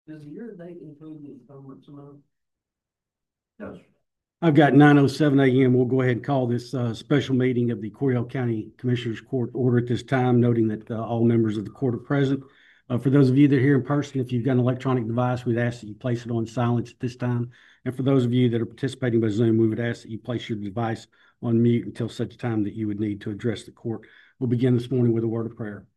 Does the year-to-date include the installments amount? Yes. I've got 9:07 a.m. We'll go ahead and call this special meeting of the Coryell County Commissioners Court order at this time, noting that all members of the court are present. For those of you that are here in person, if you've got an electronic device, we'd ask that you place it on silence at this time. And for those of you that are participating by Zoom, we would ask that you place your device on mute until such time that you would need to address the court. We'll begin this morning with a word of prayer.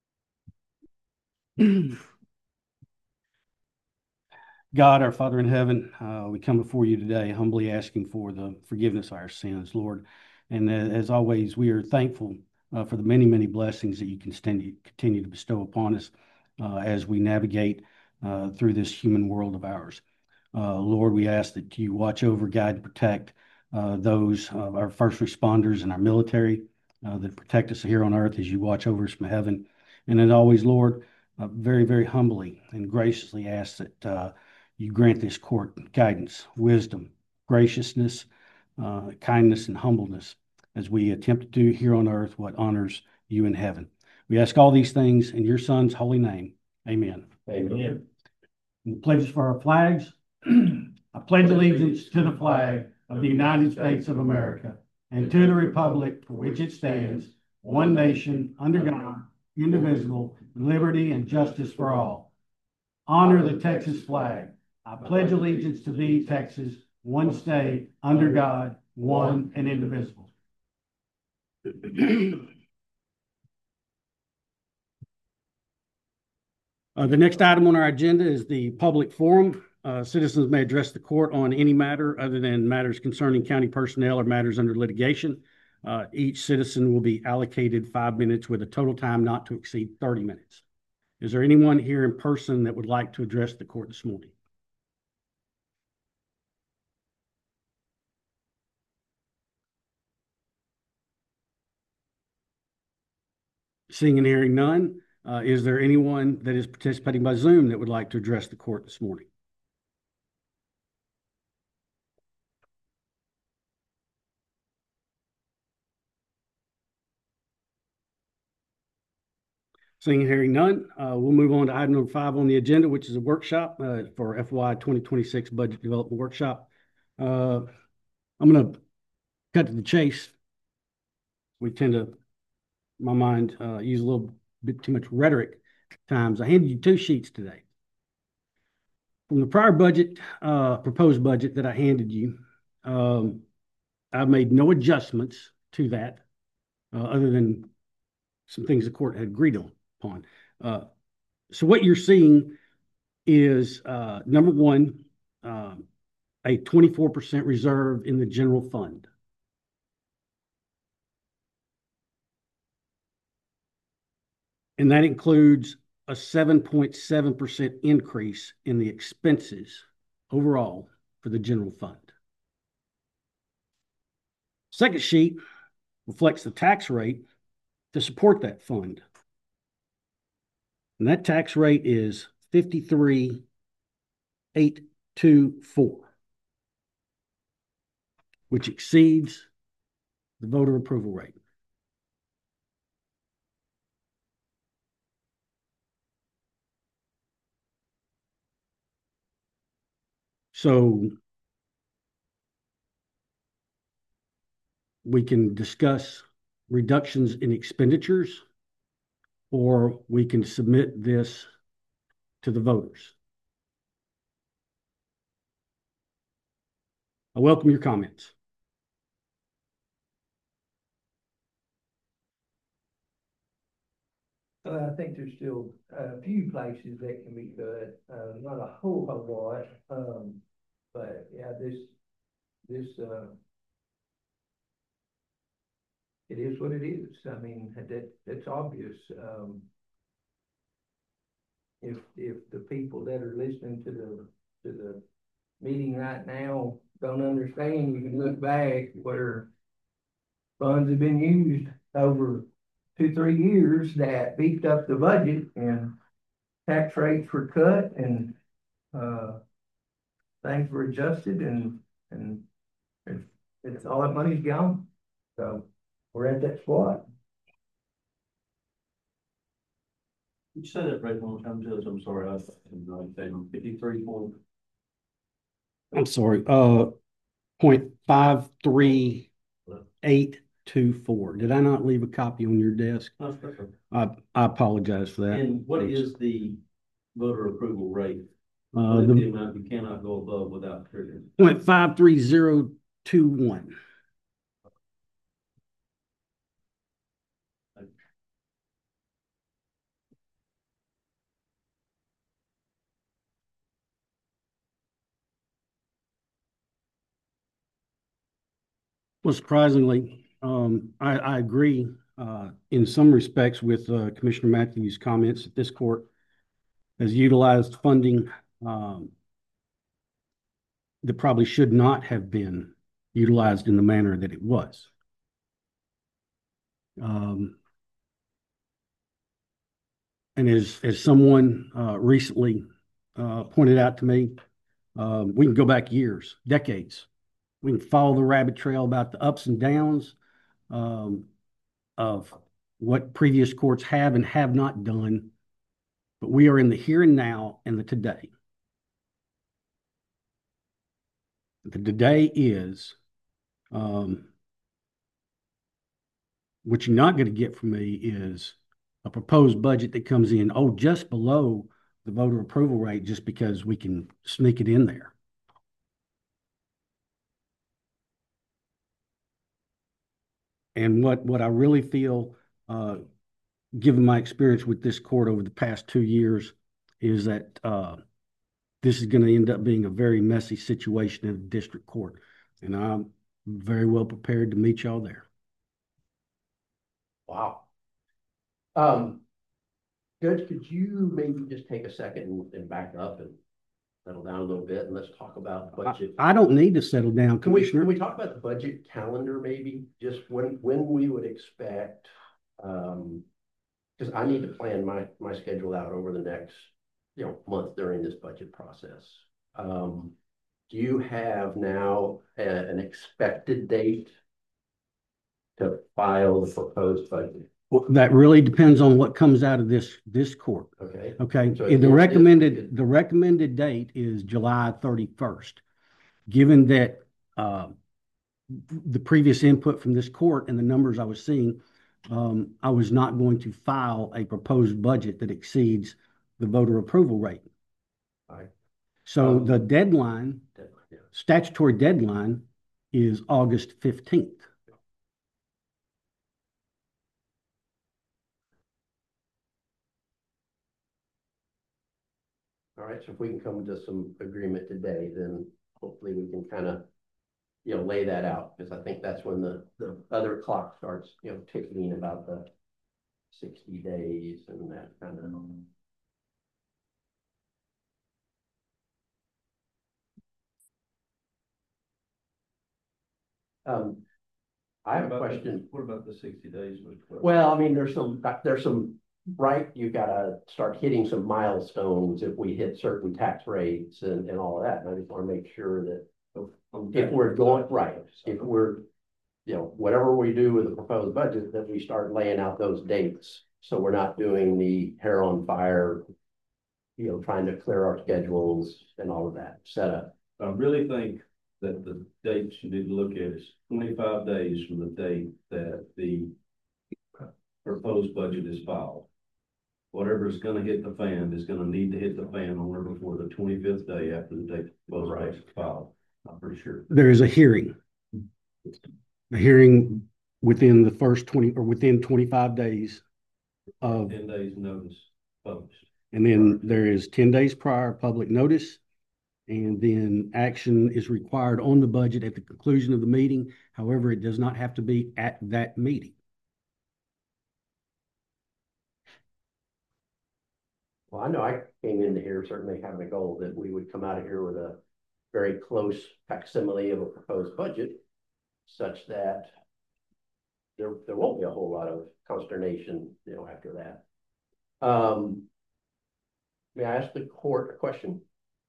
God, our Father in heaven, we come before you today humbly asking for the forgiveness of our sins, Lord. And as always, we are thankful for the many, many blessings that you continue to bestow upon us as we navigate through this human world of ours. Lord, we ask that you watch over, guide, and protect those our first responders and our military that protect us here on earth as you watch over us from heaven. And as always, Lord, very, very humbly and graciously ask that you grant this court guidance, wisdom, graciousness, kindness, and humbleness as we attempt to do here on earth what honors you in heaven. We ask all these things in your Son's holy name. Amen. Amen. And the pledges for our flags. I pledge allegiance to the flag of the United States of America and to the republic for which it stands, one nation, under God, indivisible, with liberty and justice for all. Honor the Texas flag. I pledge allegiance to thee, Texas, one state, under God, one and indivisible. The next item on our agenda is the public forum. Citizens may address the court on any matter other than matters concerning county personnel or matters under litigation. Each citizen will be allocated 5 minutes with a total time not to exceed 30 minutes. Is there anyone here in person that would like to address the court this morning? Seeing and hearing none, is there anyone that is participating by Zoom that would like to address the court this morning? Seeing and hearing none, we'll move on to item number 5 on the agenda, which is a workshop for FY 2026 Budget Development Workshop. I'm going to cut to the chase. We tend to, in my mind, use a little bit too much rhetoric at times. I handed you 2 sheets today. From the prior budget, proposed budget that I handed you, I've made no adjustments to that other than some things the court had agreed upon. So what you're seeing is, number one, a 24% reserve in the general fund. And that includes a 7.7% increase in the expenses overall for the general fund. Second sheet reflects the tax rate to support that fund. And that tax rate is 53,824, which exceeds the voter approval rate. So we can discuss reductions in expenditures, or we can submit this to the voters. I welcome your comments. I think there's still a few places that can be cut, not a whole lot, but yeah, it is what it is. I mean, that's obvious. If the people that are listening to the meeting right now don't understand, you can look back where funds have been used over 2-3 years that beefed up the budget and tax rates were cut and things were adjusted and it's all that money's gone. So we're at that spot. Could you say that right one more time, Judge? I'm sorry, I didn't know that. 53 point. I'm sorry, 0.53824. Did I not leave a copy on your desk? No, that's okay. I apologize for that. And what is the voter approval rate? The The amount you cannot go above without triggering. 0.53021. Well, surprisingly, I agree in some respects with Commissioner Matthews' comments that this court has utilized funding that probably should not have been utilized in the manner that it was. And as someone recently pointed out to me, we can go back years, decades. We can follow the rabbit trail about the ups and downs of what previous courts have and have not done, but we are in the here and now and the today. The today is what you're not going to get from me is a proposed budget that comes in, just below the voter approval rate just because we can sneak it in there. And what I really feel, given my experience with this court over the past 2 years, is that this is going to end up being a very messy situation in the district court. And I'm very well prepared to meet y'all there. Wow. Judge, could you maybe just take a second and back up and settle down a little bit and let's talk about budget? I don't need to settle down, Commissioner. Can we talk about the budget calendar maybe? Just when we would expect, because I need to plan my schedule out over the next month during this budget process. Do you have now an expected date to file the proposed budget? Well, that really depends on what comes out of this court. Okay. Okay. So the recommended date is July 31st. Given that the previous input from this court and the numbers I was seeing, I was not going to file a proposed budget that exceeds the voter approval rate. All right. So the deadline, statutory deadline, is August 15th. All right, so if we can come to some agreement today, then hopefully we can kind of, lay that out, because I think that's when the other clock starts, ticking about the 60 days and that kind of. I have a question. What about the 60 days? Well, I mean, there's some, right, you gotta start hitting some milestones if we hit certain tax rates and all of that. And I just want to make sure that if we're going, right, if we're, whatever we do with the proposed budget, that we start laying out those dates. So we're not doing the hair on fire, trying to clear our schedules and all of that setup. I really think that the dates you need to look at is 25 days from the date that the proposed budget is filed. Whatever is going to hit the fan is going to need to hit the fan on or before the 25th day after the date the proposed budget is filed. I'm pretty sure. There is a hearing within the first 20 or within 25 days of 10 days notice published. And then there is 10 days prior public notice, and then action is required on the budget at the conclusion of the meeting. However, it does not have to be at that meeting. Well, I know I came into here certainly having a goal that we would come out of here with a very close facsimile of a proposed budget, such that there won't be a whole lot of consternation, after that. May I ask the court a question?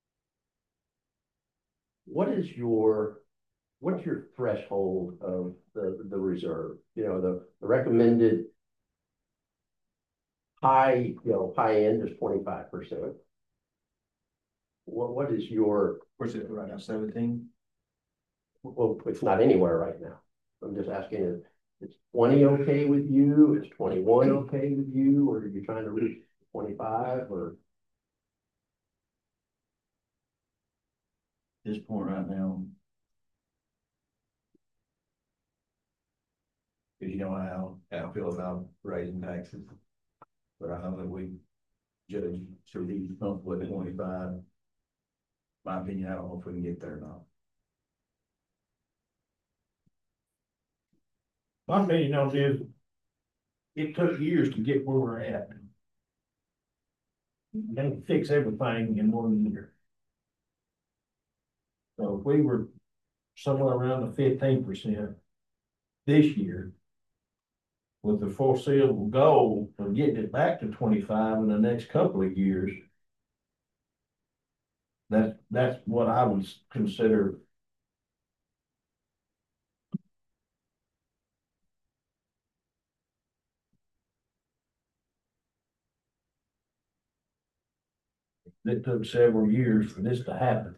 What is your threshold of the reserve? The recommended high, high end is 25%. What is your, What's it right now, 17? well, it's not anywhere right now. I'm just asking, is 20 okay with you? Is 21 okay with you? Or are you trying to reach 25 or? This point right now. Cause you know how I feel about raising taxes. But I know that we judge should be comfortable at 25. My opinion, I don't know if we can get there or not. My opinion on this, it took years to get where we're at. And fix everything in 1 year. So if we were somewhere around the 15% this year, with the foreseeable goal of getting it back to 25 in the next couple of years, that's what I would consider. It took several years for this to happen.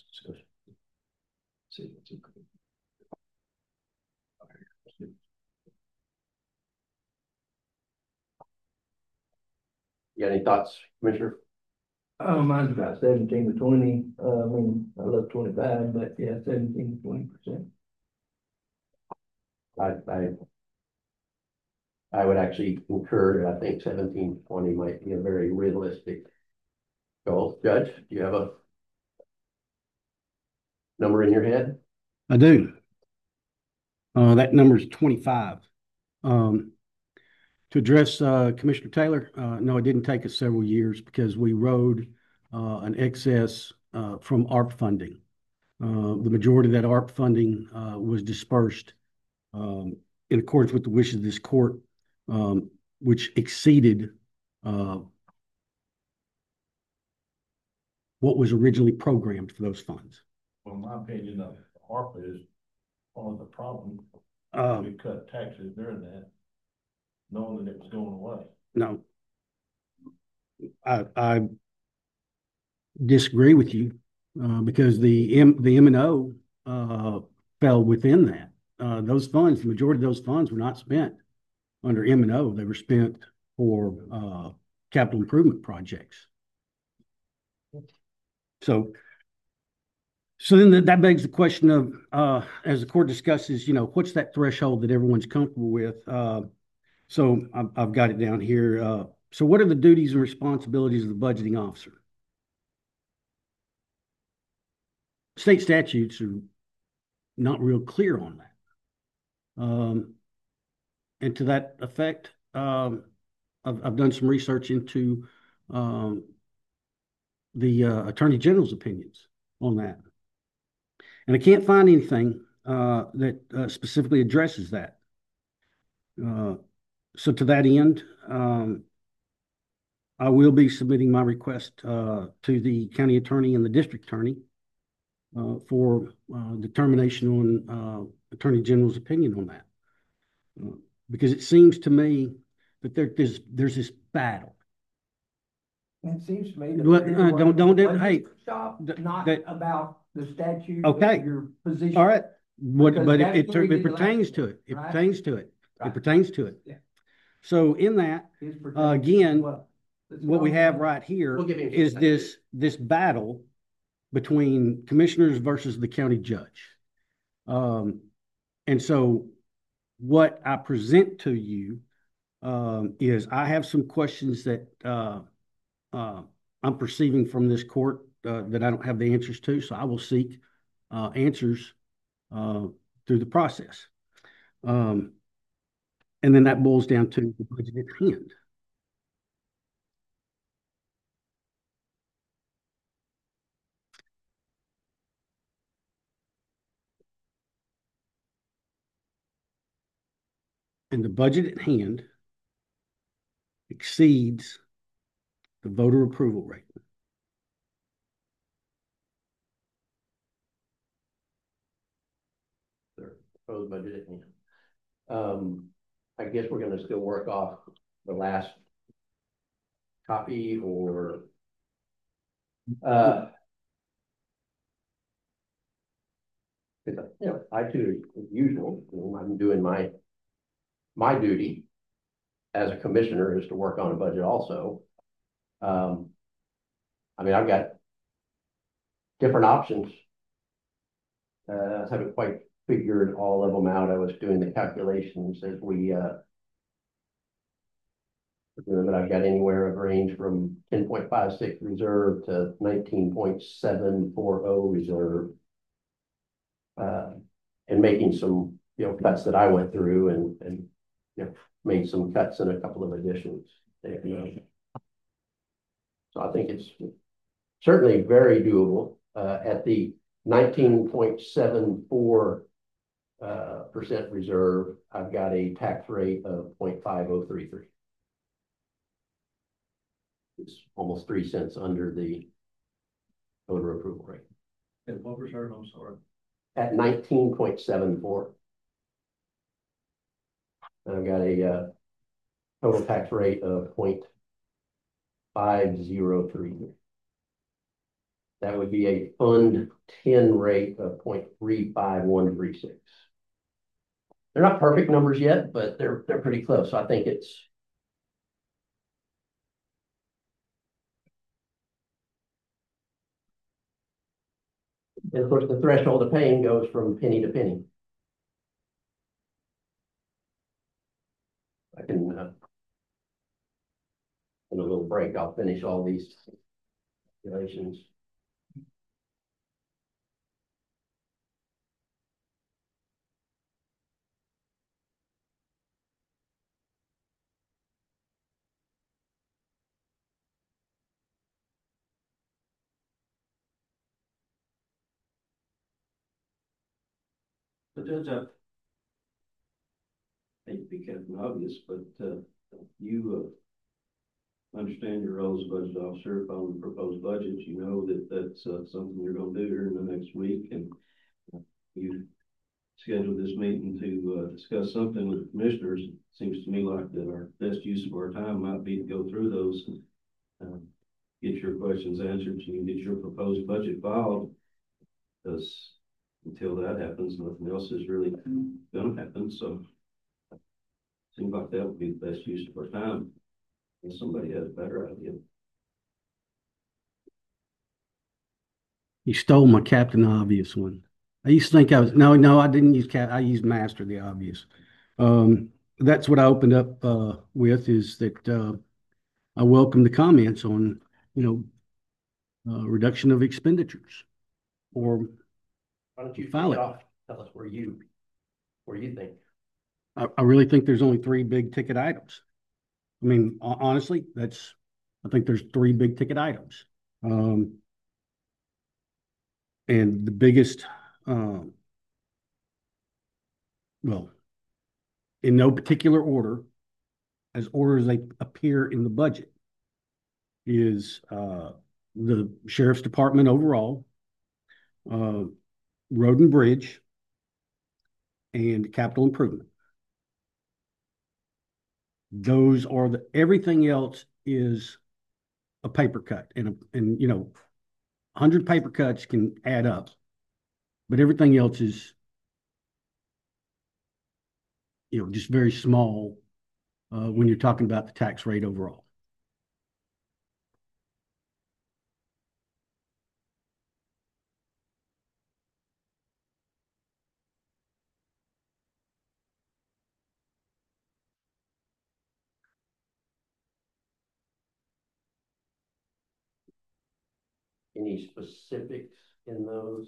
You got any thoughts, Commissioner? Mine's about 17 to 20. I mean, I love 25, but yeah, 17 to 20%. I would actually concur that I think 17 to 20 might be a very realistic goal. Judge, do you have a number in your head? I do. That number is 25. To address Commissioner Taylor, no, it didn't take us several years because we rode an excess from ARP funding. The majority of that ARP funding was dispersed in accordance with the wishes of this court, which exceeded what was originally programmed for those funds. Well, my opinion of ARPA is part of the problem. We cut taxes during that, knowing that it was going away. No, I disagree with you because the M&O fell within that. Those funds, the majority of those funds were not spent under M&O. They were spent for capital improvement projects. So then that begs the question of, as the court discusses, what's that threshold that everyone's comfortable with? So I've got it down here. So what are the duties and responsibilities of the budgeting officer? State statutes are not real clear on that. And to that effect, I've done some research into the Attorney General's opinions on that. And I can't find anything that specifically addresses that. So to that end, I will be submitting my request to the county attorney and the district attorney for determination on Attorney General's opinion on that. Because it seems to me that there's this battle. It seems to me Well, that don't hey, shop, th- not that- about the statute. Okay. Your position. all right, Because but that's it where we get pertains elected, to it. It right? pertains to it. It Right. pertains to it. Yeah. So in that, His protection again, as well. That's what we I'm have saying. right here We'll give him is some this battle between commissioners versus the county judge. And so what I present to you is I have some questions that I'm perceiving from this court that I don't have the answers to. So I will seek answers through the process. And then that boils down to the budget at hand. And the budget at hand exceeds the voter approval rate. Proposed budget. I guess we're gonna still work off the last copy or? Uh. I too, as usual, I'm doing my duty as a commissioner is to work on a budget also. I mean, I've got different options. Haven't quite figured all of them out. I was doing the calculations as we, but I've got anywhere of range from 10.56 reserve to 19.740 reserve. And making some, cuts that I went through and made some cuts and a couple of additions. So I think it's certainly very doable. At the 19.74% reserve, I've got a tax rate of 0.5033. It's almost 3 cents under the voter approval rate. And what reserve, I'm sorry? At 19.74. And I've got a total tax rate of 0.503. That would be a Fund 10 rate of 0.35136. They're not perfect numbers yet, but they're pretty close. So I think it's and of course the threshold of pain goes from penny to penny. I can in a little break, I'll finish all these calculations. So Judge, I hate to be kind of obvious, but you understand your role as a budget officer on the proposed budget. You know that that's something you're going to do here in the next week, and you scheduled this meeting to discuss something with the commissioners. It seems to me like that our best use of our time might be to go through those and get your questions answered. You can get your proposed budget filed, because until that happens, nothing else is really going to happen. So it seems like that would be the best use of our time. If somebody has a better idea. You stole my Captain Obvious one. I used to think I was, no, I didn't use I used Master the Obvious. That's what I opened up with, is that I welcome the comments on, reduction of expenditures. Or Why don't you file it off? Tell us where you think. I really think there's only 3 big ticket items. I mean, honestly, I think there's 3 big ticket items. And the biggest, well, in no particular order, as they appear in the budget, is the sheriff's department overall, road and bridge, and capital improvement. Those are everything else is a paper cut, and 100 paper cuts can add up, but everything else is, just very small when you're talking about the tax rate overall. Any specifics in those?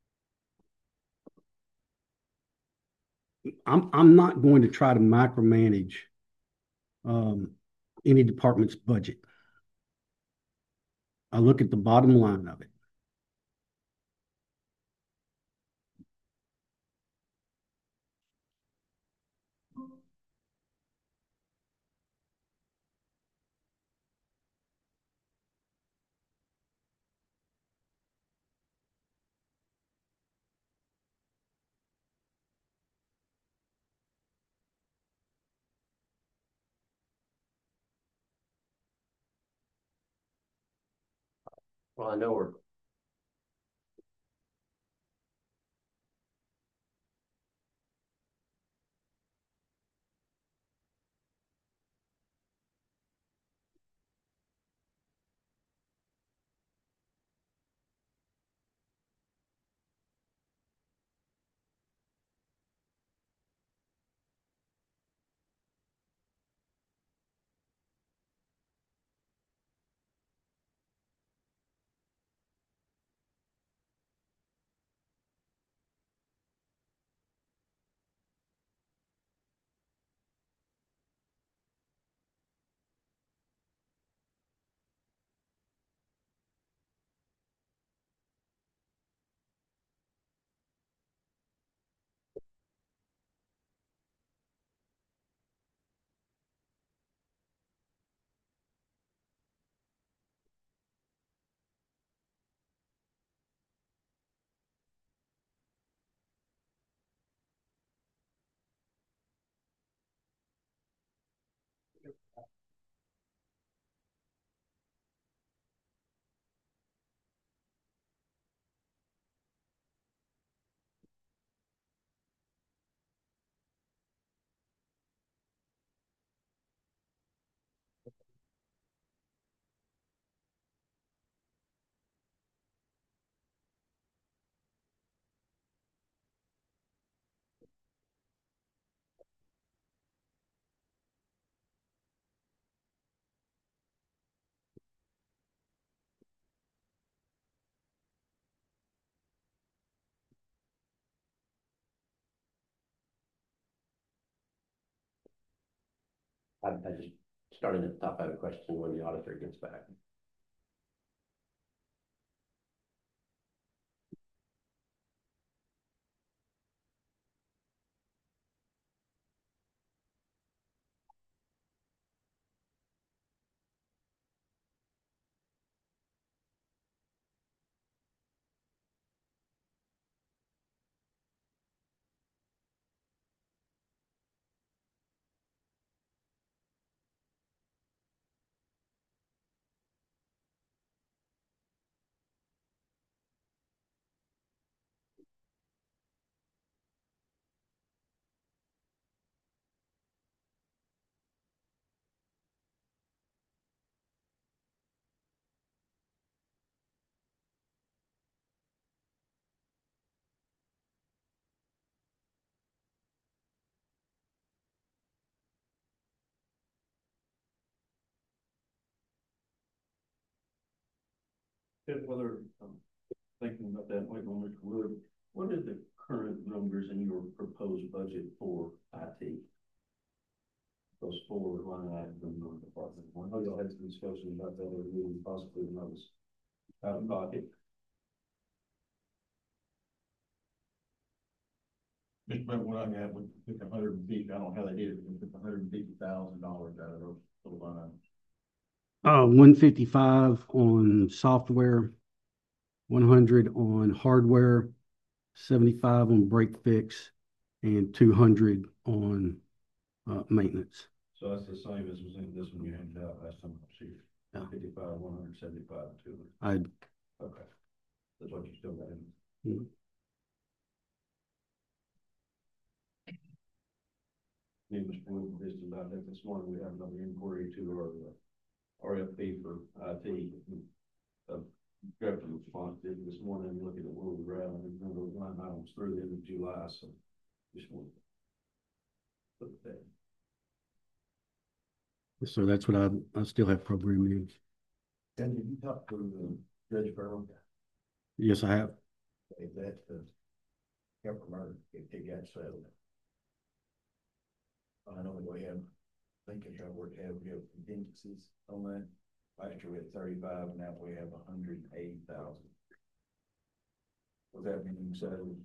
I'm not going to try to micromanage any department's budget. I look at the bottom line of it. Well, I know we're I just starting at the top. I have a question when the auditor gets back. Whether I'm thinking about that, waiting on Mr. Wood, what are the current numbers in your proposed budget for IT? Those four line items in your department. I know y'all had some discussion about that, or maybe possibly when I was out of pocket. Mr. Brent, what I got, we took $150,000, I don't know how they did it, we took $150,000 out of those line items. 155 on software, 100 on hardware, 75 on break fix, and 200 on maintenance. So that's the same as was in this one you handed out last time. Yeah. 55, 175, 200. Okay. That's what you still got in. Mhm. Me and Mr. Wood were just about that this morning. We have another inquiry to our RFP for IT. Drafted a response did this morning and looking at where we're at and those line items through the end of July. So just want to look at that. So that's what I still have programmed. And did you talk to Judge Burrow? Yes, I have. If that's the murder, if it got settled. I know we have, thinking how we have contingencies on that. Last year we had 35, and now we have 180,000. Was that being settled?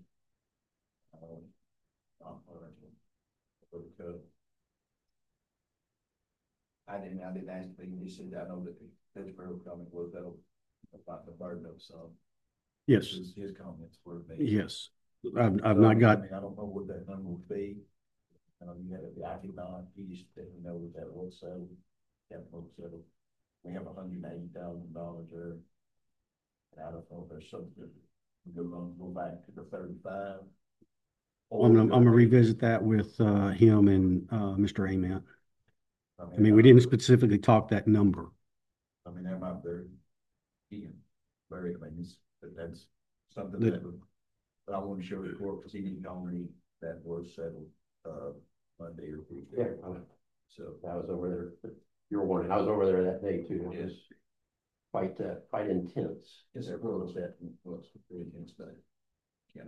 I didn't ask, but he said, I know that the Pittsburgh comment was that'll about the burden of some. Yes. His comments were made. Yes. I've not got. I mean, I don't know what that number would be. You had the IT bond, he just didn't know that was settled. We have $180,000 there. I don't know if there's something that we're gonna go back to the 35. I'm gonna revisit that with him and Mr. Ament. I mean, we didn't specifically talk that number. I mean, that might be, Ian, very, I mean, that's something The- that, but I want to show the court, because he didn't tell me that was settled, Monday or Tuesday. Yeah, So, I was over there, but you were warning, I was over there that day too. It was quite intense. yes, there was that, was pretty intense day. Yeah.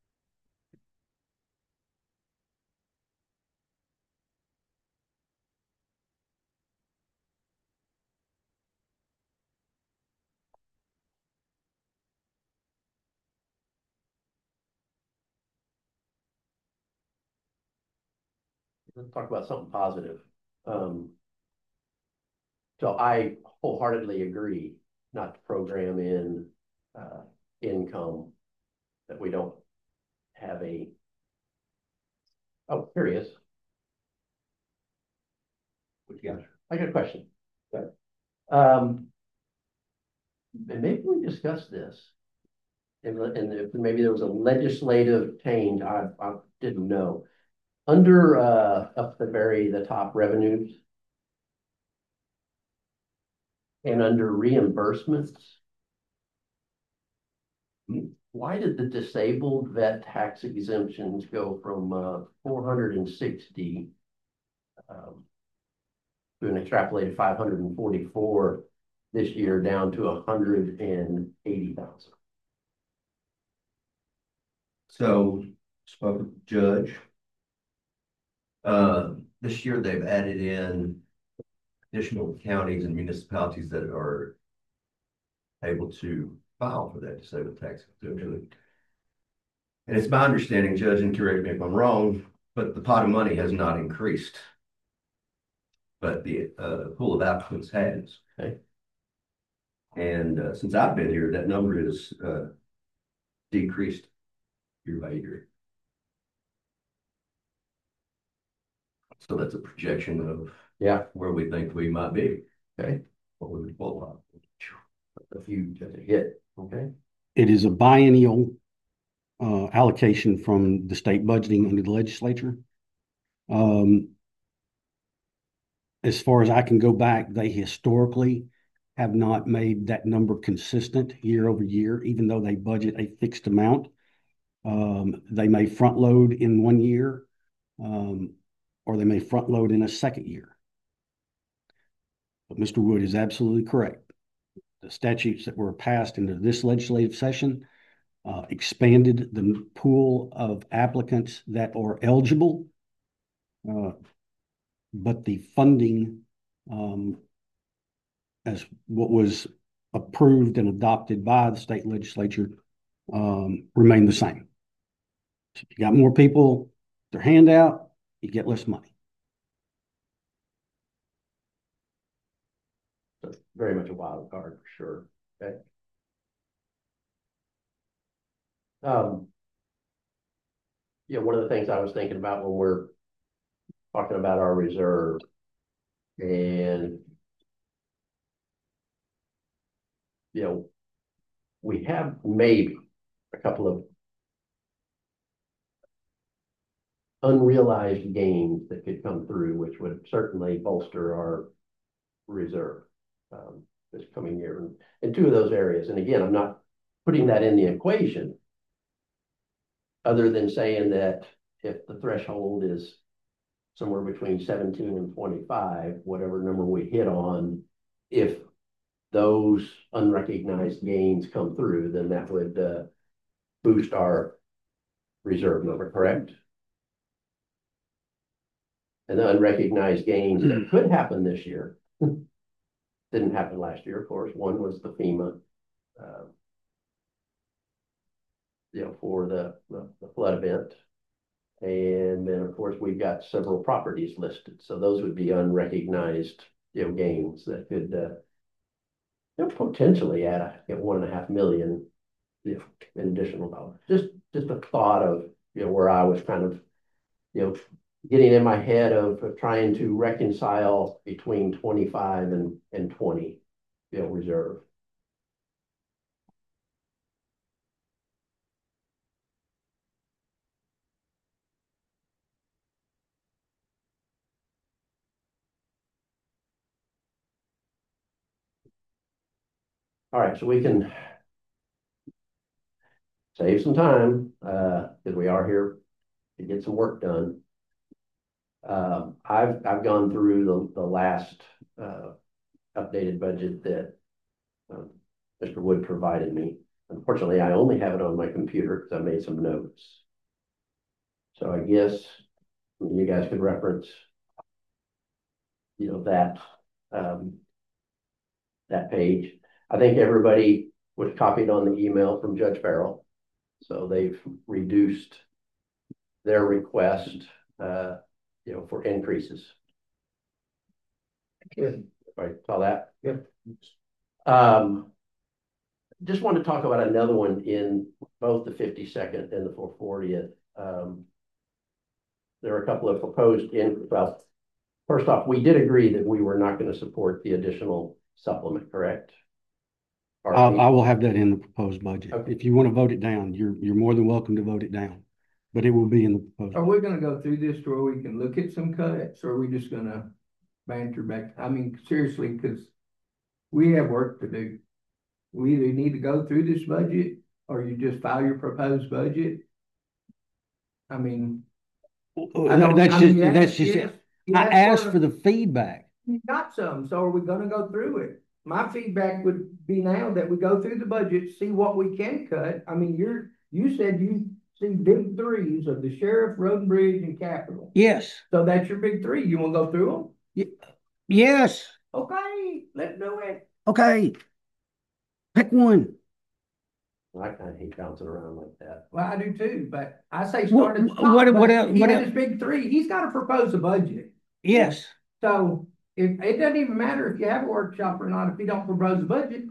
Let's talk about something positive. So I wholeheartedly agree not to program in income that we don't have a. Oh, here he is. What you got? I got a question. And maybe we discussed this. And if maybe there was a legislative change, I didn't know. Under up the top revenues. And under reimbursements. Why did the disabled vet tax exemptions go from 460 to an extrapolated 544 this year down to 180,000? So, spoke with the judge. This year they've added in additional counties and municipalities that are able to file for that disabled tax exemption. And it's my understanding, Judge, and correct me if I'm wrong, but the pot of money has not increased. But the pool of applicants has. Okay. And since I've been here, that number is decreased year by year. So that's a projection of where we think we might be. Okay. What we would qualify. A few to hit. Okay. It is a biennial allocation from the state budgeting under the legislature. As far as I can go back, they historically have not made that number consistent year over year, even though they budget a fixed amount. They may front load in one year, or they may front load in a second year. But Mr. Wood is absolutely correct. The statutes that were passed into this legislative session expanded the pool of applicants that are eligible, but the funding, as what was approved and adopted by the state legislature, remained the same. So if you got more people, their handout, you get less money. So very much a wild card for sure. Okay. Yeah, one of the things I was thinking about when we're talking about our reserve, and we have maybe a couple of unrealized gains that could come through, which would certainly bolster our reserve this coming year in two of those areas. And again, I'm not putting that in the equation, other than saying that if the threshold is somewhere between 17 and 25, whatever number we hit on, if those unrecognized gains come through, then that would boost our reserve number, correct? And the unrecognized gains that could happen this year didn't happen last year, of course. One was the FEMA, for the flood event. And then, of course, we've got several properties listed. So those would be unrecognized, gains that could, potentially add $1.5 million, in additional dollars. Just a thought of, where I was kind of, getting in my head of trying to reconcile between 25 and 20, reserve. All right, so we can save some time, because we are here to get some work done. I've gone through the last, updated budget that, Mr. Wood provided me. Unfortunately, I only have it on my computer because I made some notes. So I guess you guys could reference, that, that page. I think everybody was copied on the email from Judge Farrell. So they've reduced their request, for increases. Good. Right, saw that? Yep. Just want to talk about another one in both the 52nd and the 440th. There are a couple of proposed well, first off, we did agree that we were not going to support the additional supplement, correct? I will have that in the proposed budget. Okay. If you want to vote it down, you're more than welcome to vote it down, but it will be in the proposed. Are we gonna go through this to where we can look at some cuts, or are we just gonna banter back? I mean, seriously, because we have work to do. We either need to go through this budget, or you just file your proposed budget. I mean, That's just it. I asked for the feedback. You got some, so are we gonna go through it? My feedback would be now that we go through the budget, see what we can cut. I mean, you said you see big threes of the sheriff, road and bridge, and capital. Yes. So that's your big three. You wanna go through them? Yes. Okay, let's do it. Okay. Pick one. I kind of hate bouncing around like that. Well, I do too, but I say What- start at the top. what but else- He what had else? his big three. He's gotta propose a budget. Yes. So if it doesn't even matter if you have a workshop or not, if you don't propose a budget.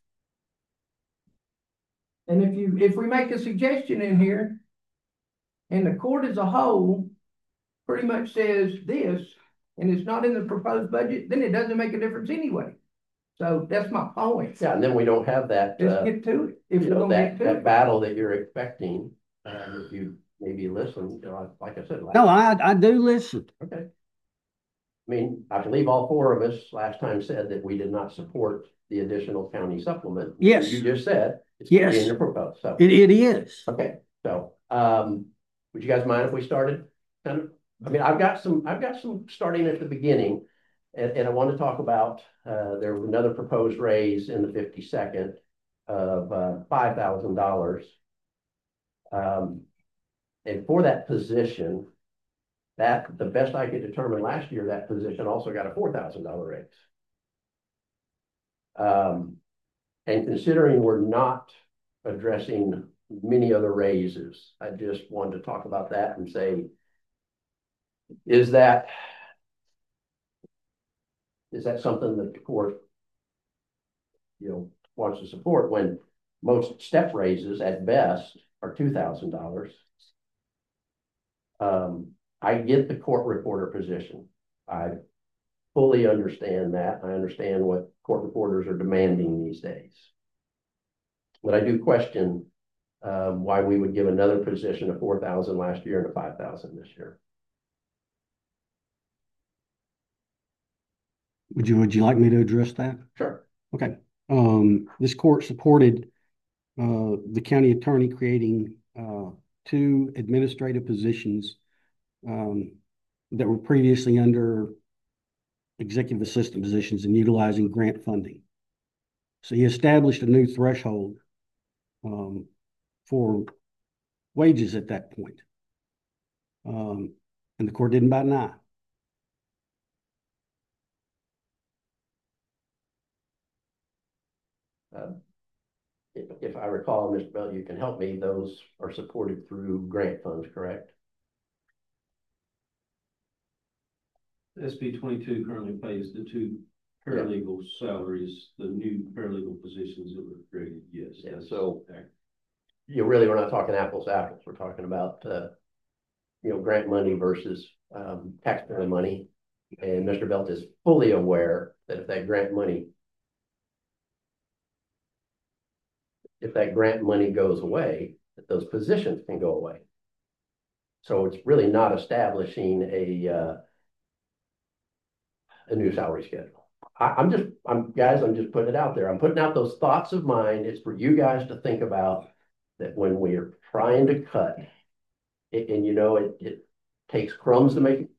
And if we make a suggestion in here and the court as a whole pretty much says this, and it's not in the proposed budget, then it doesn't make a difference anyway. So that's my point. Yeah, and then we don't have that, Let's get to it. If we're gonna that, get to that it. battle that you're expecting, if you maybe listen, like I said. No, I do listen. Okay. I mean, I believe all four of us last time said that we did not support the additional county supplement. Yes. You just said it's in Yes. your proposal. So, It is. okay, so, would you guys mind if we started? Kind of, I mean, I've got some starting at the beginning, and I want to talk about, there was another proposed raise in the 52nd of, $5,000. And for that position, that the best I could determine last year, that position also got a $4,000 raise. And considering we're not addressing many other raises, I just wanted to talk about that and say, is that something that the court, wants to support when most step raises at best are $2,000? I get the court reporter position. I fully understand that. I understand what court reporters are demanding these days. But I do question why we would give another position of $4,000 last year and a $5,000 this year. Would you like me to address that? Sure. Okay. This court supported the county attorney creating 2 administrative positions that were previously under executive assistant positions and utilizing grant funding. So he established a new threshold for wages at that point. And the court didn't bat an eye. If I recall, Mr. Bell, you can help me, those are supported through grant funds, correct? SB 22 currently pays the 2 paralegal salaries, the new paralegal positions that were created, yes. Yeah, so we're not talking apples to apples. We're talking about, grant money versus taxpayer money. And Mr. Belt is fully aware that if that grant money goes away, that those positions can go away. So it's really not establishing a new salary schedule. guys, I'm just putting it out there. I'm putting out those thoughts of mine. It's for you guys to think about that when we're trying to cut. And you know, it takes crumbs to make.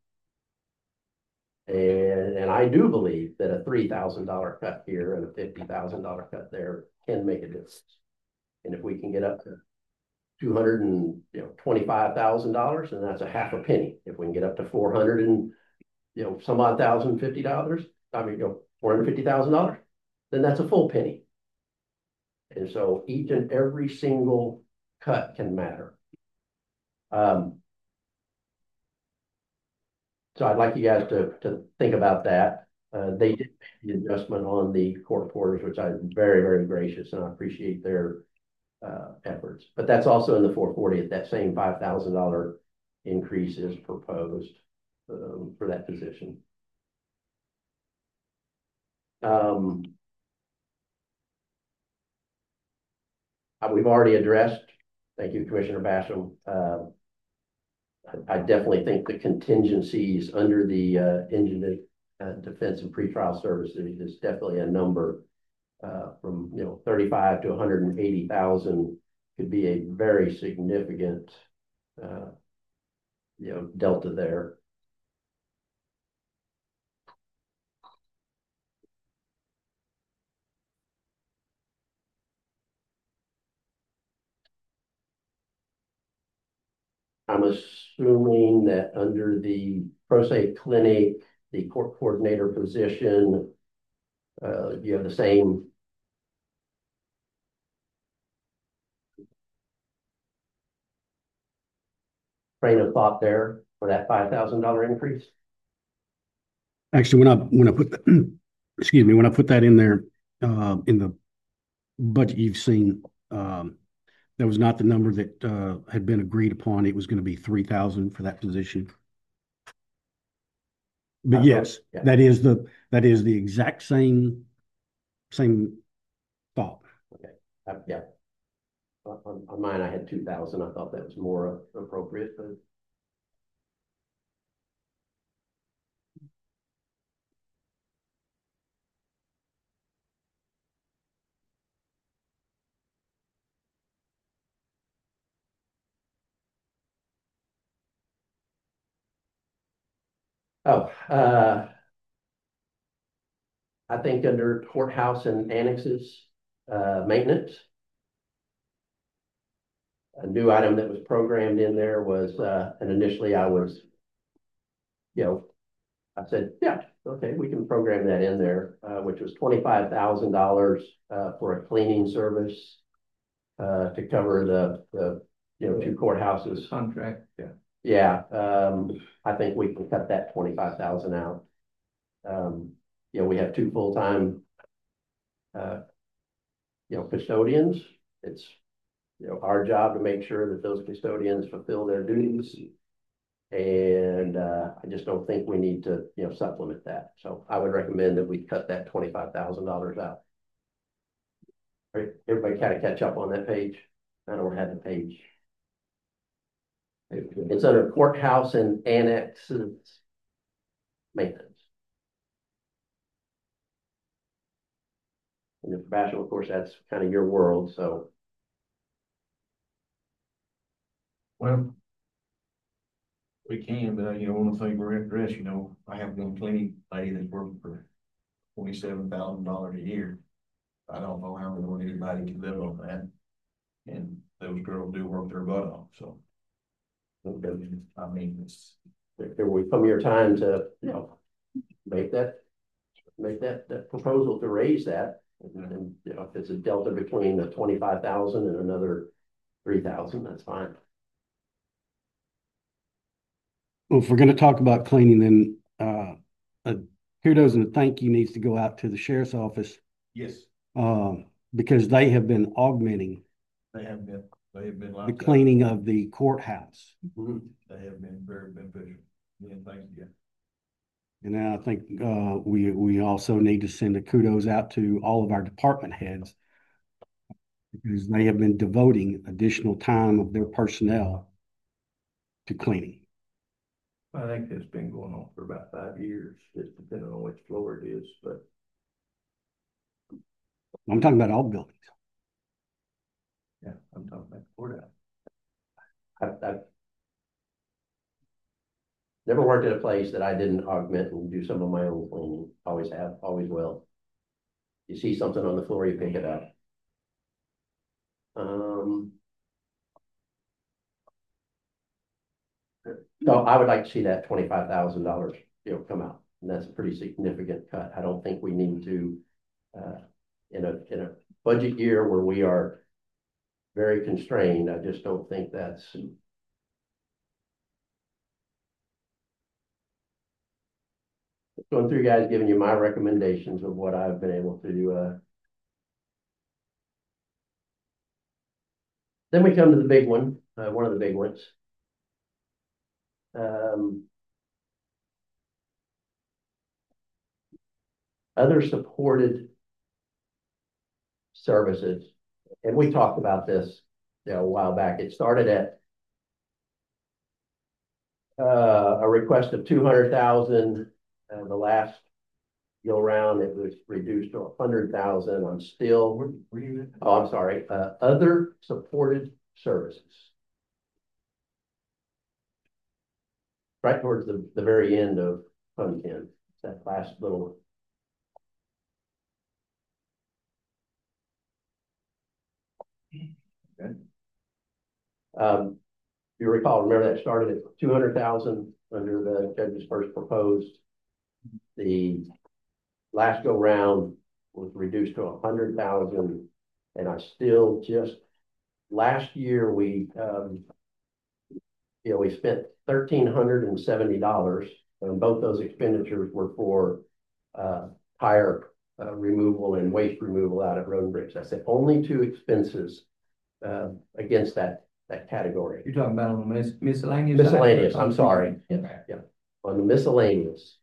And I do believe that a $3,000 cut here and a $50,000 cut there can make a difference. And if we can get up to $225,000, then that's a half a penny. If we can get up to 400 and some odd thousand, $50, $450,000, then that's a full penny. And so each and every single cut can matter. So I'd like you guys to think about that. They did make the adjustment on the court quarters, which I'm very, very gracious, and I appreciate their efforts. But that's also in the 440. That same $5,000 increase is proposed for that position. We've already addressed. Thank you, Commissioner Basham. I definitely think the contingencies under the Indigent Defense and Pretrial Services is definitely a number from 35 to 180,000 could be a very significant delta there. I'm assuming that under the Pro Se Clinic, the court coordinator position, you have the same train of thought there for that $5,000 increase. Actually, when I put excuse me, when I put that in there in the budget you've seen, that was not the number that had been agreed upon. It was going to be 3,000 for that position. But yes, yeah. that is the exact same thought. Okay. Yeah. On mine, I had 2,000. I thought that was more appropriate, but. I think under courthouse and annexes, maintenance, a new item that was programmed in there was, and initially I was, I said, yeah, okay, we can program that in there, which was $25,000 for a cleaning service to cover the two courthouses. Contract, yeah. Yeah, I think we can cut that 25,000 out. We have 2 full-time, custodians. It's, our job to make sure that those custodians fulfill their duties. And I just don't think we need to, supplement that. So I would recommend that we cut that $25,000 out. All right, everybody kind of catch up on that page. I don't have the page. It's under courthouse and annexes maintenance. And the Basham, of course, that's kind of your world, so. Well, we can, but one of the things we're interested, I have one cleaning lady that's working for $27,000 a year. I don't know how anybody can live on that. And those girls do work their butt off, so. I mean, it's. There will come your time to, make that proposal to raise that. And if it's a delta between the 25,000 and another 3,000, that's fine. Well, if we're going to talk about cleaning, then kudos and a thank you needs to go out to the sheriff's office. Yes. Because they have been augmenting. They have been the cleaning of the courthouse. Mm-hmm. They have been very beneficial. Yeah, thanks again. And I think we also need to send a kudos out to all of our department heads because they have been devoting additional time of their personnel to cleaning. I think that's been going on for about 5 years, just depending on which floor it is, but I'm talking about all buildings. Yeah, I'm talking about the courthouse. I've never worked at a place that I didn't augment and do some of my own cleaning. Always have, always will. You see something on the floor, you pick it up. So I would like to see that $25,000, come out, and that's a pretty significant cut. I don't think we need to, in a budget year where we are very constrained, I just don't think that's. Going through, guys, giving you my recommendations of what I've been able to. Then we come to the big one, one of the big ones. Other supported services, and we talked about this, a while back. It started at a request of 200,000. The last go round, it was reduced to 100,000. I'm still. Oh, I'm sorry. Other supported services. Right towards the very end of Fund 10. That last little. Okay. You recall, remember that started at 200,000 under the judge's first proposed. The last go round was reduced to 100,000, and I still just last year we we spent $1,370, and both those expenditures were for tire removal and waste removal out at Road and Bridge. That's the only two expenses against that category. You're talking about on the miscellaneous? Miscellaneous, I'm sorry. Yeah. On the miscellaneous.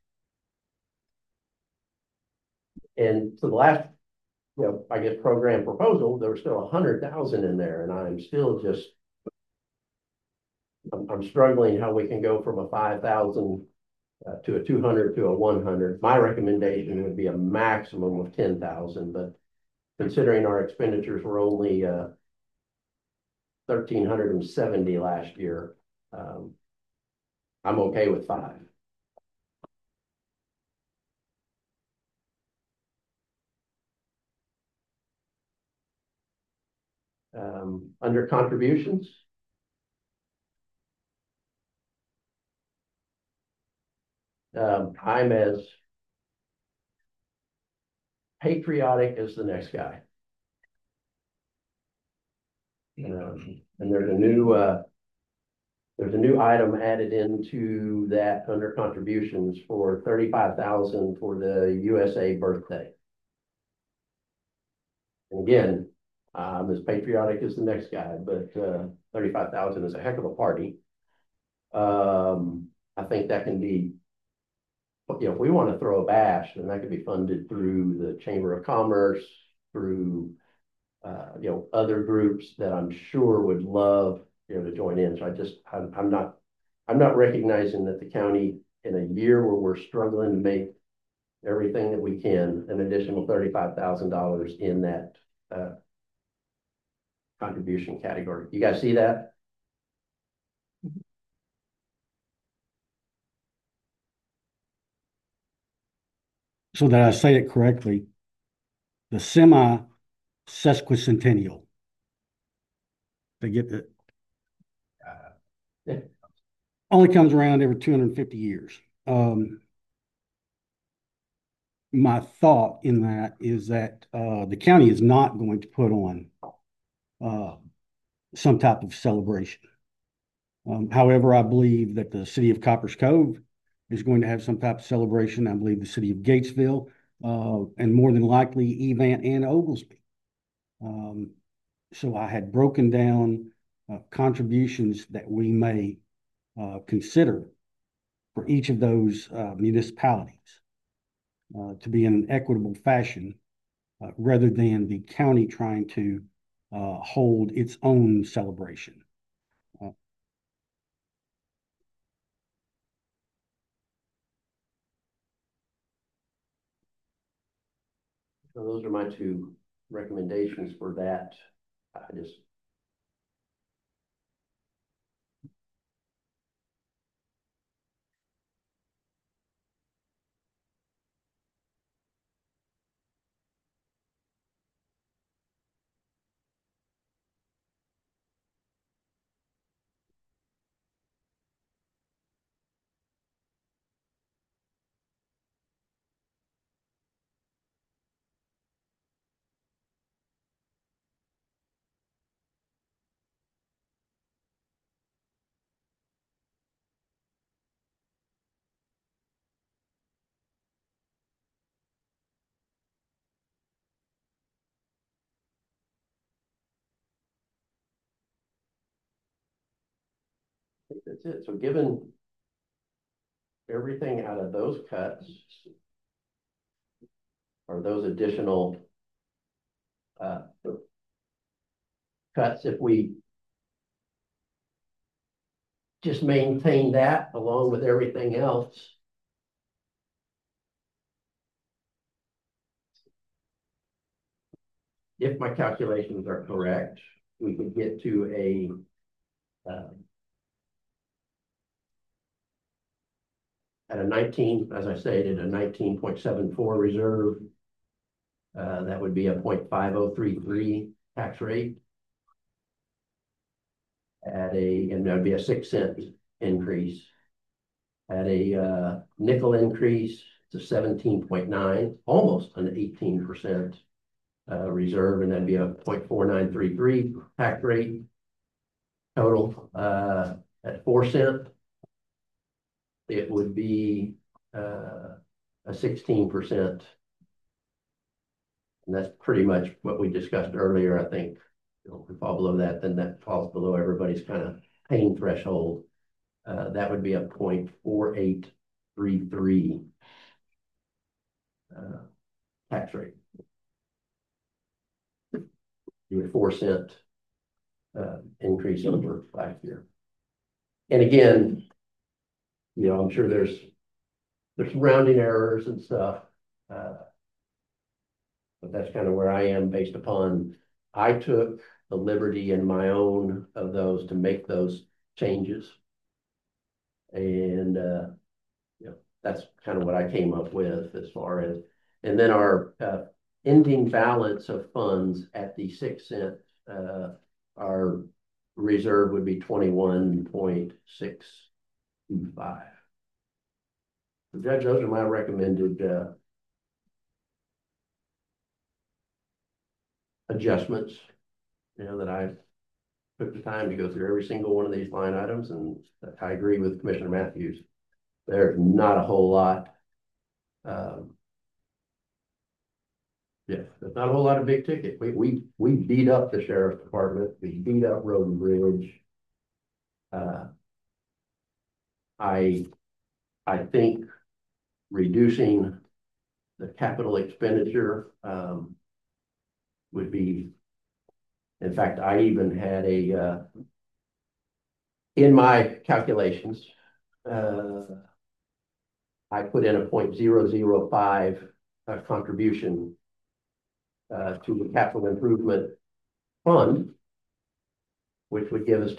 And for the last, I guess program proposal, there was still 100,000 in there, and I'm still just, I'm struggling how we can go from a 5,000 to a 200 to a 100. My recommendation would be a maximum of 10,000, but considering our expenditures were only 1,370 last year, I'm okay with 5. Under contributions, I'm as patriotic as the next guy. And there's a new item added into that under contributions for 35,000 for the USA birthday. And again, I'm as patriotic as the next guy, but 35,000 is a heck of a party. I think that can be, if we want to throw a bash, then that could be funded through the Chamber of Commerce, through other groups that I'm sure would love to join in. So I'm not recognizing that the county, in a year where we're struggling to make everything that we can, an additional $35,000 in that contribution category. You guys see that? So that I say it correctly, the semi-sesquicentennial. They get it. Yeah. Only comes around every 250 years. My thought in that is that the county is not going to put on some type of celebration. However, I believe that the city of Coppers Cove is going to have some type of celebration. I believe the city of Gatesville, and more than likely Evant and Oglesby. So I had broken down contributions that we may consider for each of those municipalities to be in an equitable fashion, rather than the county trying to hold its own celebration. So those are my two recommendations for that. I just. I think that's it. So given everything out of those cuts, or those additional cuts, if we just maintain that along with everything else, if my calculations are correct, we could get to a at a 19, as I stated, a 19.74 reserve. That would be a 0.5033 tax rate. And that'd be a 6-cent increase. At a nickel increase to 17.9, almost an 18% reserve, and that'd be a 0.4933 tax rate. Total at 4-cent, it would be a 16%. And that's pretty much what we discussed earlier. I think if we fall below that, then that falls below everybody's kind of pain threshold. That would be a 0.4833 tax rate. Do a 4-cent increase over last year. And again, I'm sure there's some rounding errors and stuff. But that's kind of where I am based upon, I took the liberty in my own of those to make those changes. And, that's kind of what I came up with as far as, and then our ending balance of funds at the 6-cent, our reserve would be 21.625. So Judge, those are my recommended adjustments, that I took the time to go through every single one of these line items, and I agree with Commissioner Matthews. There's not a whole lot. There's not a whole lot of big ticket. We beat up the sheriff's department. We beat up Road and Bridge. I think reducing the capital expenditure would be, in fact, I even had in my calculations, I put in a 0.005 contribution to the capital improvement fund, which would give us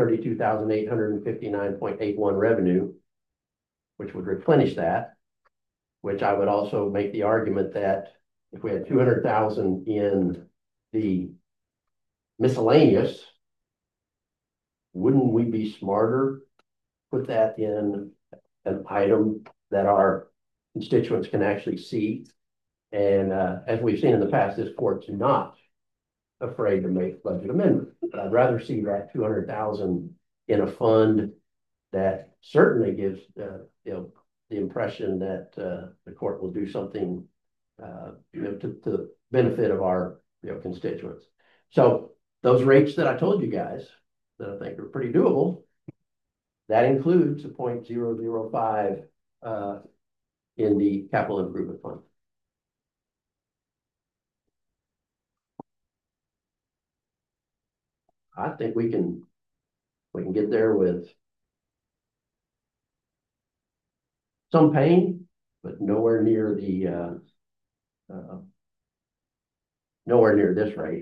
232,859.81 revenue, which would replenish that, which I would also make the argument that if we had 200,000 in the miscellaneous, wouldn't we be smarter put that in an item that our constituents can actually see? And as we've seen in the past, this court's not afraid to make budget amendments. But I'd rather see that 200,000 in a fund that certainly gives the impression that the court will do something to the benefit of our constituents. So those rates that I told you guys that I think are pretty doable, that includes a 0.005 in the capital improvement fund. I think we can get there with some pain, but nowhere near the nowhere near this rate.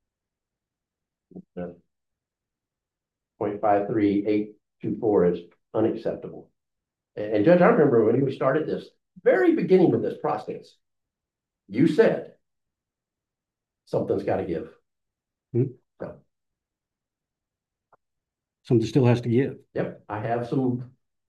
0.53824 is unacceptable. And Judge, I remember when we started this, very beginning of this process, you said something's got to give. So, Something still has to give. yep, I have some,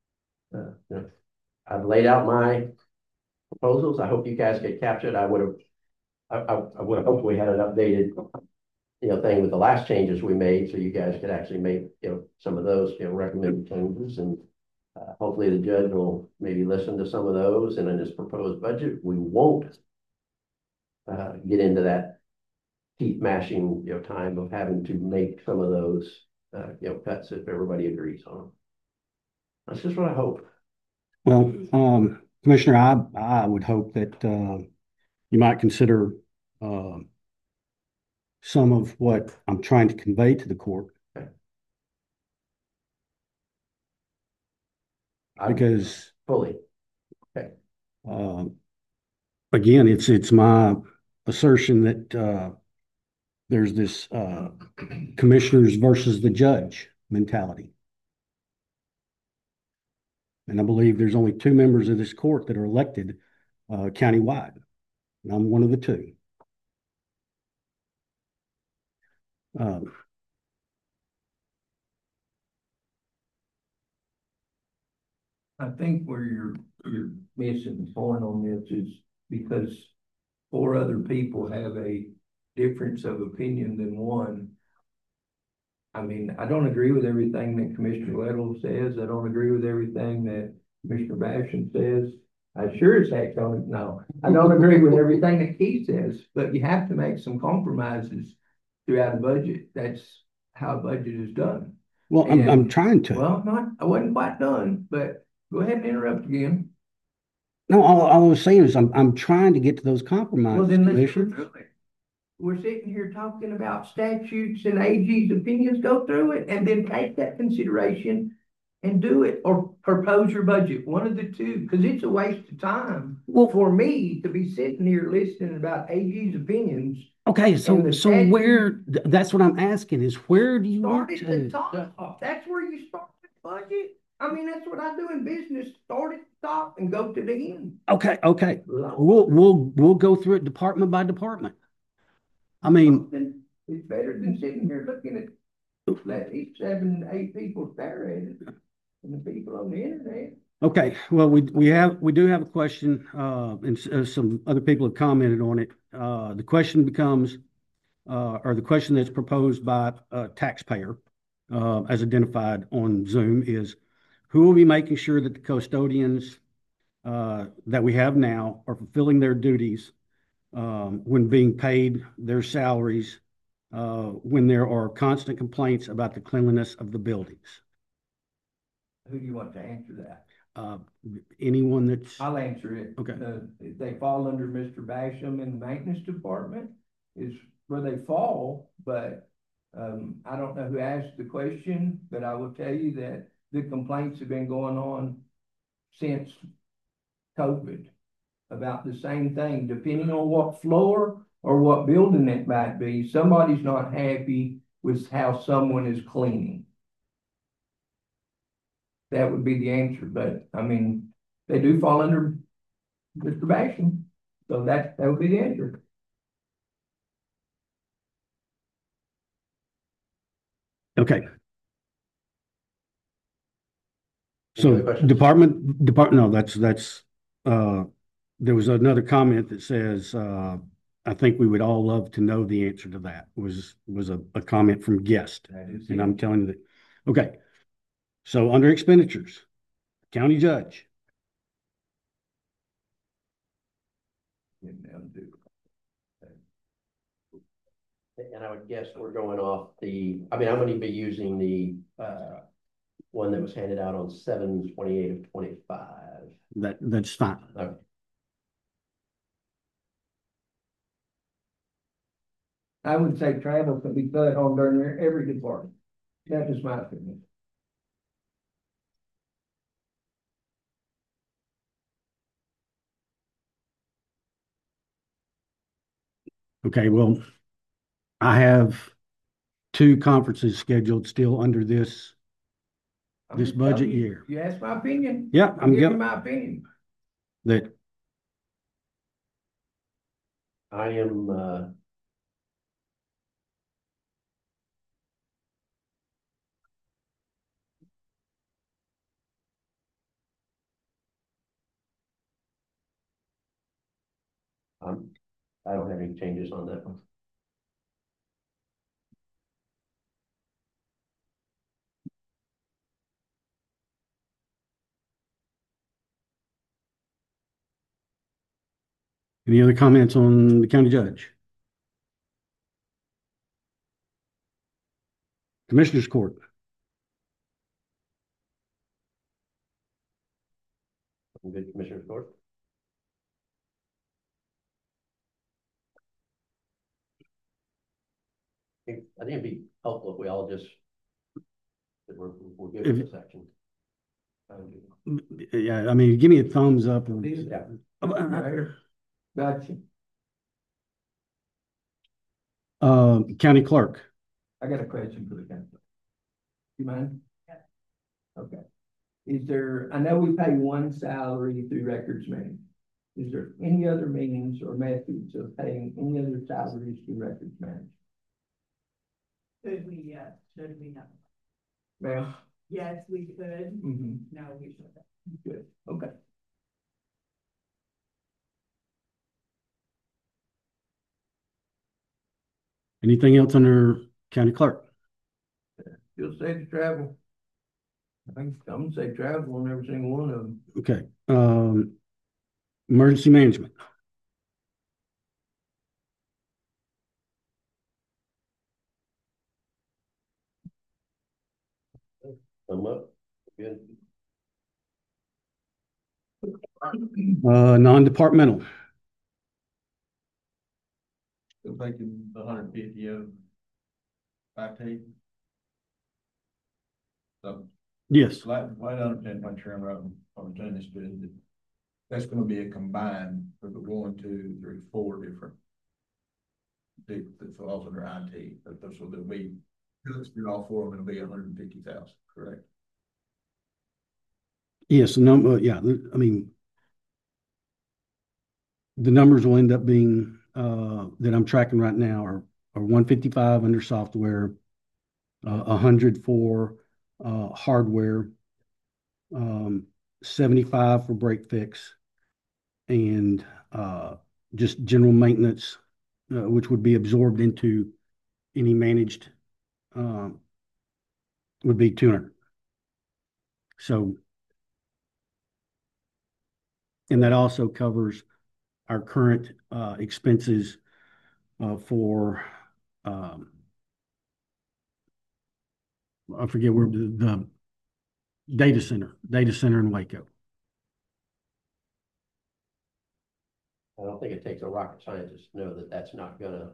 I've laid out my proposals. I hope you guys get captured. I would have hoped we had an updated, thing with the last changes we made, so you guys could actually make, some of those, recommended changes, and hopefully the judge will maybe listen to some of those, and in this proposed budget, we won't get into that teeth mashing, time of having to make some of those, cuts if everybody agrees on them. That's just what I hope. Well, Commissioner, I would hope that you might consider some of what I'm trying to convey to the court. Okay. Because fully. Okay. Again, it's my assertion that there's this commissioners versus the judge mentality. And I believe there's only 2 members of this court that are elected countywide. And I'm one of the 2. I think where you're missing the point on this is because 4 other people have a difference of opinion than one. I mean, I don't agree with everything that Commissioner Weddle says. I don't agree with everything that Commissioner Basham says. I sure as heck don't. No, I don't agree with everything that Keith says, but you have to make some compromises throughout a budget. That's how a budget is done. Well, I'm trying to. Well, I wasn't quite done, but go ahead and interrupt again. No, all I was saying is I'm trying to get to those compromises. Well, then let's go through it. We're sitting here talking about statutes and AG's opinions. Go through it and then take that consideration and do it, or propose your budget, one of the two, because it's a waste of time for me to be sitting here listening about AG's opinions. Okay, so where, that's what I'm asking is where do you want Start at to? the top. That's where you start the budget. I mean, that's what I do in business. Start at the top and go to the end. Okay. We'll go through it department by department. I mean, it's better than sitting here looking at let each 7, 8 people stare at it, and the people on the internet. okay, well, we do have a question, and some other people have commented on it. The question becomes, or the question that's proposed by a taxpayer, as identified on Zoom, is who will be making sure that the custodians that we have now are fulfilling their duties when being paid their salaries, when there are constant complaints about the cleanliness of the buildings? Who do you want to answer that? Anyone that's. I'll answer it. Okay. They fall under Mr. Basham in the maintenance department is where they fall, but I don't know who asked the question, but I will tell you that the complaints have been going on since COVID about the same thing, depending on what floor or what building it might be. Somebody's not happy with how someone is cleaning. That would be the answer, but I mean, they do fall under Mr. Basham, so that would be the answer. Okay. So department, no, that's, there was another comment that says, I think we would all love to know the answer to that, was a comment from guest. And I'm telling you that, okay. So under expenditures, county judge. And I would guess we're going off I'm going to be using the one that was handed out on 7/28/25. That's fine. Okay. I would say travel can be cut on during every department. That's just my opinion. Okay, well, I have two conferences scheduled still under this I'm this just telling budget you, year. You asked my opinion. Yeah, I'm giving you my opinion. that I am, I don't have any changes on that one. any other comments on the county judge? Commissioners Court. I'm good, Commissioner Court. I think it'd be helpful if we all just, that we're good with this action. Yeah, I mean, give me a thumbs up. Yeah. Gotcha. County clerk. I got a question for the council. You mind? Yeah. Okay. Is there, I know we pay one salary through records management. Is there any other means or methods of paying any other salaries through records management? Could we, should we not? Well. Yes, we could. Mm-hmm. No, we shouldn't. Good, okay. Anything else under county clerk? You'll say to travel. I'm gonna say travel on every single one of them. Okay. Emergency management. Thumb up. Good. Non-departmental. Still taking the 150 of IT. So, Yes. like, I don't understand, make sure I'm right on this, but that's gonna be a combined for the 1, 2, 3, 4 different. That falls under IT, so there'll be, all four of them will be 150,000, correct? Yes. No. Yeah. I mean, the numbers will end up being that I'm tracking right now are 155 under software, 100 for hardware, 75 for break fix, and just general maintenance, which would be absorbed into any managed, would be 200. So, and that also covers our current expenses for I forget where the data center in Waco. I don't think it takes a rocket scientist to know that that's not gonna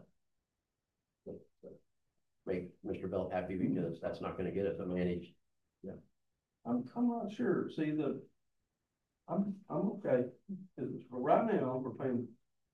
make Mr. Bell happy, because that's not gonna get us a managed. Yeah. I'm not sure. See, I'm okay. Right now, we're paying.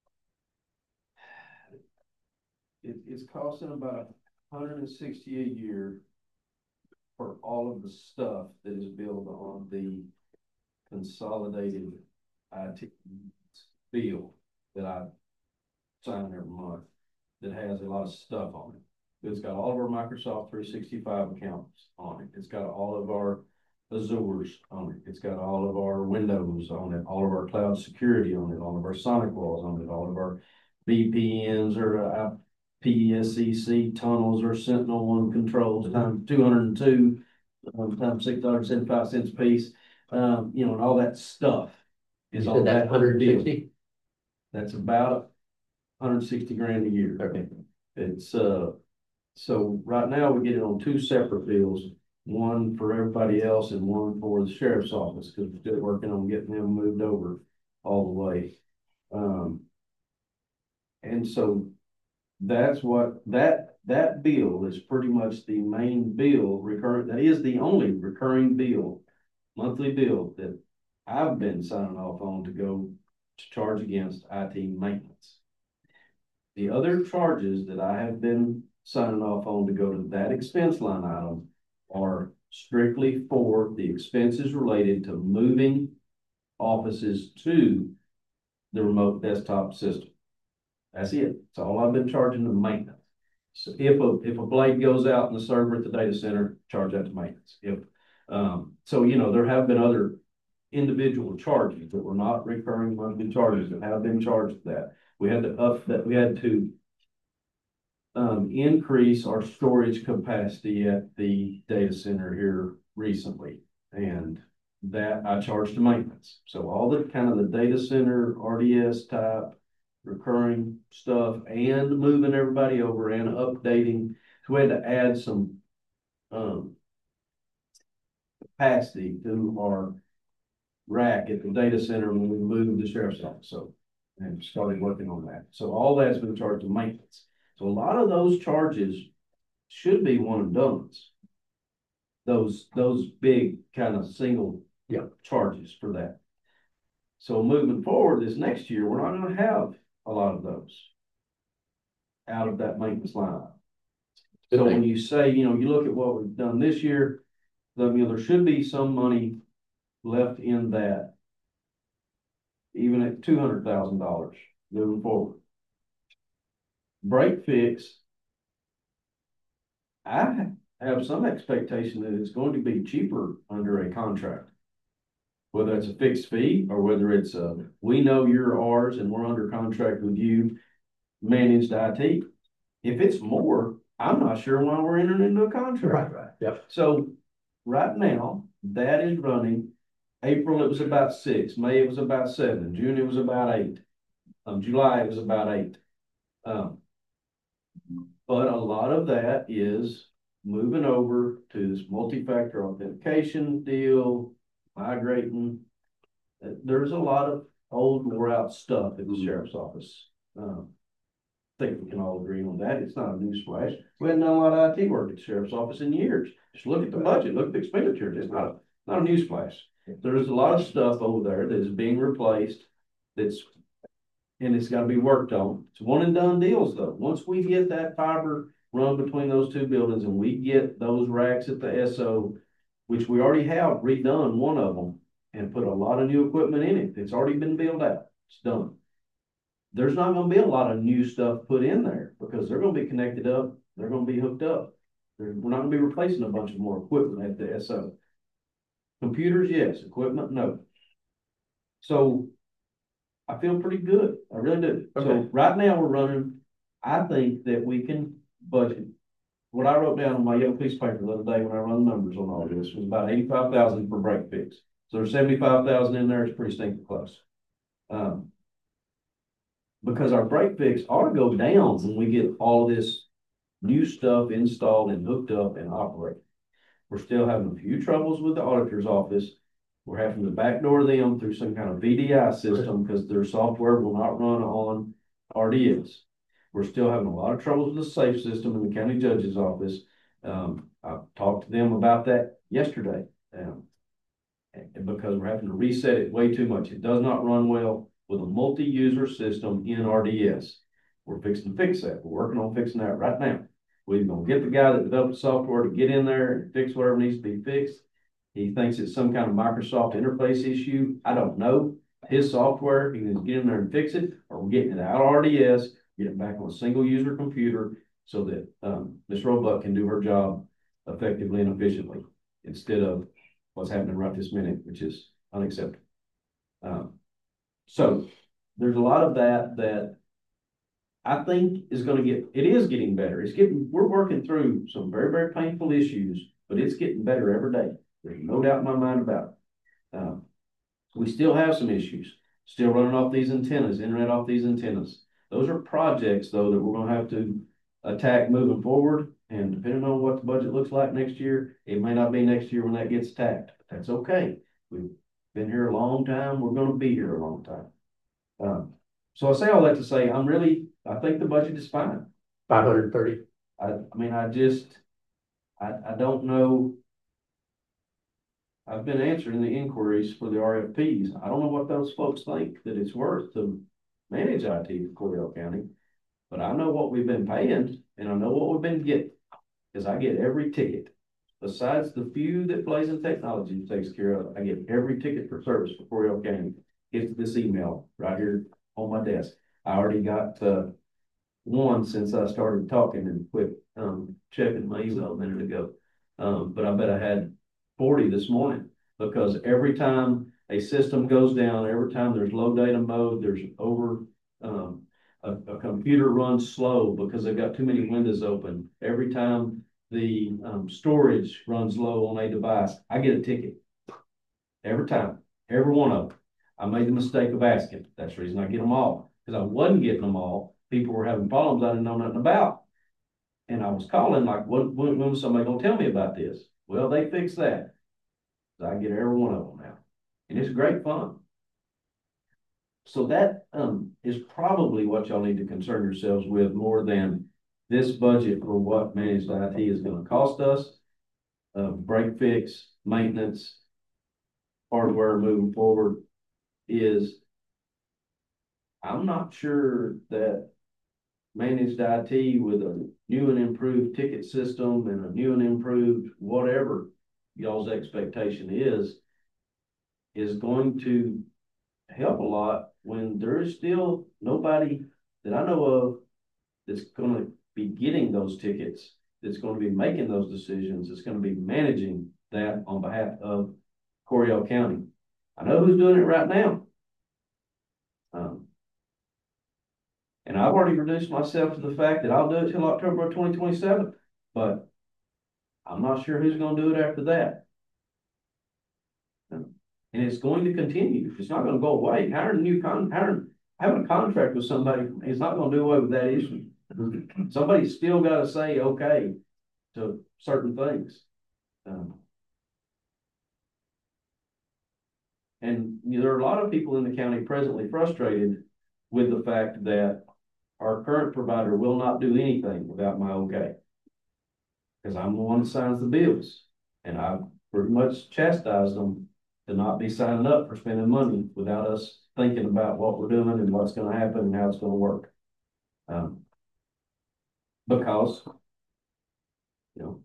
It's costing about $160 a year for all of the stuff that is built on the consolidated IT bill that I sign every month, that has a lot of stuff on it. It's got all of our Microsoft 365 accounts on it. It's got all of our Azures on it. It's got all of our Windows on it, all of our cloud security on it, all of our Sonic walls on it, all of our VPNs or PSEC tunnels or SentinelOne controls times 202 times $6.75 a piece. You know, and all that stuff is on that 160. That's about 160 grand a year. Okay. It's so right now we get it on two separate bills, one for everybody else and one for the sheriff's office, because we're still working on getting them moved over all the way. And so that's what that bill is pretty much the main bill recurring. That is the only recurring bill, monthly bill, that I've been signing off on to go to charge against IT maintenance. The other charges that I have been signing off on to go to that expense line item are strictly for the expenses related to moving offices to the remote desktop system. That's it. That's all I've been charging the maintenance. So if a blade goes out in the server at the data center, charge that to maintenance. So there have been other individual charges that were not recurring monthly charges that have been charged that. We had to increase our storage capacity at the data center here recently, and that I charged to maintenance. So all the kind of the data center RDS type recurring stuff and moving everybody over and updating. So we had to add some capacity to our rack at the data center when we moved the sheriff's office. So, and started working on that. So all that's been charged to maintenance. So a lot of those charges should be one and done's. Those big kind of single charges for that. So moving forward this next year, we're not going to have a lot of those out of that maintenance line. So when you say, you look at what we've done this year, there should be some money left in that, even at $200,000 moving forward. Break fix, I have some expectation that it's going to be cheaper under a contract. Whether it's a fixed fee or whether it's we know you're ours and we're under contract with you, managed IT. If it's more, I'm not sure why we're entering into a contract. Right. Yep. So right now, that is running. April, it was about 6. May, it was about 7. June, it was about 8. July, it was about 8. But a lot of that is moving over to this multi-factor authentication deal, migrating. There's a lot of old, wore out stuff at the sheriff's office. I think we can all agree on that. It's not a news flash. We hadn't done a lot of IT work at the sheriff's office in years. Just look at the budget, look at the expenditures. It's not a news flash. There's a lot of stuff over there that is being replaced. And it's got to be worked on. It's one and done deals though. Once we get that fiber run between those two buildings and we get those racks at the SO, which we already have redone one of them and put a lot of new equipment in it. It's already been built out. It's done. There's not going to be a lot of new stuff put in there because they're going to be connected up. They're going to be hooked up. We're not going to be replacing a bunch of more equipment at the SO. Computers, yes. Equipment, no. So I feel pretty good. I really do. Okay. So right now we're running, I think that we can budget. What I wrote down on my yellow piece of paper the other day when I run the numbers on all this was about 85,000 for break fix. So there's 75,000 in there. It's pretty stinking close. Because our break fix ought to go down when we get all of this new stuff installed and hooked up and operating. We're still having a few troubles with the auditor's office. We're having to backdoor them through some kind of VDI system because their software will not run on RDS. We're still having a lot of troubles with the safe system in the county judge's office. I talked to them about that yesterday because we're having to reset it way too much. It does not run well with a multi-user system in RDS. We're fixing to fix that. We're working on fixing that right now. We're going to get the guy that developed the software to get in there and fix whatever needs to be fixed. He thinks it's some kind of Microsoft interface issue. I don't know. His software, he can get in there and fix it, or we're getting it out of RDS, get it back on a single user computer so that Ms. Roebuck can do her job effectively and efficiently instead of what's happening right this minute, which is unacceptable. So there's a lot of that I think is going to it is getting better. We're working through some very, very painful issues, but it's getting better every day. There's no doubt in my mind about it. We still have some issues, still running off these antennas, internet off these antennas. Those are projects though that we're going to have to attack moving forward. And depending on what the budget looks like next year, it may not be next year when that gets attacked, but that's okay. We've been here a long time. We're going to be here a long time. So I say all that to say, I think the budget is fine. 530. I don't know. I've been answering the inquiries for the RFPs. I don't know what those folks think that it's worth to manage IT for Cordell County. But I know what we've been paying and I know what we've been getting, because I get every ticket. Besides the few that Blazing Technology takes care of, I get every ticket for service for Coryell County. Gets this email right here on my desk. I already got, one since I started talking and quit, checking my email a minute ago. But I bet I had 40 this morning, because every time a system goes down, every time there's low data mode, there's a computer runs slow because they've got too many windows open. Every time the storage runs low on a device, I get a ticket. Every time, every one of them. I made the mistake of asking. That's the reason I get them all, because I wasn't getting them all. People were having problems I didn't know nothing about. And I was calling like, when was somebody gonna tell me about this? Well, they fixed that. So I get every one of them now. And it's great fun. So that is probably what y'all need to concern yourselves with, more than this budget for what managed IT is gonna cost us. Break fix, maintenance, hardware moving forward is, I'm not sure that managed IT with a new and improved ticket system and a new and improved whatever y'all's expectation is going to help a lot when there is still nobody that I know of that's going to be getting those tickets, that's going to be making those decisions, that's going to be managing that on behalf of Coryell County. I know who's doing it right now. And I've already reduced myself to the fact that I'll do it till October of 2027, but I'm not sure who's going to do it after that. And it's going to continue. It's not going to go away. Having a contract with somebody is not going to do away with that issue. Somebody's still got to say okay to certain things. And there are a lot of people in the county presently frustrated with the fact that our current provider will not do anything without my okay. Because I'm the one that signs the bills. And I've pretty much chastised them to not be signing up for spending money without us thinking about what we're doing and what's going to happen and how it's going to work. Because, you know,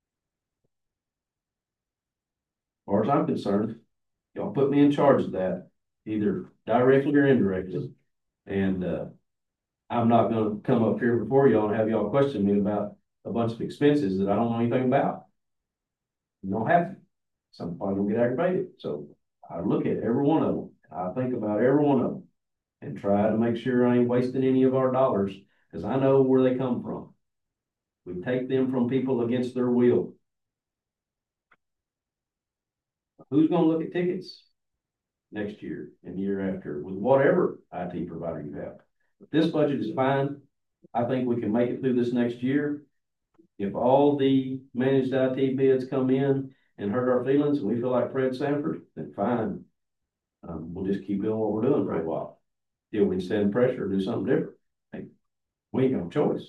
as far as I'm concerned, y'all put me in charge of that, either directly or indirectly. And I'm not going to come up here before y'all and have y'all question me about a bunch of expenses that I don't know anything about. You don't have to. Somebody will get aggravated. So I look at every one of them. I think about every one of them and try to make sure I ain't wasting any of our dollars, because I know where they come from. We take them from people against their will. Who's going to look at tickets next year and the year after with whatever IT provider you have? If this budget is fine, I think we can make it through this next year. If all the managed IT bids come in and hurt our feelings and we feel like Fred Sanford, then fine. We'll just keep doing what we're doing for a while. Till we stand pressure or do something different. Hey, we ain't got no choice.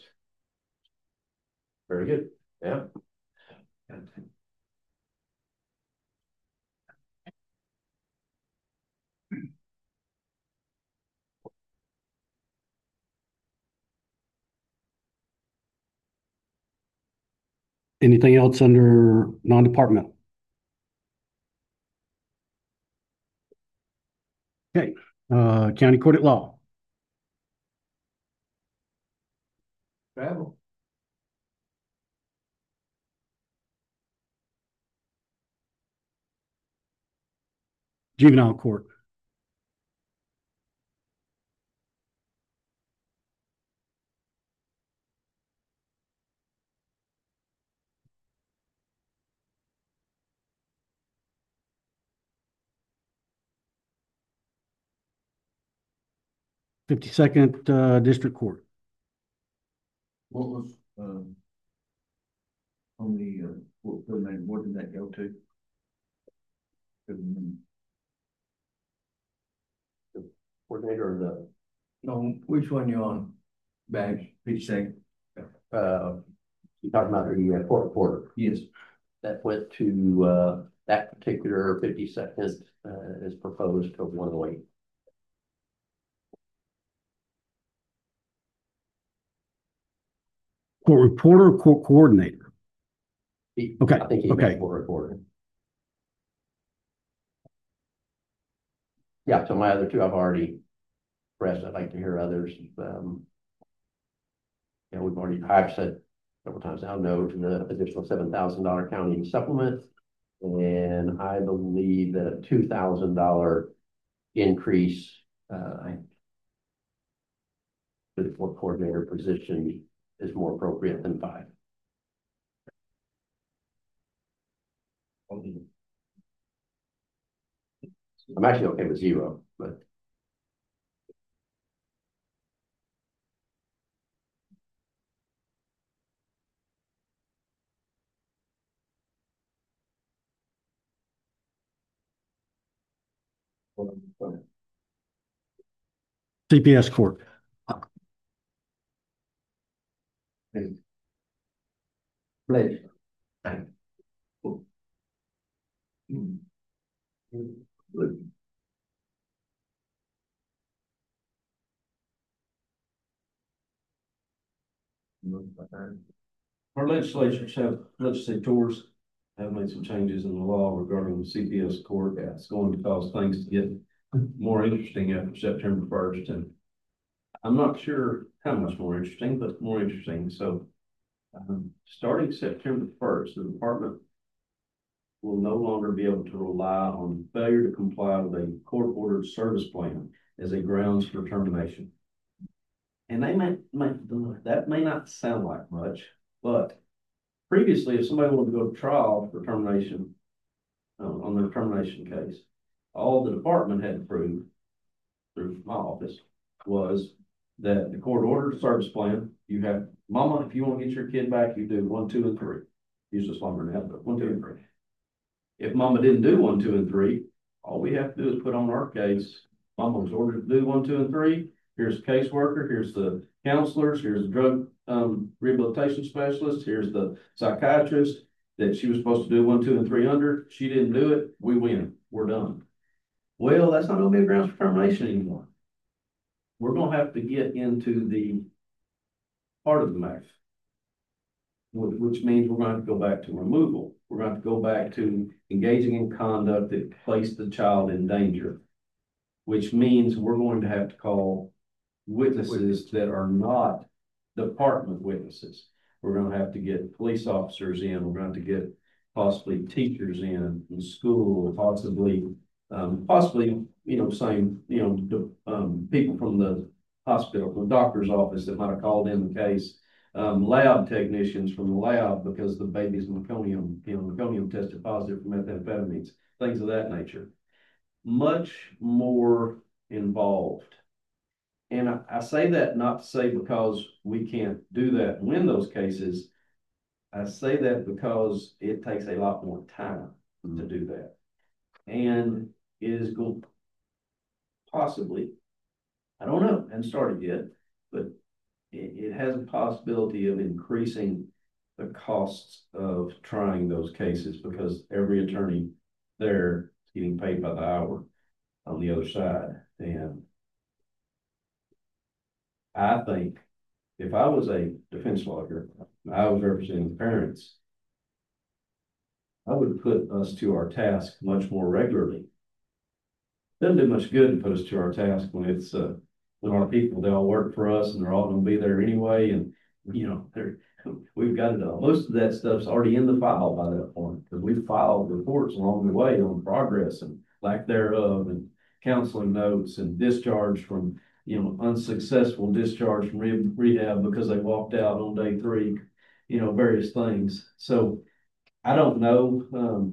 Very good. Yeah. Anything else under non-departmental? Okay, county court at law. Travel. Juvenile court. Fifty-second District Court. What was, on the, what did that go to? Coordinator of the, No, which one you on? Bags. 52nd. you talking about the court reporter Yes. that went to, that particular 52nd, is proposed to 108. Court reporter, court coordinator. Okay, I think he okay. meant court reporter. Yeah, so my other two I've already expressed. I'd like to hear others. Yeah, I've said several times now, no to the additional $7,000 county supplement. And I believe that a $2,000 increase, to the court coordinator position is more appropriate than 5. I'm actually okay with 0, but. CPS court. Blake. Our legislators have made some changes in the law regarding the CPS court. It's going to cause things to get more interesting after September 1st. And I'm not sure how much more interesting, but more interesting. So starting September 1st, the department will no longer be able to rely on failure to comply with a court-ordered service plan as a grounds for termination. And that may not sound like much, but previously, if somebody wanted to go to trial for termination on their termination case, all the department had to prove through my office was that the court ordered service plan. You have, mama, if you want to get your kid back, you do 1, 2, and 3. Usually longer than that, but 1, 2, and 3. If mama didn't do 1, 2, and 3, all we have to do is put on our case, mama was ordered to do 1, 2, and 3. Here's the caseworker, here's the counselors, here's the drug rehabilitation specialist, here's the psychiatrist that she was supposed to do 1, 2, and 3 under. She didn't do it. We win. We're done. Well, that's not going to be a grounds for termination anymore. We're going to have to get into the part of the math, which means we're going to have to go back to removal. We're going to have to go back to engaging in conduct that placed the child in danger, which means we're going to have to call witnesses that are not department witnesses. We're going to have to get police officers in. We're going to get possibly teachers in school, possibly, people from the hospital, from the doctor's office that might have called in the case, lab technicians from the lab because the baby's meconium tested positive for methamphetamines, things of that nature. Much more involved. And I say that not to say because we can't do that and win those cases. I say that because it takes a lot more time to do that. And it is going possibly, I don't know, I haven't started yet, but it has a possibility of increasing the costs of trying those cases because every attorney there is getting paid by the hour on the other side. And I think if I was a defense lawyer, I was representing the parents, I would put us to our task much more regularly. Doesn't do much good to put us to our task when it's when our people, they all work for us and they're all going to be there anyway. And we've got it all. Most of that stuff's already in the file by that point because we've filed reports along the way on progress and lack thereof, and counseling notes and discharge from unsuccessful discharge from rehab because they walked out on day 3, various things. So I don't know.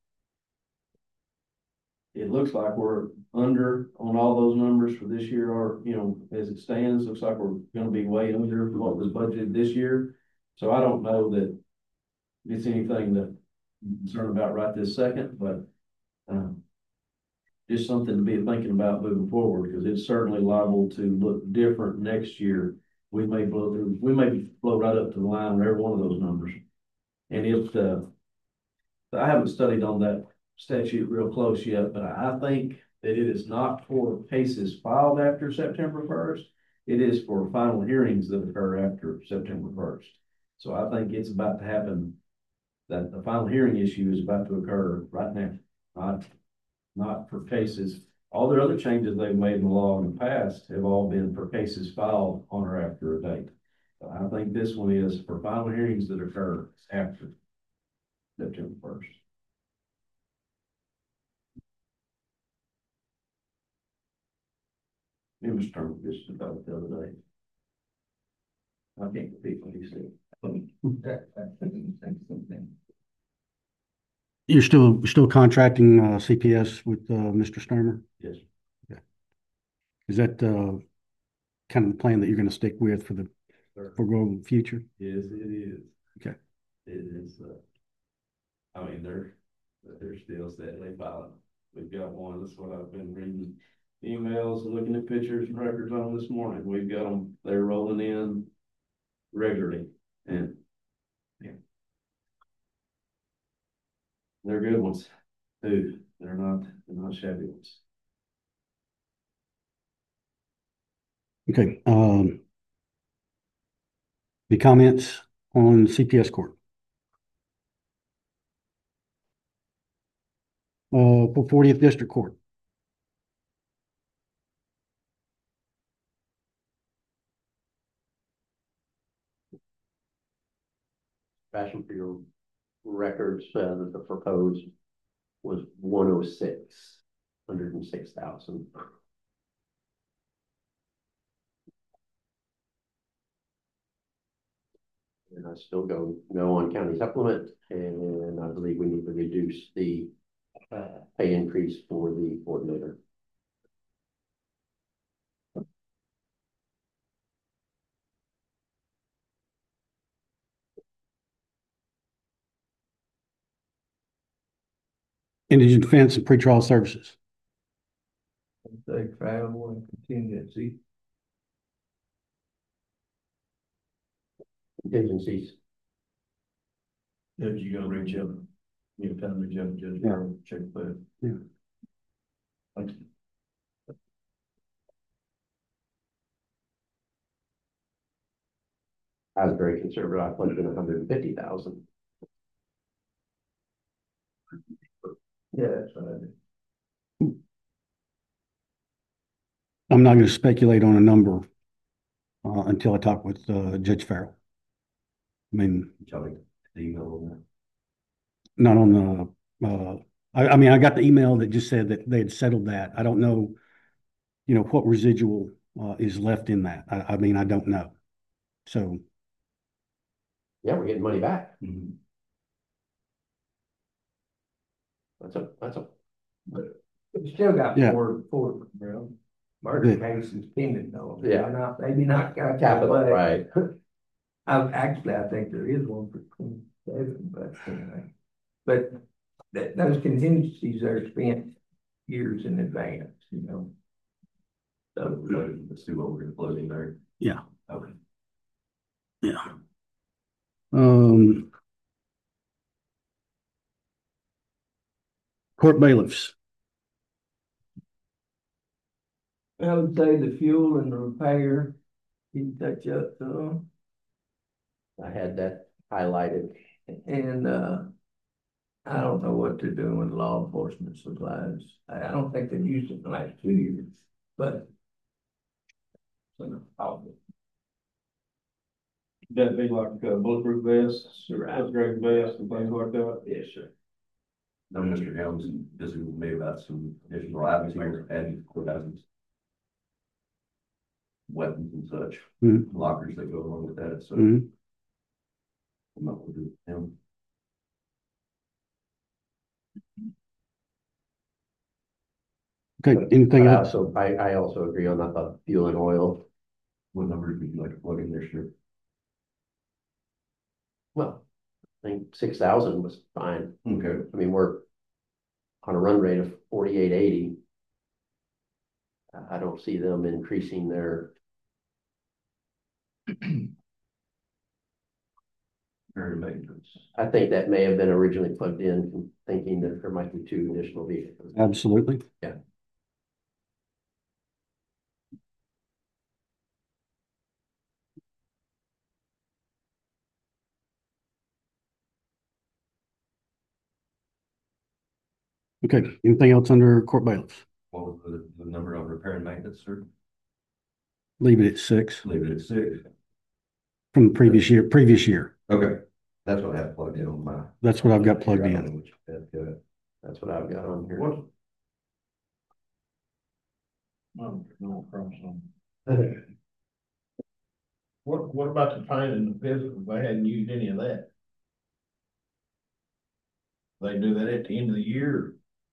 It looks like we're under on all those numbers for this year, or, as it stands, looks like we're going to be way under what was budgeted this year. So I don't know that it's anything to be concerned about right this second, but just something to be thinking about moving forward because it's certainly liable to look different next year. We may blow right up to the line on every one of those numbers. And I haven't studied on that statute real close yet, but I think that it is not for cases filed after September 1st. It is for final hearings that occur after September 1st. So I think it's about to happen, that the final hearing issue is about to occur right now, not for cases. All the other changes they've made in the law in the past have all been for cases filed on or after a date. So I think this one is for final hearings that occur after September 1st. It was termed just about the other day. I can't repeat what he said. You're still contracting CPS with Mr. Sturmer? Yes. Okay. Is that kind of the plan that you're going to stick with for the foregoing future? Yes, it is. Okay. It is, I mean, they're still steadily filing. We've got one, that's what I've been reading emails and looking at pictures and records on this morning. We've got them, they're rolling in regularly, and yeah. They're good ones too. They're not shabby ones. Okay. The comments on CPS court? For 40th District Court. Fashion for your records, the proposed was 106,000. And I still go on county supplement, and I believe we need to reduce the pay increase for the coordinator. Indigent Defense and Pretrial Services. Say travel and contingency. Contingencies. If you're gonna reach out, you know, time to reach out to Judge Brown, check that. Yeah. Thank you. I was very conservative. I plugged in 150,000. Yeah, that's right. I'm not going to speculate on a number until I talk with Judge Farrell. I mean, Shall the email on that? not on the, I mean, I got the email that just said that they had settled that. I don't know, you know, what residual is left in that. I mean, I don't know. So. Yeah, we're getting money back. Mm-hmm. That's a. But we still got Yeah. four murder Good. cases pending though. Yeah. They're not, maybe not got Capital, but right? I think there is one for 27, but anyway. But those contingencies are spent years in advance, you know. So let's see what we're gonna float in there. Yeah. Okay. Yeah. Court bailiffs. I would say the fuel and the repair, you can touch up some, I had that highlighted. and I don't know what they're doing with law enforcement supplies. I don't think they've used it in the last 2 years, but. That'd be like bulletproof vests, Right. upgrade vests and things like that. Yes, sir. Now, Mr. Helms visited with me about some additional items here, adding courthouses. Weapons and such, Mhm. lockers that go along with that, so. Mhm. I'm up with him. Okay, anything I else? I also agree on that, the fuel and oil. What numbers would you like to plug in there, sir? Well, I think 6,000 was fine. Okay. I mean, we're on a run rate of 4880. I don't see them increasing their. Very maintenance. I think that may have been originally plugged in, thinking that there might be 2 additional vehicles. Absolutely. Yeah. Okay, anything else under court bailiffs? What was the number on repair and maintenance, sir? Leave it at 6 Leave it at 6. from the previous year. Okay, that's what I have plugged in on my. That's what I've got plugged in. That's good. That's what I've got on here. What? No problem. What about the paint and the physical? They hadn't used any of that. They do that at the end of the year.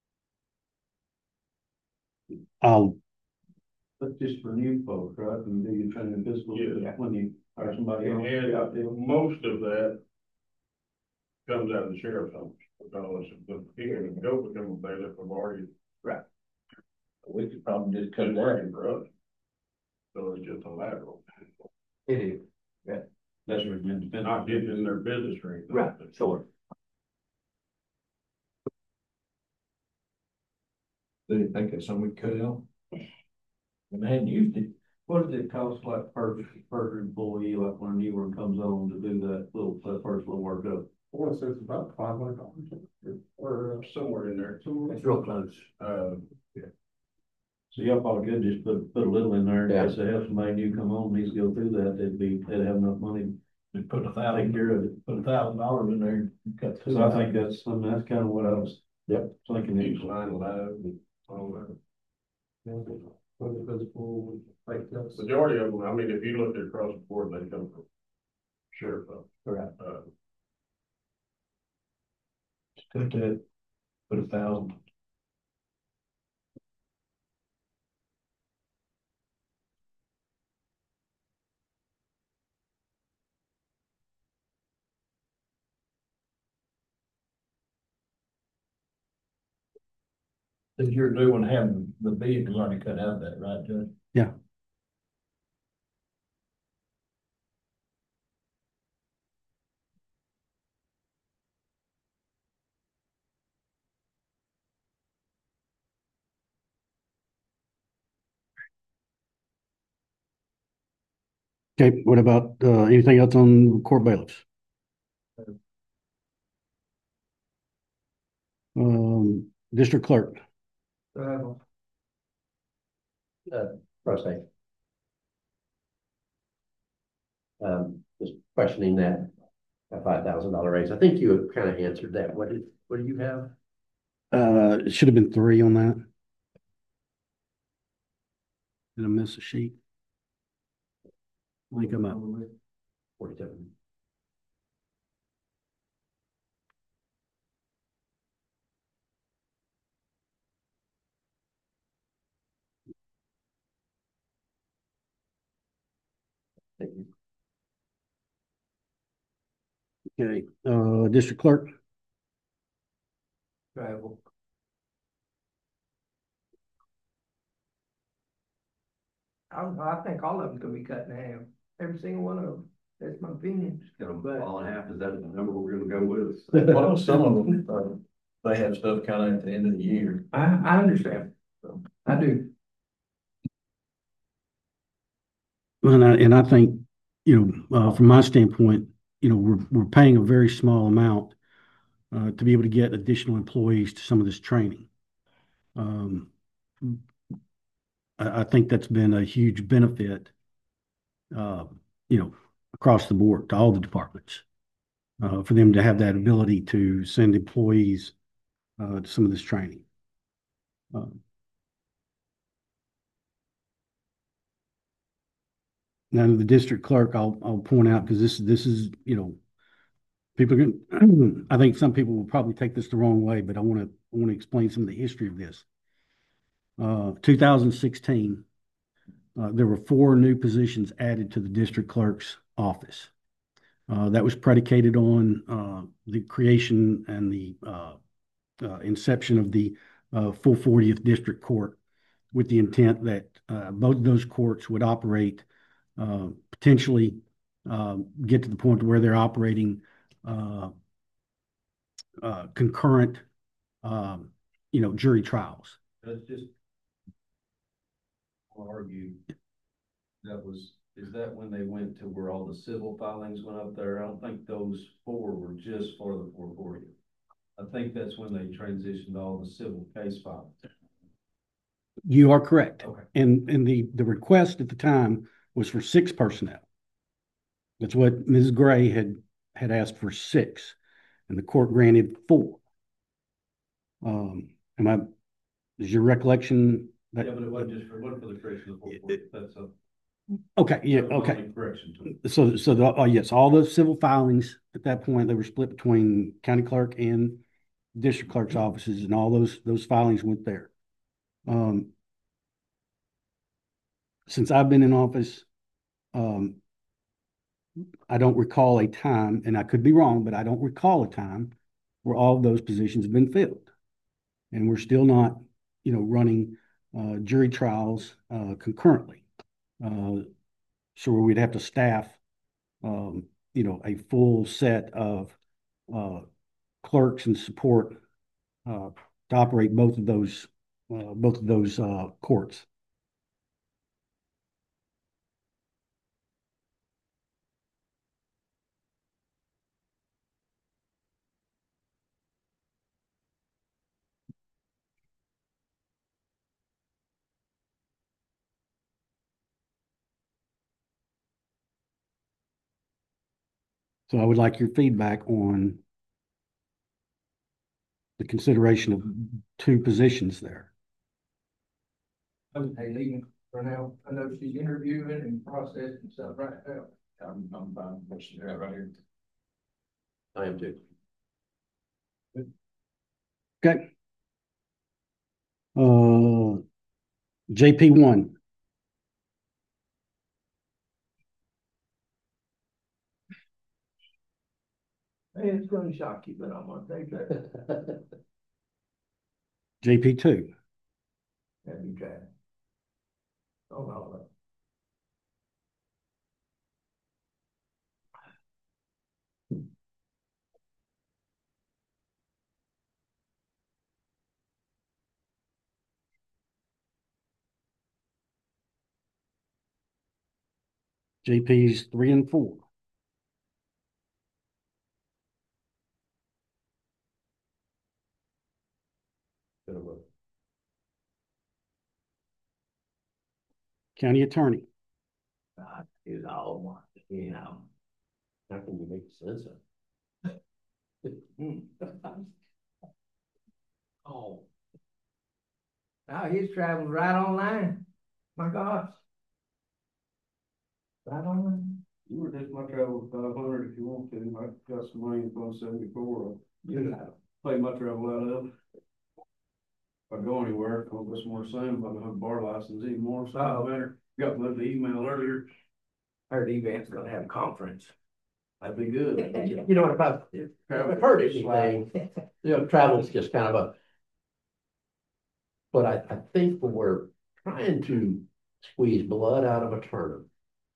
I'll, But just for new folks, right, and do your training physical, Yeah. when you hire somebody else. And most of that comes out of the sheriff's office, because the people that go become a bailiff have already. Right. We could probably just cut Cut it working out. for us. So it's just a lateral, It is. That's where it's meant to be. not getting in their business or anything. Right, sure. They didn't think that's something we cut out. And they hadn't used it. What does it cost like per employee, like when a new one comes on to do that first little workup? Well, it's about $500 or somewhere in there. It's real close. So y'all probably could just put a little in there, in Yeah. case they have somebody new come on, needs to go through that, they'd have enough money They put to take care of it. $1,000 in there and cut two. So I think that's kind of what I was. Yep. Thinking. Each line alive and all that. Majority of them, I mean, if you looked across the board, they come from sheriff. Right. Cut that, put 1,000. Does your new one have the vehicles already cut out of that, right, Judge? Yeah. Okay, what about, anything else on court bailiffs? District clerk, Prostate. Just questioning that $5,000 raise. I think you have kind of answered that. What do you have? it should have been 3 on that. Did I miss a sheet? I think I'm up. 47. Thank you. Okay, district clerk, Travel. I don't know, I think all of them can be cut in half, every single one of them, that's my opinion. Gonna fall in half, is that the number we're gonna go with? Well, some of them, they have stuff kind of at the end of the year. I understand, I do. and I think, from my standpoint, we're paying a very small amount to be able to get additional employees to some of this training. I think that's been a huge benefit, across the board to all the departments, for them to have that ability to send employees to some of this training. Now, the district clerk, I'll point out, because this is, people are going I think some people will probably take this the wrong way, but I want to explain some of the history of this. 2016, there were 4 new positions added to the district clerk's office. That was predicated on the creation and the inception of the full 40th District Court, with the intent that both of those courts would operate, potentially get to the point where they're operating concurrent, jury trials. That's just. I'll argue, is that when they went to where all the civil filings went up there? I don't think those 4 were just for the 440. I think that's when they transitioned all the civil case files. You are correct. Okay. And the request at the time was for 6 personnel. That's what Ms. Gray had asked for 6, and the court granted 4. Is your recollection that? Yeah, but it wasn't just for, for the correction of the court, that's a. Okay, yeah, that was okay. only correction to it. So yes, all the civil filings at that point, they were split between county clerk and district clerk's offices, and all those filings went there. Since I've been in office, I don't recall a time, and I could be wrong, but I don't recall a time where all of those positions have been filled. And we're still not, running jury trials concurrently. So we'd have to staff, a full set of clerks and support to operate both of those courts. So I would like your feedback on the consideration of 2 positions there. Okay, leaving for now. I know she's interviewing and processing stuff right now. I'm fine, what you have right here. I am too. Okay. JP1. Hey, it's gonna shock you, but I'm gonna take that. JP2. That'd be trash. Oh, no. JP's 3 and 4. County attorney. God, it's all one, How can you make sense of it? Oh. Now he's traveling right online. My gosh. Right online. You were just my travel 500 if you want to. I got some money in 174. You know. Pay my travel out of. If I go anywhere, I'll go somewhere soon. If I don't have a bar license anymore, so I better. Got the email earlier. Heard Event's gonna have a conference. That'd be good. You know what, if I've heard anything, travel's just kind of a. But I think when we're trying to squeeze blood out of a turnip,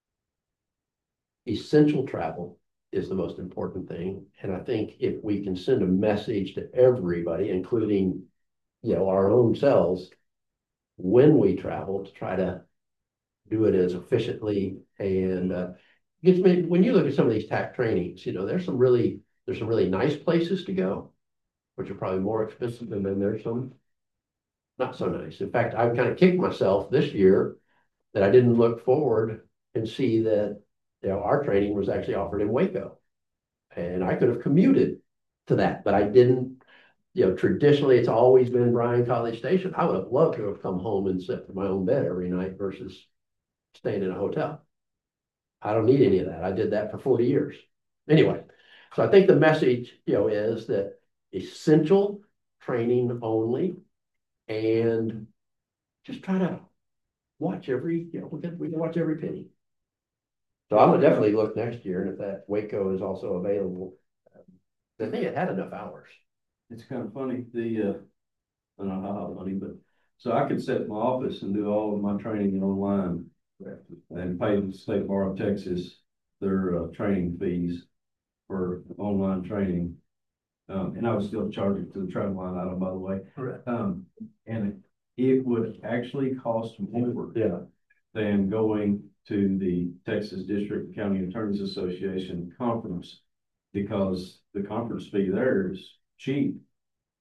essential travel is the most important thing. And I think if we can send a message to everybody, including, our own selves, when we travel, to try to do it as efficiently and gets me, when you look at some of these TAC trainings, there's some really nice places to go, which are probably more expensive, and then there's some not so nice. In fact, I've kind of kicked myself this year that I didn't look forward and see that, our training was actually offered in Waco. And I could have commuted to that, but I didn't. Traditionally, it's always been Bryan College Station. I would have loved to have come home and slept in my own bed every night versus staying in a hotel. I don't need any of that. I did that for 40 years. Anyway, so I think the message, is that essential training only, and just try to watch every, we can watch every penny. So I'm gonna definitely look next year, and if that Waco is also available, I think it had enough hours. It's kind of funny, I don't know how funny, but, so I could set my office and do all of my training online and pay the State Bar of Texas their training fees for online training. And I was still charging to the travel line item, by the way. Correct. And it would actually cost more than going to the Texas District County Attorneys Association conference, because the conference fee there is cheap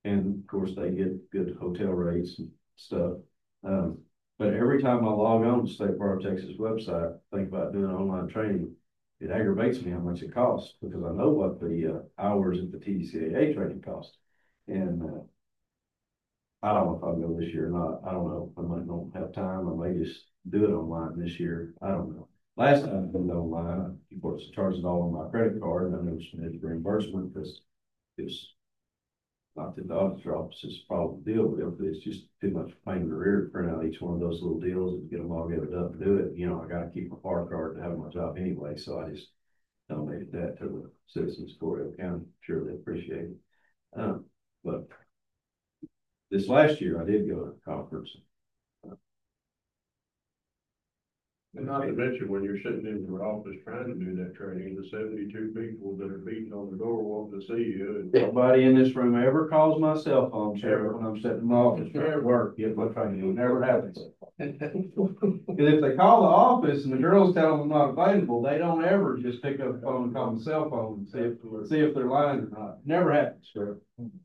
and of course, they get good hotel rates and stuff. But every time I log on to State Farm Texas website, think about doing online training, it aggravates me how much it costs, because I know what the hours at the TDCAA training cost. And I don't know if I'll go this year or not. I don't know. I might not have time. I may just do it online this year. I don't know. Last time I did it online, of course, I charged it all on my credit card, and I noticed the reimbursement because it's not that the auditor office is a problem to deal with, but it's just too much pain in the rear to print out each one of those little deals and get them all gathered up and do it. You know, I gotta keep my bar card to have my job anyway, so I just donated that to the citizens of Cordell County. Sure, they appreciate it. But this last year, I did go to a conference. And not to mention, when you're sitting in your office trying to do that training, the 72 people that are beating on the door wanting to see you. And Nobody in this room ever calls my cell phone, Sheriff, when I'm sitting in my office trying to work, get my training. It never happens. Because if they call the office and the girls tell them I'm not available, they don't ever just pick up the phone and call my cell phone and see if they're lying or not. Never happens, Sheriff.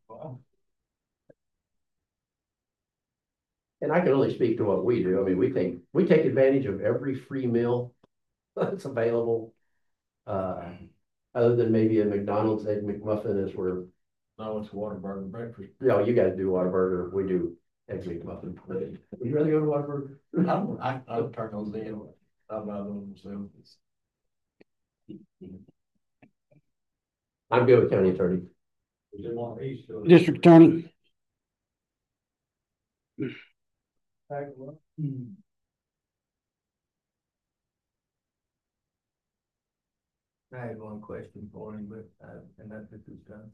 And I can only speak to what we do. I mean, we take advantage of every free meal that's available. Other than maybe a McDonald's Egg McMuffin is where, No, it's Whataburger breakfast. you know, you guys do Whataburger, we do Egg McMuffin. Would you rather go to Whataburger? I turn those in. I buy those myself. I'm good with county attorney. District Attorney. I had one question for him, but, and that's it this time.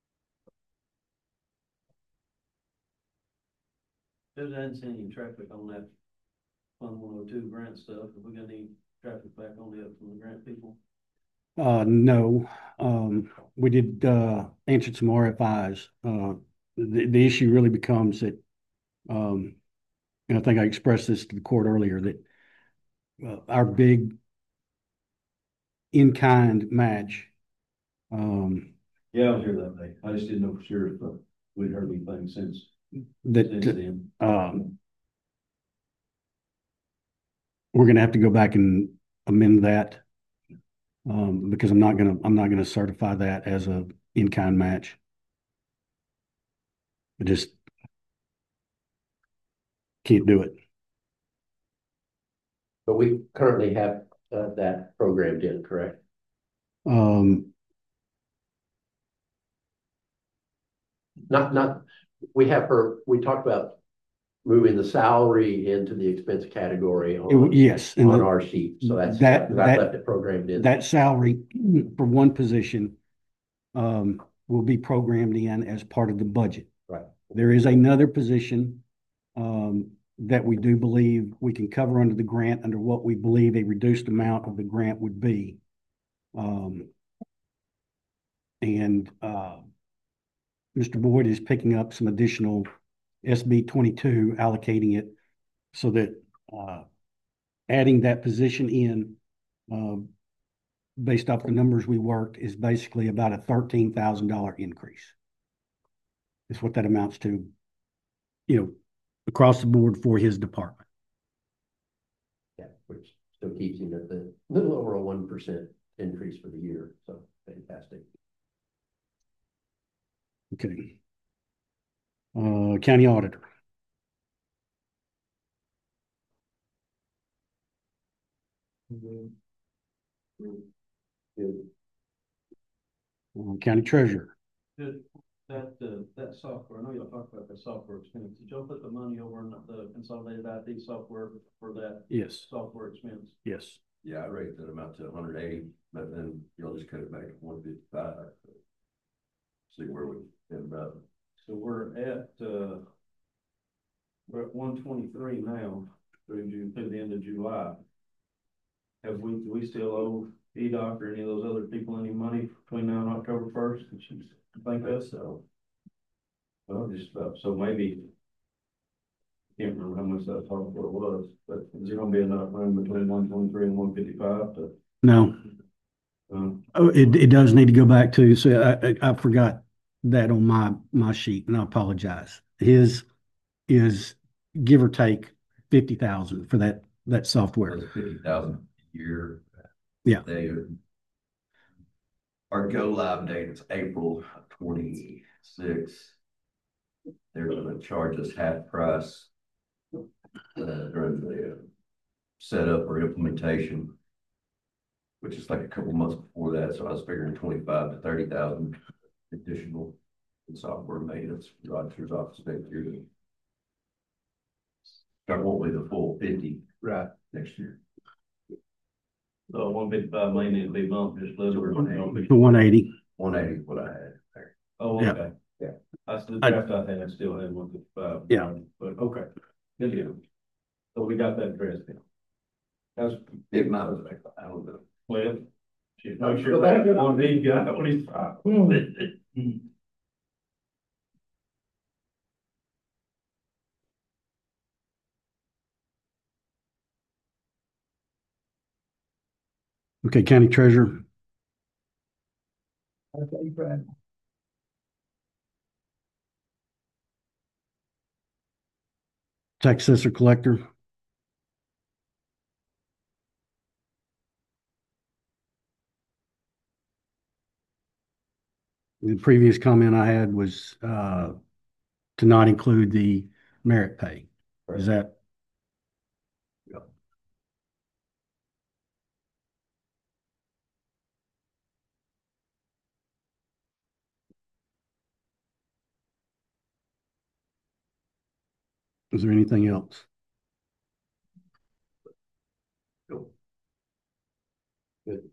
There's hadn't seen any traffic on that Fund 102 grant stuff. Are we gonna need traffic back on it from the grant people? No, we did, answer some RFIs. The issue really becomes that, and I think I expressed this to the court earlier, that our big in-kind match, Yeah, I was here that day. I just didn't know for sure if we'd heard anything since that, then. we're gonna have to go back and amend that. Because I'm not gonna certify that as a in-kind match. I just can't do it. But we currently have that programmed in, correct? Not, we talked about moving the salary into the expense category on, Yes. And on our sheet. So that's, that I left it programmed in. that salary for one position will be programmed in as part of the budget. Right. There is another position that we do believe we can cover under the grant, under what we believe a reduced amount of the grant would be. Mr. Boyd is picking up some additional SB 22, allocating it so that adding that position in based off the numbers we worked is basically about a $13,000 increase. Is what that amounts to, across the board for his department. Yeah, which still keeps him at the little over a 1% increase for the year. So fantastic. Okay. County auditor. County treasurer. That software, I know y'all talked about that software expense. Did y'all put the money over in the consolidated IT software for that Yes. software expense? Yes. Yeah, I raised that amount to 180, but then you'll just cut it back to 155. See where we end up. So we're at 123 now through the end of July. Do we still owe EDOC or any of those other people any money between now and October 1st? I think that's so. Well, just about, so maybe, can't remember how much that software was, but is there gonna be enough room between 123 and 155 to? No. It does need to go back to, so I forgot. that on my sheet, and I apologize. His is give or take 50,000 for that software. Was 50,000 a year. Yeah. Our go live date is April 26th. They're gonna charge us half price during the setup or implementation, which is like a couple months before that. So I was figuring 25 to 30,000 additional in software maintenance for the auditor's office next year. That won't be the full 50 Right. next year. So 155 may need to be bumped just a little bit. To 180. 180 is what I had there. Oh, Yeah. okay. Yeah. I still, draft I had, I still had 155. Yeah. But, okay, good deal. So we got that addressed then. That's, It might have, I don't know. well, should make sure that one of these guys, when he's. Okay, County Treasurer. Okay, Brad. Tax Assessor Collector. The previous comment I had was to not include the merit pay. Is that? Is there anything else? Good.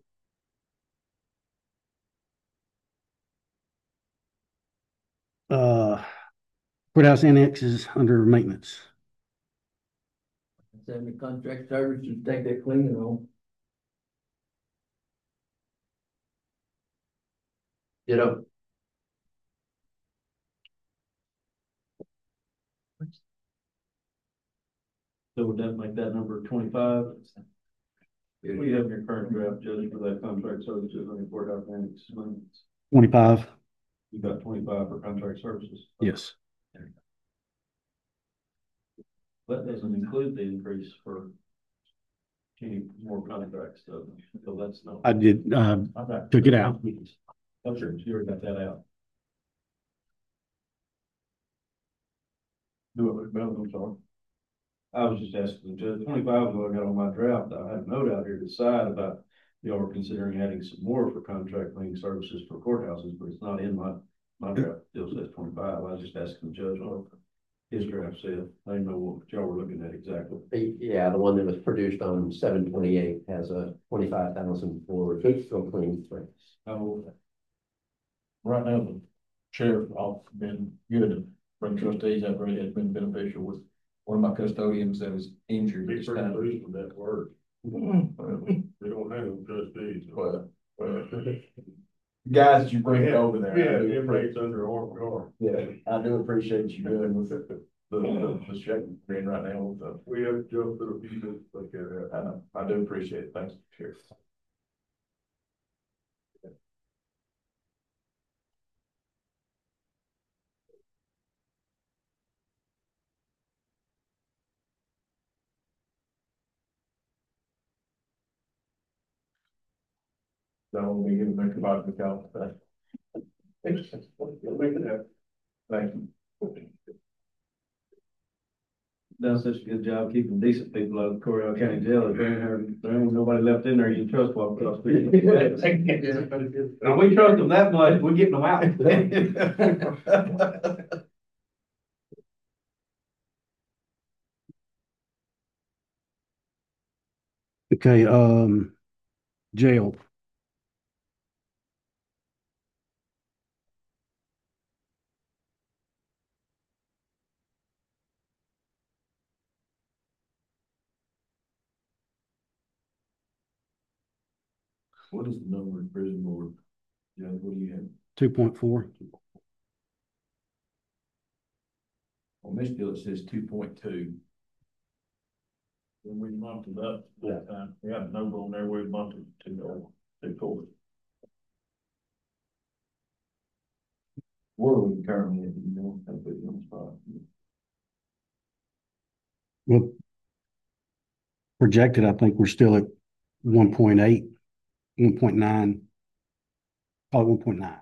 Courthouse annexes under maintenance. Send the contract services, take that cleaning on. Ditto. So would that make that number 25? We have your current draft, Judge, for that contract services on the courthouse annex. 25. You got 25 for contract services. Yes. That doesn't include the increase for any more contracts, though. So that's not. I did, took it out. Oh, sure, you already got that out. Do it with Bell, I'm sorry. I was just asking the judge, 25 is what I got on my draft. I had a note out here to the side about y'all were considering adding some more for contract cleaning services for courthouses, but it's not in my draft. It still says 25. I was just asking the judge what his draft said. I didn't know what y'all were looking at exactly. Yeah, the one that was produced on 7/28 has a 25,000 for Batesville cleaning service. Oh, Right now, the sheriff office been good. Bring trustees, that really has been beneficial with one of my custodians that was injured. Be this pretty time. pleased with that work. They don't have them trustees. Well, guys, that you bring it over there. Yeah, it rates under armed guard. Yeah, I do appreciate you doing with the check we're in right now with the, We have to jump through a few things like that. I do appreciate it. Thanks, Sheriff. Don't we give them a about the count today? Thank you. done such a good job keeping decent people out of Coryell County Jail. There ain't nobody left in there you can trust walk across the street. And we trust them that much, we're getting them out. Okay, jail. What is the number in prison board? Yeah, what do you have? 2.4. On this deal, it says 2.2. When we bumped it up that time, we had a number on there, we bumped it to 2.4. currently, you know, I put you on the spot. Well, projected, I think we're still at 1.8, 1.9, probably 1.9.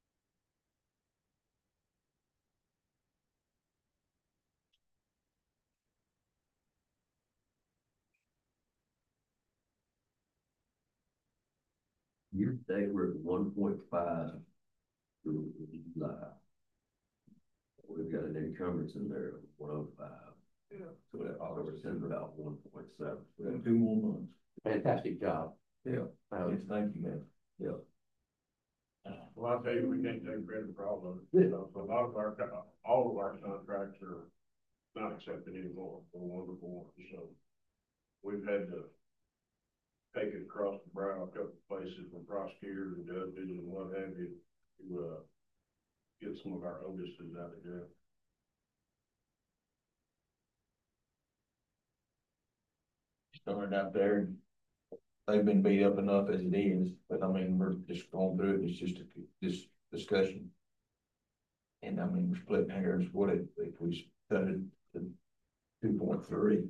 Year to date, we're at 1.5 through July. We've got an encumbrance in there of 105. Yeah. So that October, December, about 1.7. We got 2 more months. Fantastic job. Yeah. Yes, thank you, man. Yeah. Well, I'll tell you, we can't take credit for all of it. You know, so a lot of our, all of our contracts are not accepted anymore for wonderful ones, so we've had to take it across the brow a couple of places with prosecutors and judges and what have you to, get some of our oldesters out of jail. Started out there, and they've been beat up enough as it is, but I mean, we're just going through it, it's just this discussion. And I mean, we're splitting hairs, if we cut it to 2.3.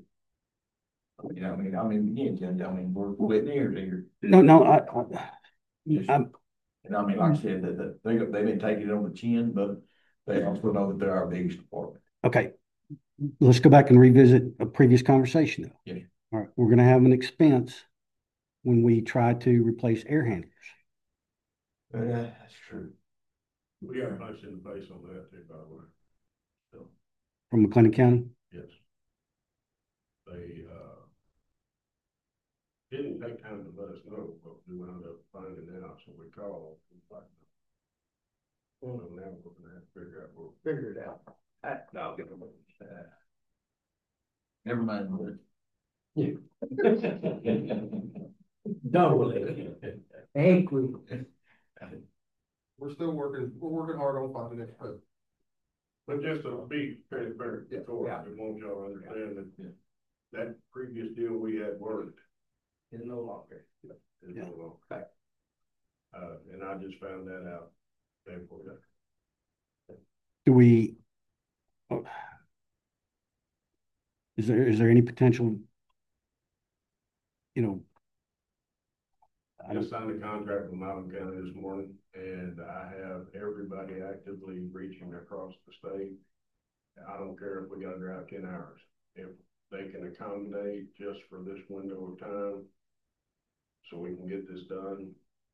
I mean, we're splitting hairs here. No, Just- I'm, And I mean, like I said, that they've been taking it on the chin, but they also know that they're our biggest department. okay. Let's go back and revisit a previous conversation though. Yeah. All right, we're gonna have an expense when we try to replace air handlers. That's true. We got punched in the face on that too, by the way. So, From McLennan County? yes. They, didn't take time to let us know, but we wound up finding out, so we called. So now we're gonna have to figure out what. Figure it out. I'll get them. Never mind. But Double. Angry. We're working hard on finding it, but But just to be transparent, Yeah, we want y'all to understand that that previous deal we had worked. Is no longer. Is no longer. Okay. And I just found that out. Therefore, Do we? Is there any potential? You know. I just signed a contract with Malvern County this morning, and I have everybody actively reaching across the state. I don't care if we gotta drive 10 hours, if they can accommodate just for this window of time, so we can get this done.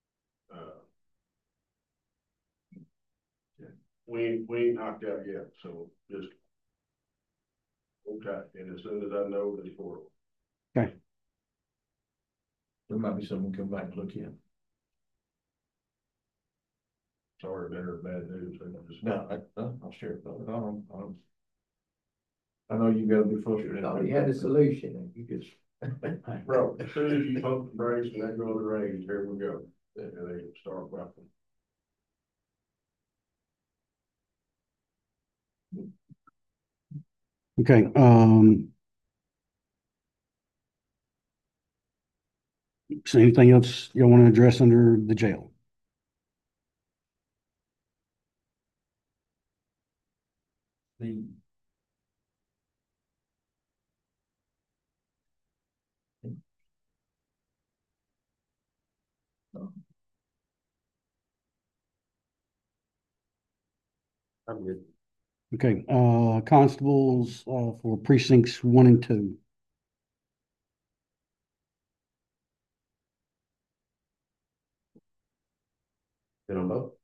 We ain't knocked out yet, so just okay, and as soon as I know this for. Okay. there might be someone come back and look in. Sorry, better or bad news. I'm sure. I know you gotta be frustrated. Thought he had a solution and you just. Bro, as soon as you pump the brakes and that go to range, here we go, and they start weapon. Okay, so anything else you want to address under the jail? The I'm good. Okay, constables, for precincts 1 and 2. Good on both.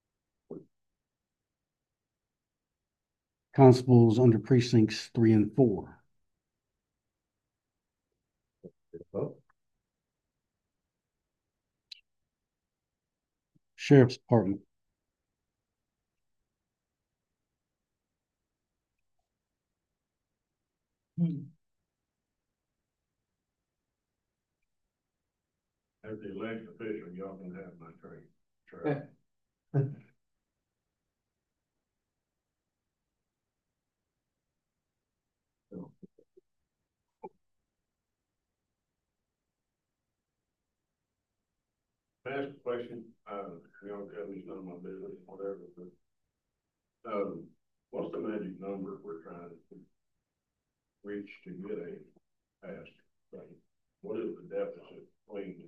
Constables under precincts 3 and 4. Good on both. Sheriff's Department. As the elected official, y'all can have my train. Ask a question, you know, tell me it's none of my business, whatever, but What's the magic number we're trying to reach to get a pass rate? What is the deficit between?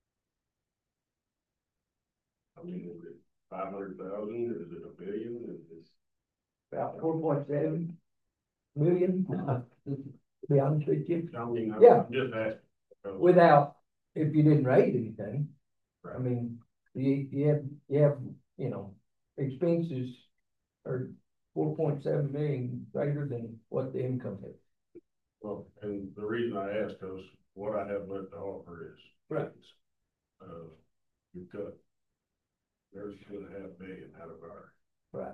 I mean, is it 500,000? Is it a billion? Is it? About 4.7 million, to be honest with you. I mean, Yeah. I'm just asking. because- Without, if you didn't raise anything. I Right. mean, you have, you know, expenses are 4.7 million greater than what the income is. Well, and the reason I ask is what I have left to offer is. Right. We've got. There's 2.5 million out of our. Right.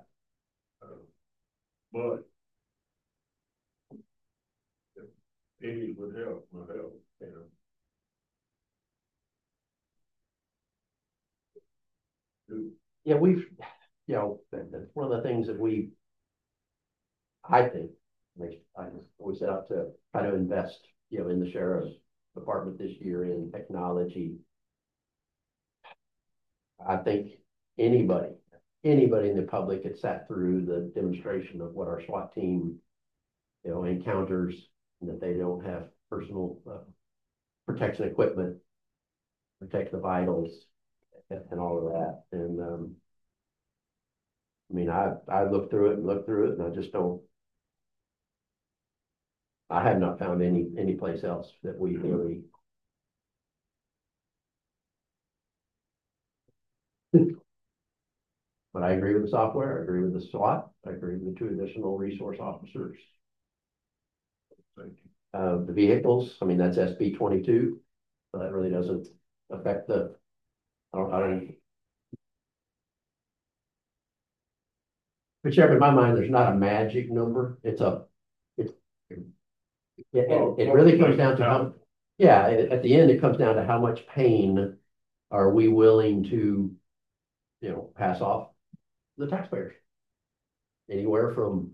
But. If pennies would help, you know. Yeah, we've, you know, that's one of the things that I think, we set out to try to invest, you know, in the sheriff's department this year in technology. I think anybody in the public had sat through the demonstration of what our SWAT team, you know, encounters, and that they don't have personal protection equipment, protect the vitals, and all of that. And I mean, I looked through it, and I just don't. I have not found any place else that we really. But I agree with the software. I agree with the SWAT. I agree with the 2 additional resource officers. The vehicles, I mean, that's SB 22, so that really doesn't affect the. I don't. But Sheriff, in my mind, there's not a magic number. It really comes down to how, yeah, at the end, it comes down to how much pain are we willing to, you know, pass off the taxpayers. Anywhere from,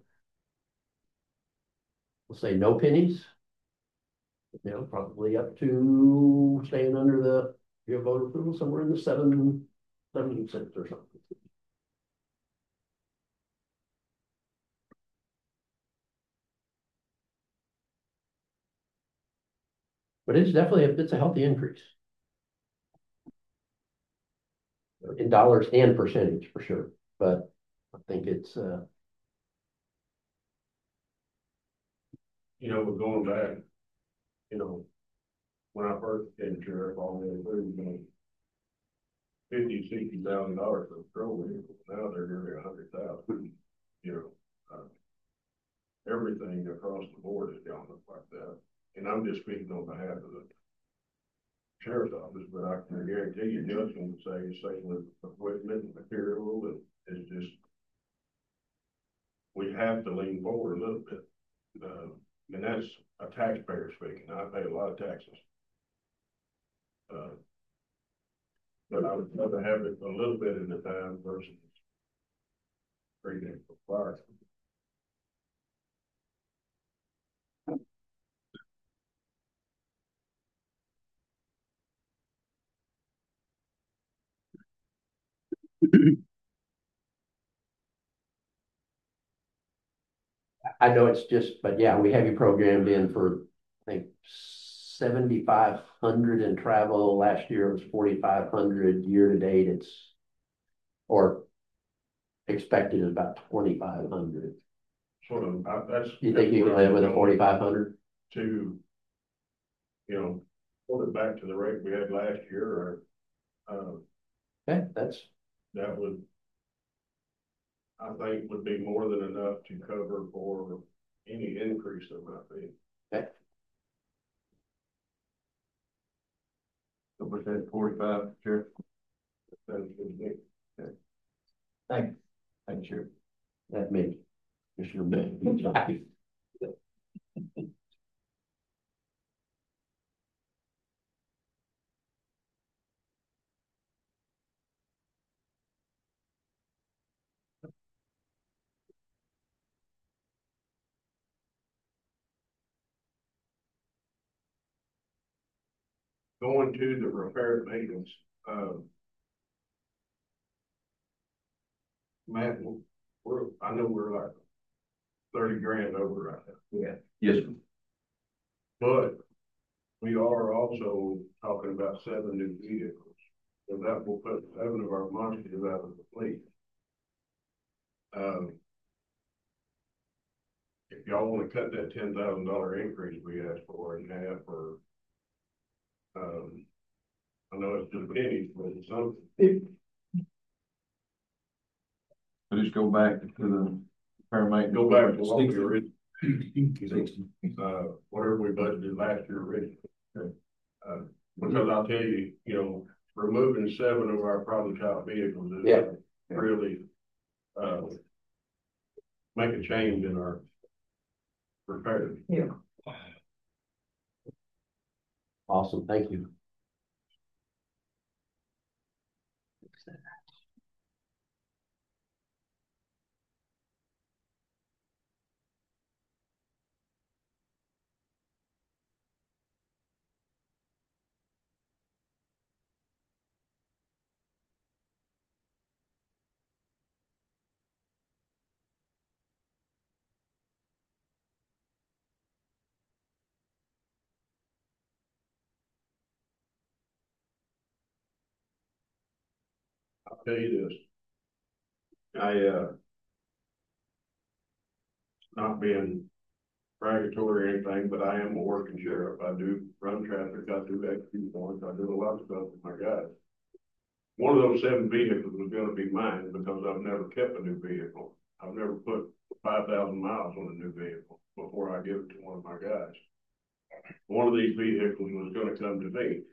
let's say, no pennies, you know, probably up to staying under the, you know, voter approval somewhere in the 7 cents or something. But it's definitely, it's a healthy increase. In dollars and percentage for sure, but I think it's, You know, but going back, you know, when I first became sheriff, all the way through, you know, $50,000-$60,000 for a patrol vehicle. Now they're nearly 100,000. You know, everything across the board has gone up like that. And I'm just speaking on behalf of the sheriff's office, but I can guarantee you, Justin would say the same with equipment and material, and it's just, we have to lean forward a little bit. And that's a taxpayer speaking. I pay a lot of taxes. But I would rather have it a little bit at a time versus reading for fire. I know it's just, but yeah, we have you programmed in for, I think, 7,500 in travel. Last year it was 4,500. Year to date, it's, or expected is about 2,500. Sort of, that's. You think you can live with a 4,500? To, you know, put it back to the rate we had last year, or, Okay, that's. that would, I think, would be more than enough to cover for any increase that might be. Okay. So what's that, 45, Sheriff? That's good to me. Thanks. Thanks, Sheriff. That makes Commissioner Mill happy. Going to the repair and maintenance, Matt, I I know we're like 30 grand over right now. Yeah. Yes, sir. But we are also talking about 7 new vehicles. So that will put 7 of our monsters out of the fleet. If y'all wanna cut that $10,000 increase we asked for in half, or, I know it's just pennies, but it's something. So just go back to the paramedic. Go back to what we 60. originally, whatever we budgeted last year originally. Because I'll tell you, you know, removing 7 of our problem child vehicles is Yeah. really, make a change in our repairs. Yeah. Awesome, thank you. I'll tell you this. Not being braggadocious or anything, but I am a working sheriff. I do run traffic, I do execute warrants, I do a lot of stuff with my guys. One of those 7 vehicles was gonna be mine because I've never kept a new vehicle. I've never put 5,000 miles on a new vehicle before I give it to one of my guys. One of these vehicles was gonna come to me.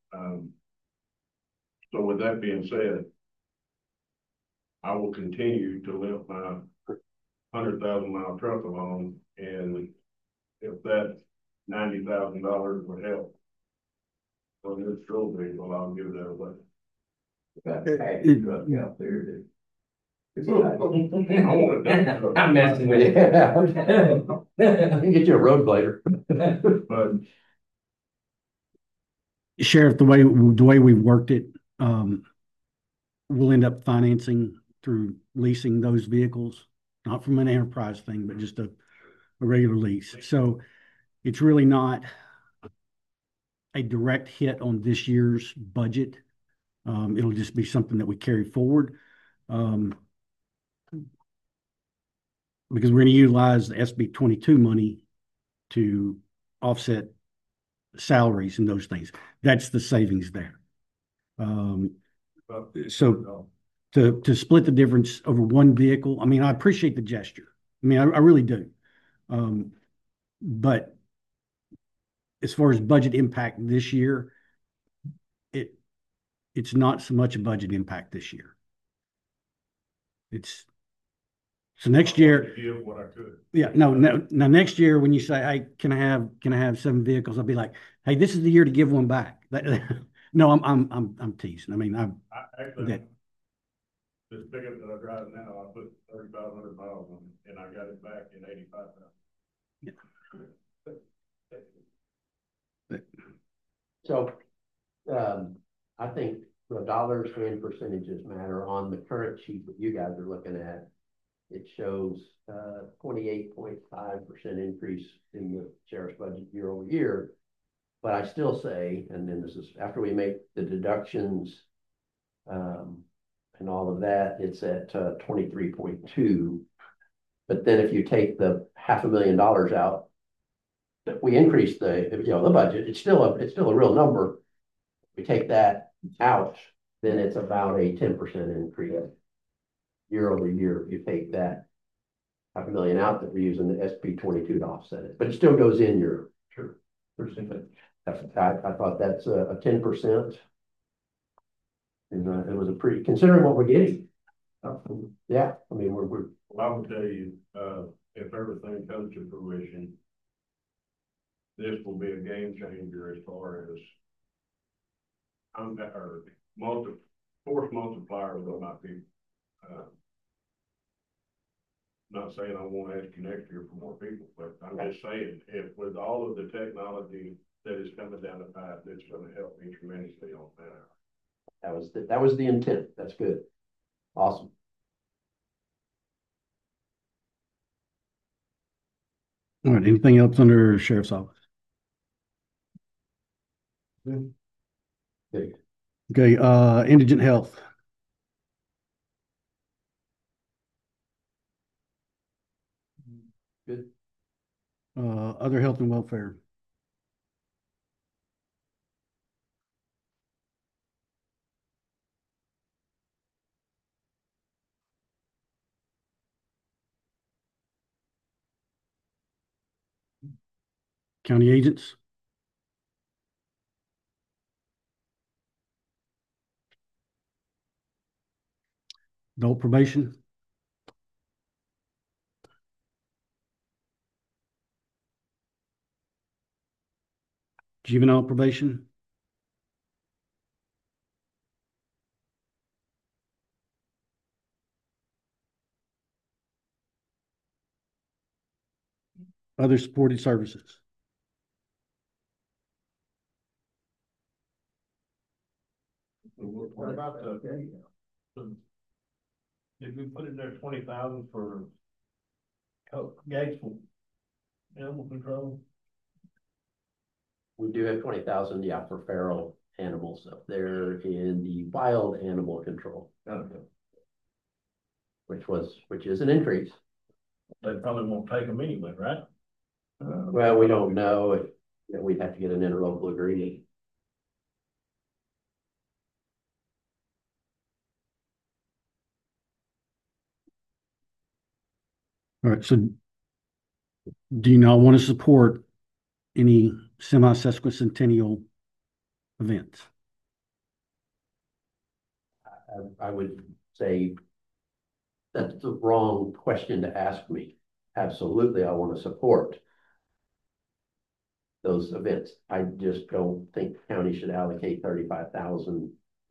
So with that being said, I will continue to limp my 100,000 mile truck along, and if that $90,000 would help on this patrol vehicle, I'll give that away. Got a package truck out there that. I want a dump truck. I'm messing with you. Get you a road blader. But Sheriff, the way we've worked it, we'll end up financing through leasing those vehicles, not from an enterprise thing, but just a regular lease. So it's really not a direct hit on this year's budget. It'll just be something that we carry forward. Because we're going to utilize the SB 22 money to offset salaries and those things. That's the savings there. So to split the difference over one vehicle, I mean, I appreciate the gesture. I mean, I really do. But as far as budget impact this year, it's not so much a budget impact this year. So next year, give what I could. yeah, no. Now next year, when you say, "Hey, can I have 7 vehicles?" I'll be like, "Hey, this is the year to give one back." No, I'm teasing. I mean, Actually, this pickup that I drive now, I put 3,500 miles on it, and I got it back in 85,000. yeah. So, I think the dollars and percentages matter. On the current sheet that you guys are looking at, it shows 28.5% increase in the sheriff's budget year over year. But I still say, and then this is after we make the deductions and all of that, it's at 23.2. But then if you take the $500,000 out, we increase the budget. It's still a real number. We take that out, then it's about a 10% increase year over year. If you take that $500,000 out, that we're using the SB 22 to offset it, but it still goes in your percentage. I thought that's a 10%. And it was a pretty, considering what we're getting. Yeah, I mean, we're. Well, I will tell you, if everything comes to fruition, this will be a game changer as far as force multiplier with my people. Not saying I won't ask you next year for more people, but I'm just saying, if with all of the technology that is coming down the pipe, it's going to help me tremendously on that. That was the intent. That's good. Awesome. All right, anything else under sheriff's office? Okay. Okay, indigent health. Good. Other health and welfare. County agents. Adult probation. Juvenile probation. Other supported services. What about did we put in there 20,000 for Gatesville animal control? We do have 20,000, yeah, for feral animals up there in the wild animal control, which is an increase. They probably won't take them anyway, right? Well, we don't know if, we'd have to get an interlocal agreement. All right, so do you not want to support any semi-sesquicentennial events? I would say that's the wrong question to ask me. Absolutely, I want to support those events. I just don't think the county should allocate 35,000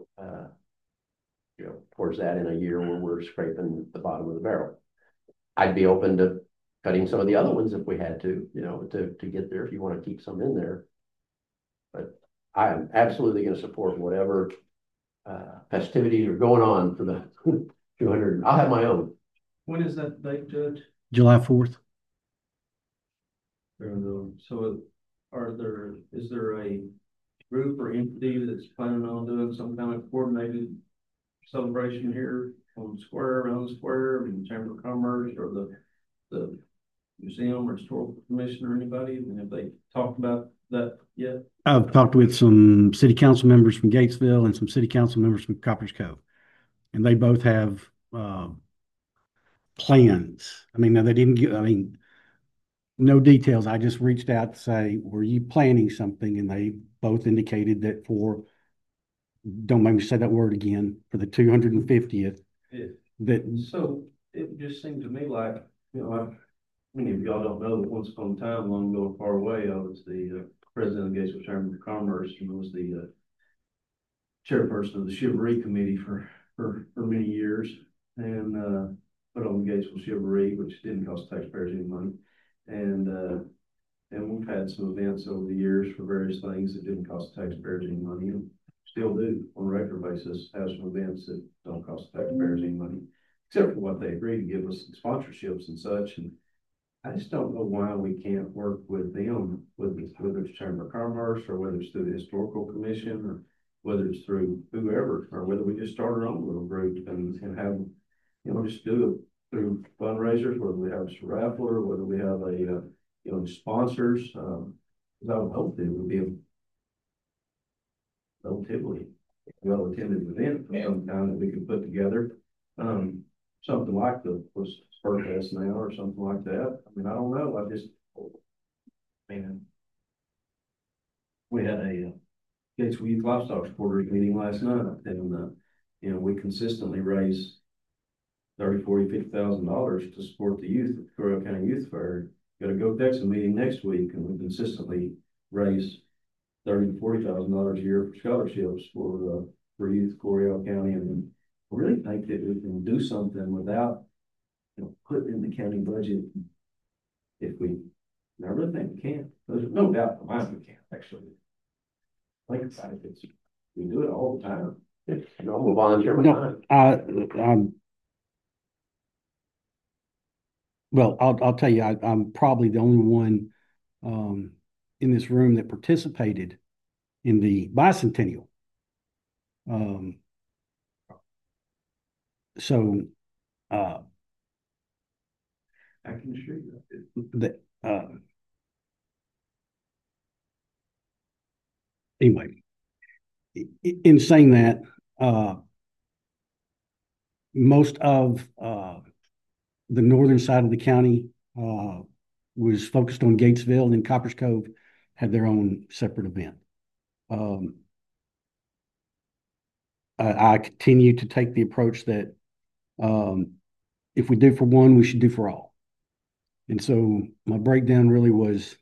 towards that in a year where we're scraping the bottom of the barrel. I'd be open to cutting some of the other ones if we had to, to get there, if you want to keep some in there. But I am absolutely going to support whatever festivities are going on for the 200. I'll have my own. When is that date, Judge? July 4th. So is there a group or entity that's planning on doing some kind of coordinated celebration here on the square, around the square, in the Chamber of Commerce or the museum or historical commission or anybody? And have they talked about that yet? I've talked with some city council members from Gatesville and some city council members from Coppers Cove, and they both have plans. I mean, now they didn't give, no details. I just reached out to say, were you planning something? And they both indicated that don't make me say that word again, for the 250th. So it just seemed to me like, many of y'all don't know that once upon a time, long ago, far away, I was the president of the Gatesville Chamber of Commerce and was the chairperson of the Chivalry Committee for many years, and put on the Gatesville Chivalry, which didn't cost taxpayers any money, and we've had some events over the years for various things that didn't cost taxpayers any money, and still do on a regular basis have some events that don't cost taxpayers any money, except for what they agree to give us sponsorships and such. And I just don't know why we can't work with them, whether it's Chamber of Commerce or whether it's through the Historical Commission or whether it's through whoever, or whether we just start our own little group and have, just do it through fundraisers, whether we have a raffle or whether we have a, sponsors. I would hope that it would be a relatively well-attended event of some kind that we could put together. Something like was Spur Fest now or something like that. I don't know. We had a Gatesville Youth Livestock Supporters meeting last night, and we consistently raise $30,000, $40,000, $50,000 to support the youth at the Coral County Youth Fair. Got a Go Texas meeting next week, and we consistently raise $30,000 to $40,000 a year for scholarships for youth at Coral County, and I really think that we can do something without putting in the county budget. If we, I really think we can. There's no doubt in my mind we can, actually. Think about it. We do it all the time. We'll volunteer my time. Well, I'll tell you, I'm probably the only one in this room that participated in the bicentennial. Um, so I can assure you that. that anyway, in saying that, most of the northern side of the county was focused on Gatesville, and Coppers Cove had their own separate event. I continue to take the approach that if we do for one, we should do for all. And so my breakdown really was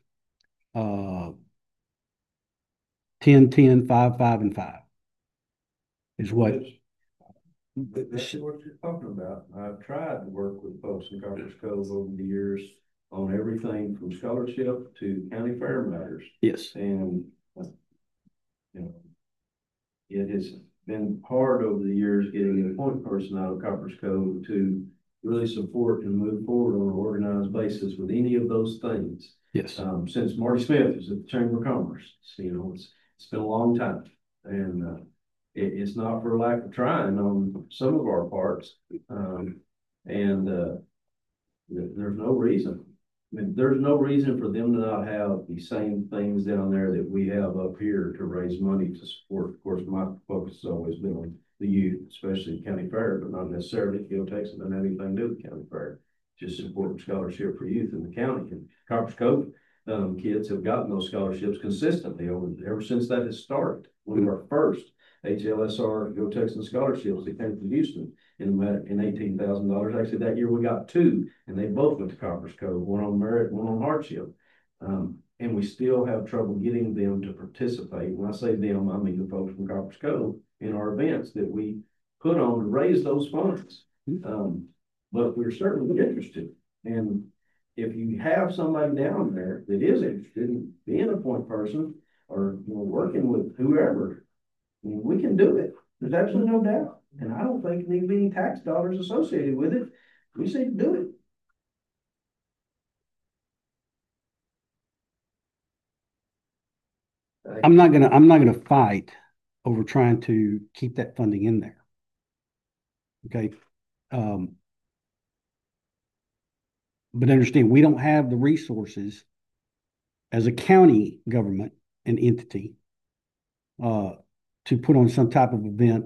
10, 10, 5, 5, and 5 is what. That's what you're talking about. I've tried to work with folks in Coppers Cove over the years on everything from scholarship to county fair matters. Yes. And, you know, it has been hard over the years getting a point person out of Coppers Cove to really support and move forward on an organized basis with any of those things. Yes. Since Marty Smith was at the Chamber of Commerce, it's been a long time, and it's not for lack of trying on some of our parts, and there's no reason. I mean, there's no reason for them to not have the same things down there that we have up here to raise money to support. Of course, my focus has always been on the youth, especially the county fair, but not necessarily Geotex doesn't have anything to do with the county fair. Just support scholarship for youth in the county. And Coppers Cove kids have gotten those scholarships consistently ever since that has started. One of our first HLSR Go Texas scholarships that came from Houston in $18,000. Actually, that year we got two, and they both went to Coppers Cove, one on merit, one on hardship. And we still have trouble getting them to participate. When I say them, I mean the folks from Coppers Cove in our events that we put on to raise those funds. But we're certainly interested. And if you have somebody down there that is interested in being a point person or working with whoever, I mean, we can do it. There's absolutely no doubt. And I don't think there need to be any tax dollars associated with it. We just need to do it. I'm not gonna fight over trying to keep that funding in there. Okay. But understand, we don't have the resources as a county government and entity to put on some type of event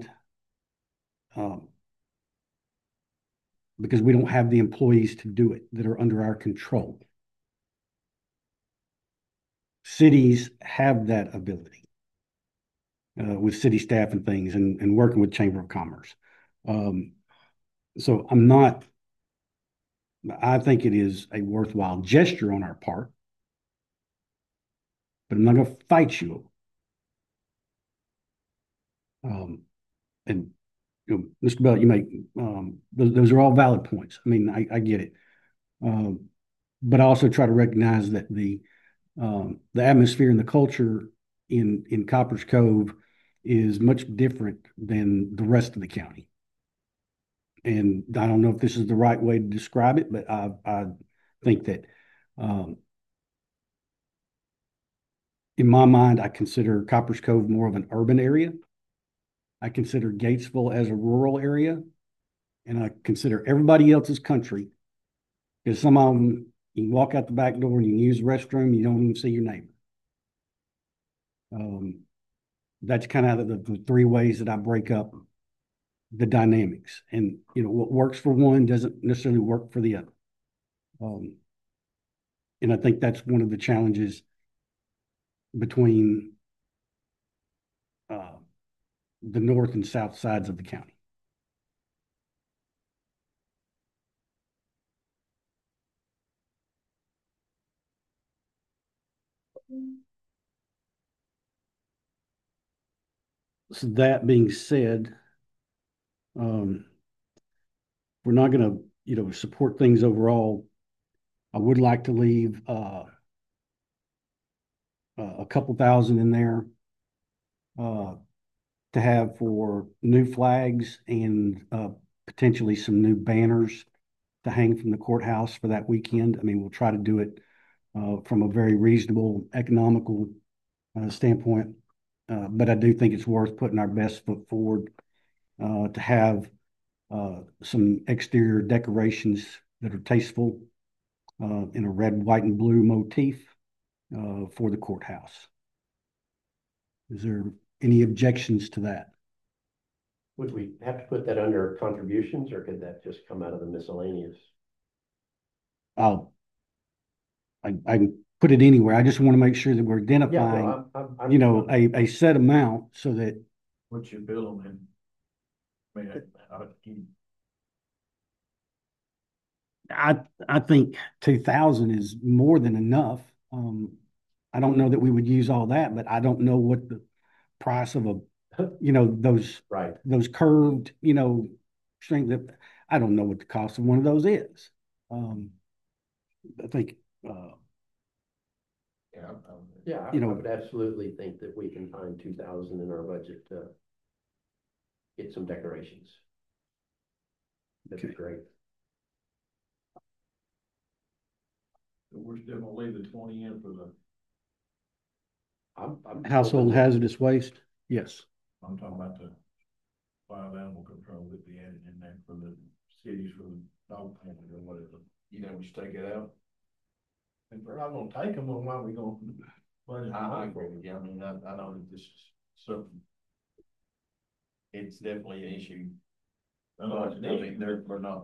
because we don't have the employees to do it that are under our control. Cities have that ability with city staff and things and working with Chamber of Commerce. So I think it is a worthwhile gesture on our part, but I'm not going to fight you. And Mr. Bell, you make those are all valid points. I mean, I get it, but I also try to recognize that the atmosphere and the culture in Coppers Cove is much different than the rest of the county. And I don't know if this is the right way to describe it, but I think that in my mind, I consider Coppers Cove more of an urban area. I consider Gatesville as a rural area, and I consider everybody else's country because some of them, you can walk out the back door and you can use the restroom, you don't even see your neighbor. That's kind of the three ways that I break up the dynamics. And, what works for one doesn't necessarily work for the other. And I think that's one of the challenges between the north and south sides of the county. So that being said, we're not going to, support things overall. I would like to leave a couple thousand in there to have for new flags and potentially some new banners to hang from the courthouse for that weekend. I mean, we'll try to do it from a very reasonable, economical standpoint. But I do think it's worth putting our best foot forward to have some exterior decorations that are tasteful in a red, white, and blue motif for the courthouse. Is there any objections to that? Would we have to put that under contributions, or could that just come out of the miscellaneous? I can put it anywhere. I just want to make sure that we're Yeah, identifying, no, I'm. you know, a set amount so that What's your bill on them? I mean, I think 2,000 is more than enough. I don't know that we would use all that, but I don't know what the price of a, you know, Right. those curved, you know, string that, I don't know what the cost of one of those is. I think, Yeah, You I know- would absolutely think that we can find 2,000 in our budget to get some decorations. That'd be Okay. great. we're still gonna leave the 20 in for the, I'm household hazardous waste, yes. I'm talking about the wild animal control that we added in there for the cities, for the dog handling or whatever. You know, we should take it out. If we're not gonna take them, then why are we gonna? I agree with you. I mean, I know that this is something. It's definitely an issue. I mean, we're not.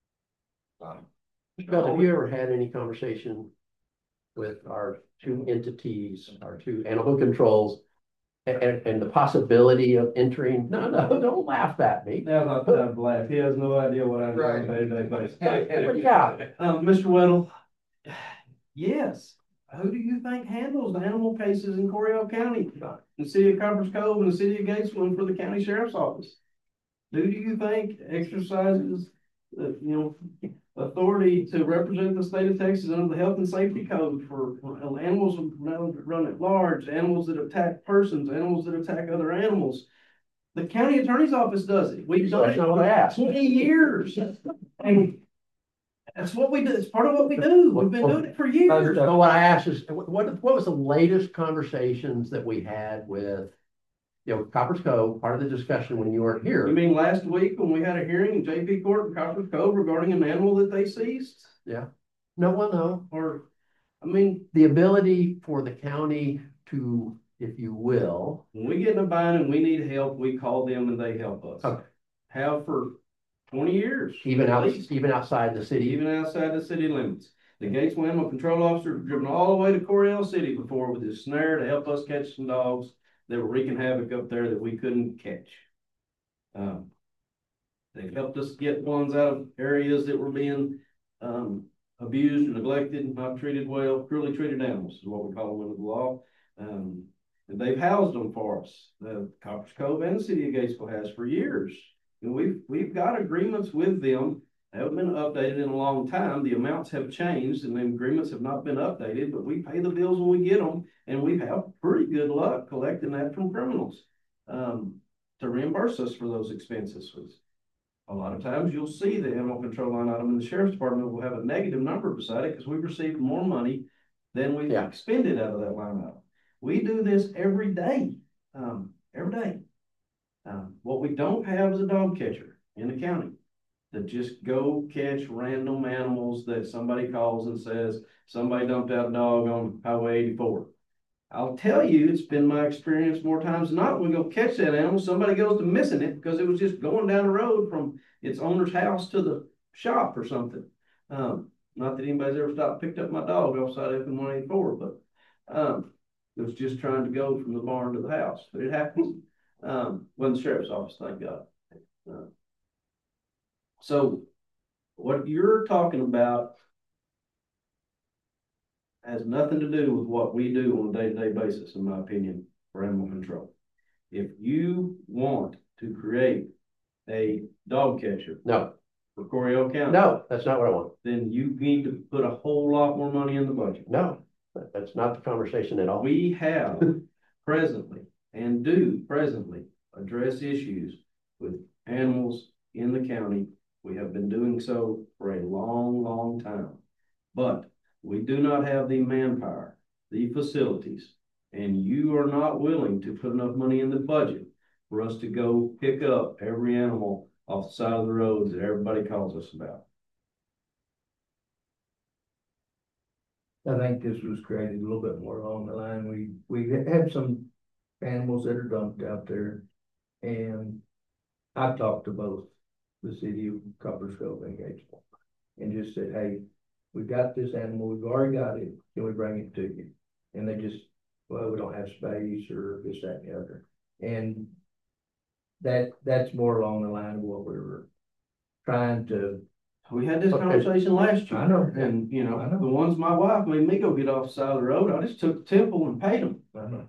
Mr. Bell, have you ever had any conversation with our two entities, our two animal controls, and the possibility of entering? No, don't laugh at me. Now's not the time to laugh. He has no idea what I do on a day-to-day basis. Yeah. Mr. Weddle, yes. Who do you think handles the animal cases in Coryell County? The city of Copperas Cove and the city of Gatesville for the county sheriff's office? Who do you think exercises, authority to represent the state of Texas under the health and safety code for animals run at large, animals that attack persons, animals that attack other animals? The county attorney's office does it. We've done That's it not what I asked. for 20 years. And that's what we do. It's part of what we do. We've been doing it for years. So what I asked is, what was the latest conversations that we had with, Copperas Cove, part of the discussion when you weren't here? You mean last week when we had a hearing in JP Court in Copperas Cove regarding an animal that they seized? Yeah. No. Or, I mean, The ability for the county to, if you will. when we get in a bind and we need help, we call them and they help us. Okay. Have for 20 years. Even at least. even outside the city. Even outside the city limits. The Gatesville Animal Control Officer driven all the way to Coryell City before with his snare to help us catch some dogs that were wreaking havoc up there that we couldn't catch. They've helped us get ones out of areas that were being abused, neglected, not treated well, cruelly treated animals is what we call them under the law. And they've housed them for us. The Copperas Cove and the city of Gatesville has for years. And we've got agreements with them. They haven't been updated in a long time. The amounts have changed and the agreements have not been updated, but we pay the bills when we get them. And we've had pretty good luck collecting that from criminals to reimburse us for those expenses. A lot of times you'll see the animal control line item in the sheriff's department will have a negative number beside it because we've received more money than we've expended out of that line item. We do this every day, every day. What we don't have is a dog catcher in the county that just go catch random animals that somebody calls and says, somebody dumped out a dog on Highway 84. I'll tell you, it's been my experience more times than not, when we go catch that animal, somebody goes to missing it because it was just going down the road from its owner's house to the shop or something. Not that anybody's ever stopped and picked up my dog outside of FM-184, but it was just trying to go from the barn to the house. But it happens. When the sheriff's office, thank God. So what you're talking about has nothing to do with what we do on a day-to-day basis, in my opinion, for animal control. If you want to create a dog catcher. No. For Coryell County. No, that's not what I want. Then you need to put a whole lot more money in the budget. No, that's not the conversation at all. We have presently and do presently address issues with animals in the county We have been doing so for a long, long time. But we do not have the manpower, the facilities, and you are not willing to put enough money in the budget for us to go pick up every animal off the side of the roads that everybody calls us about. I think this was created a little bit more along the line. We have some animals that are dumped out there. And I've talked to both the city of Coppersville and Gatesville and just said, hey, we got this animal, we've already got it, can we bring it to you? And they just, well, we don't have space or this, that, and the other. And that's more along the line of what we were trying to. We had this conversation last year. I know. And, you know, I know. the ones my wife made me go get off the side of the road, I just took the temple and paid them. I know.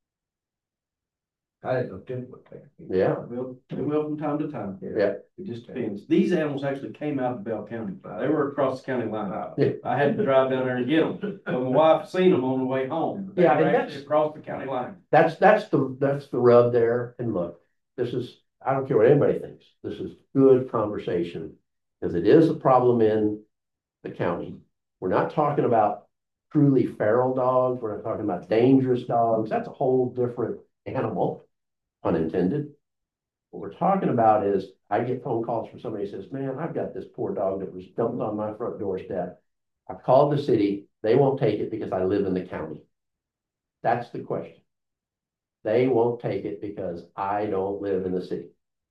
I didn't know Tim would take it. Yeah, They will from time to time. yeah. It just depends. These animals actually came out of Bell County. They were across the county line. Yeah. I had to drive down there and get them. But my wife seen them on the way home. They Yeah, were and actually across the county line. That's the rub there. And look, this is, I don't care what anybody thinks. This is good conversation because it is a problem in the county. We're not talking about truly feral dogs. We're not talking about dangerous dogs. That's a whole different animal, unintended. What we're talking about is I get phone calls from somebody who says, man, I've got this poor dog that was dumped on my front doorstep. I've called the city. They won't take it because I live in the county. That's the question. They won't take it because I don't live in the city.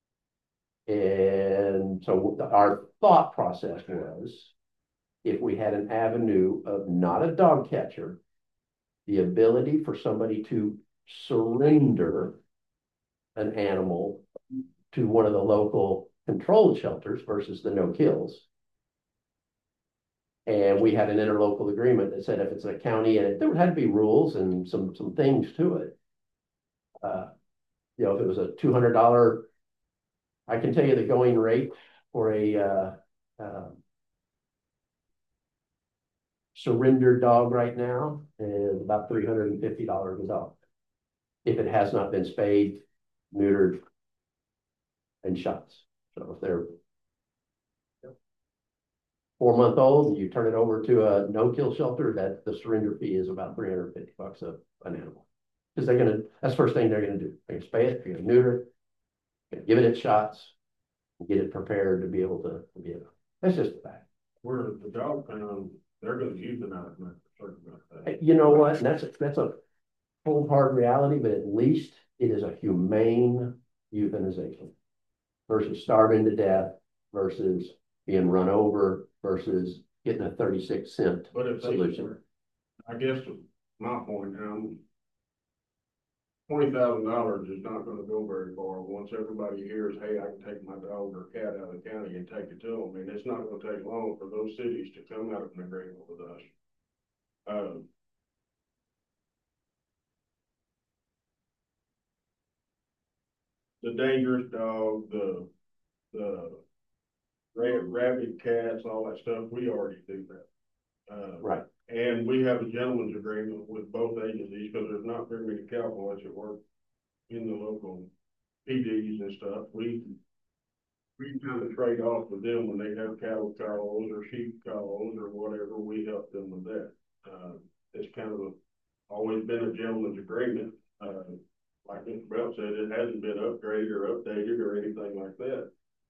And so our thought process was, if we had an avenue of not a dog catcher, the ability for somebody to surrender an animal to one of the local controlled shelters versus the no kills. And we had an interlocal agreement that said if it's a county, and there had to be rules and some things to it. You know, if it was a $200, I can tell you the going rate for a surrendered dog right now is about $350 a dog. If it has not been spayed, neutered, and shots. So if they're 4-month-old, you turn it over to a no-kill shelter, that the surrender fee is about $350 an animal. Because that's the first thing they're gonna do. They're gonna spay it, they're gonna neuter it, gonna give it its shots, and get it prepared to be able to be able. That's just a fact. Where the dog pound, they're gonna euthanize them for certain amount of days. You know what? And that's a cold hard reality, but at least it is a humane euthanization versus starving to death versus being run over versus getting a 36-cent But if solution. I guess my point, $20,000 is not gonna go very far once everybody hears, hey, I can take my dog or cat out of the county and take it to them. And it's not gonna take long for those cities to come out of an agreement with us. The dangerous dog, the rabid cats, all that stuff, we already do that. Right. And we have a gentleman's agreement with both agencies because there's not very many cowboys that work in the local PDs and stuff. We kind of trade off with them when they have cattle calls or sheep calls or whatever. We help them with that. It's kind of always been a gentleman's agreement. Like Mr. Belt said, it hasn't been upgraded or updated or anything like that.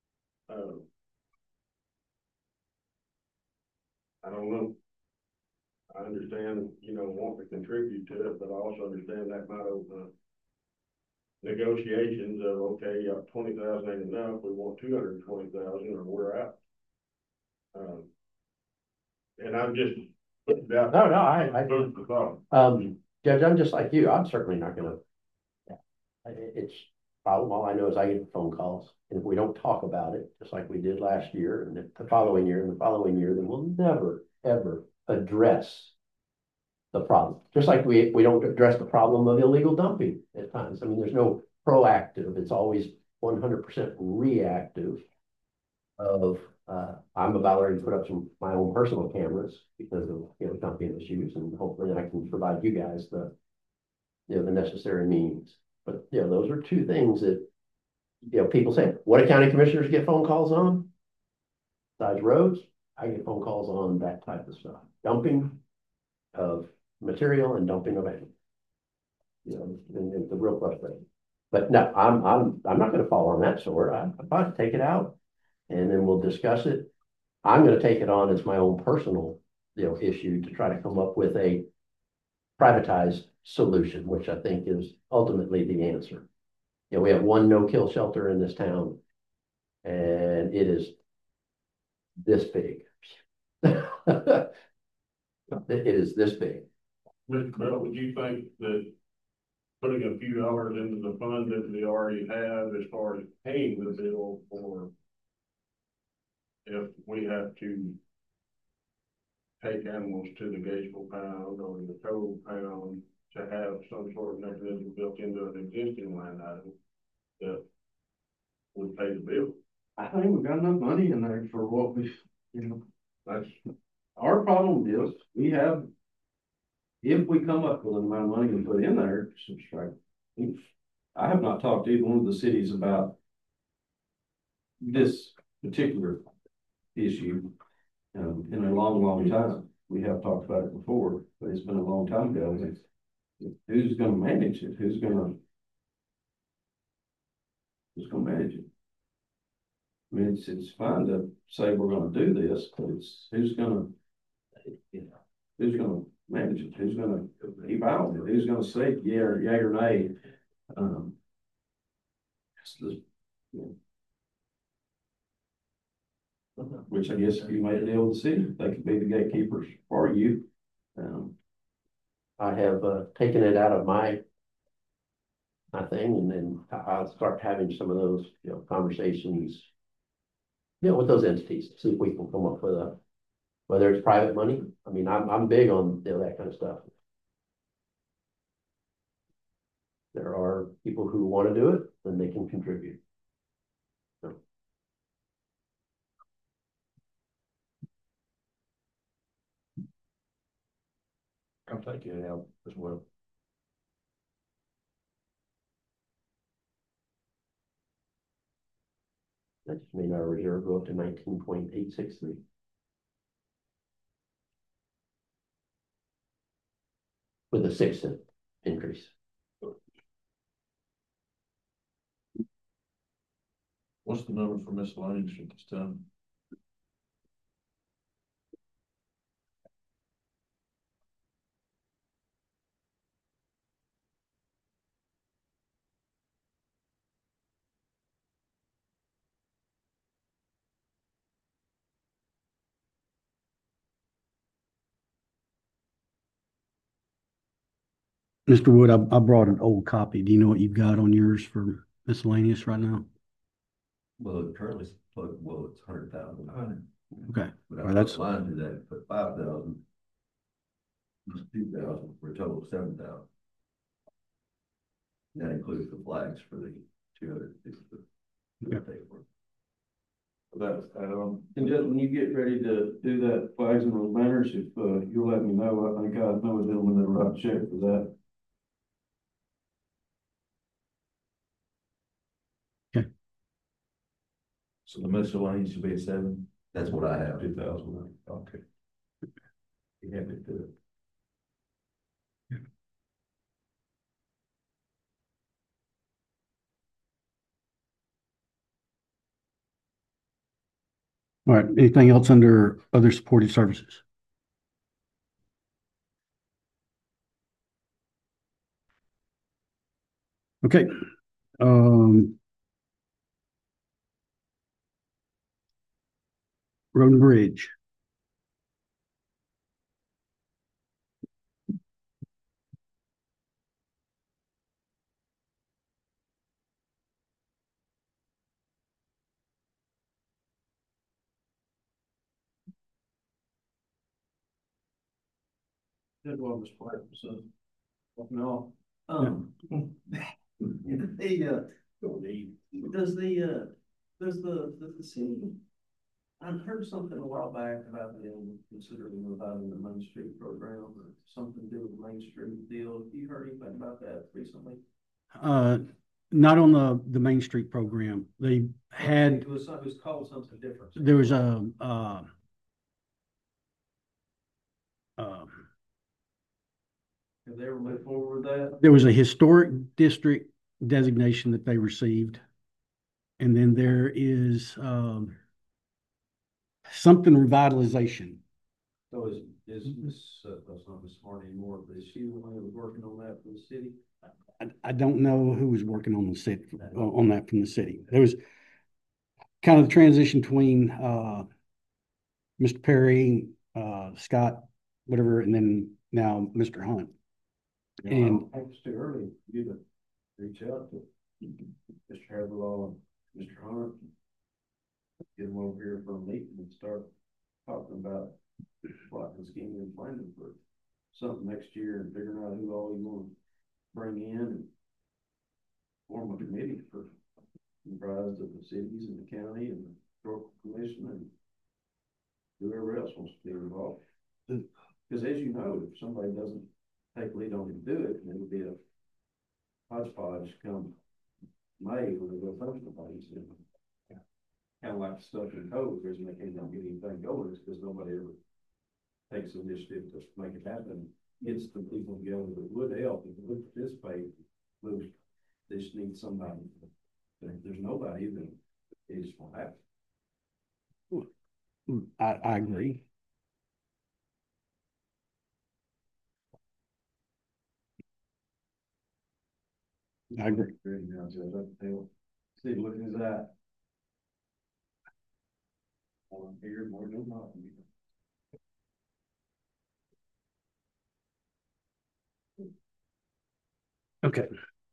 I don't know. I understand, want to contribute to it, but I also understand that might open up negotiations of, okay, yeah, 20,000 ain't enough. We want 220,000 or we're out. And I'm just putting it out. No, Judge, I'm just like you. I'm certainly not gonna. It's problem. All I know is I get the phone calls, and if we don't talk about it, just like we did last year, and the following year, and the following year, then we'll never ever address the problem. Just like we don't address the problem of illegal dumping at times. I mean, there's no proactive. It's always 100% reactive. Of I'm about ready to put up my own personal cameras because of dumping issues, and hopefully I can provide you guys the the necessary means. But those are two things that people say. What do county commissioners get phone calls on? size roads, I get phone calls on that type of stuff, dumping of material and dumping of animals. You know, and it's a real frustrating. But no, I'm not gonna fall on that sword. I'm about to take it out and then we'll discuss it. I'm gonna take it on as my own personal, issue to try to come up with a privatized solution, which I think is ultimately the answer. You know, we have one no-kill shelter in this town and it is this big. It is this big. Mr. Bell, would you think that putting a few dollars into the fund that we already have as far as paying the bill for if we have to take animals to the Gageville pound or the Toad pound to have some sort of mechanism built into an existing line item that would pay the bill? I think we've got enough money in there for what we, that's, our problem is, we have, if we come up with an amount of money to put in there, subtract. I have not talked to either one of the cities about this particular issue in a long, long time. We have talked about it before, but it's been a long time ago. Who's gonna manage it? Who's gonna manage it? I mean, it's fine to say we're gonna do this, but it's who's gonna manage it? Who's gonna keep out of it? Who's gonna say yeah or nay? Which I guess if you made a deal with the city, they could be the gatekeepers for you. I have taken it out of my thing, and then I'll start having some of those, conversations, with those entities, see if we can come up with whether it's private money. I mean, I'm big on, that kind of stuff. There are people who want to do it, then they can contribute. So. I'm taking it out as well. That just made our reserve go up to 19.863. With a 6-cent increase. What's the number for miscellaneous at this time? Mr. Wood, I brought an old copy. Do you know what you've got on yours for miscellaneous right now? Well, currently, it's 100,000. Okay. But All right, I that's line to that, put 5,000. 2,000 for a total of 7,000. That includes the flags for the 200. Okay. That's, and just when you get ready to do that flags and those banners, if you'll let me know, I think I know a gentleman that wrote a check for that. So the miscellaneous should be a 7. That's what I have. 2,000. Okay. You have to do it. all right. Anything else under other supported services? Okay. Road and Bridge. Did well, Mr. White, so, no, does the city, I've heard something a while back about them considering reviving the Main Street program or something to do with the Main Street deal. Have you heard anything about that recently? Not on the Main Street program. They had, It was called something different. there was um, Have they ever moved forward with that? there was a historic district designation that they received. And then there is something revitalization. So that's not Miss Smart anymore, but is she the one who was working on that for the city? I don't know who was working on the city, on that from the city. There was kind of the transition between Mr. Perry, Scott, whatever, and then now Mr. Hunt. And I think it's too early for you to reach out to Mr. Haverlaw and Mr. Hunt. Get them over here for a meeting and start talking about plotting, scheming and planning for something next year and figuring out who all you want to bring in and form a committee for comprised of the cities and the county and the historical commission and whoever else wants to be involved. Because as you know, if somebody doesn't take lead on it and do it, it'll be a hodgepodge come May when they go function things. Kind of like the stuff in code, there's they can't get anything going, it's because nobody ever takes the initiative to make it happen. Gets the people together that would help and would participate. They just need somebody. But if there's nobody, then it just won't happen. I agree. I agree. Now, Judge, I tell Steve, look at his eye. More here, more than not. Okay.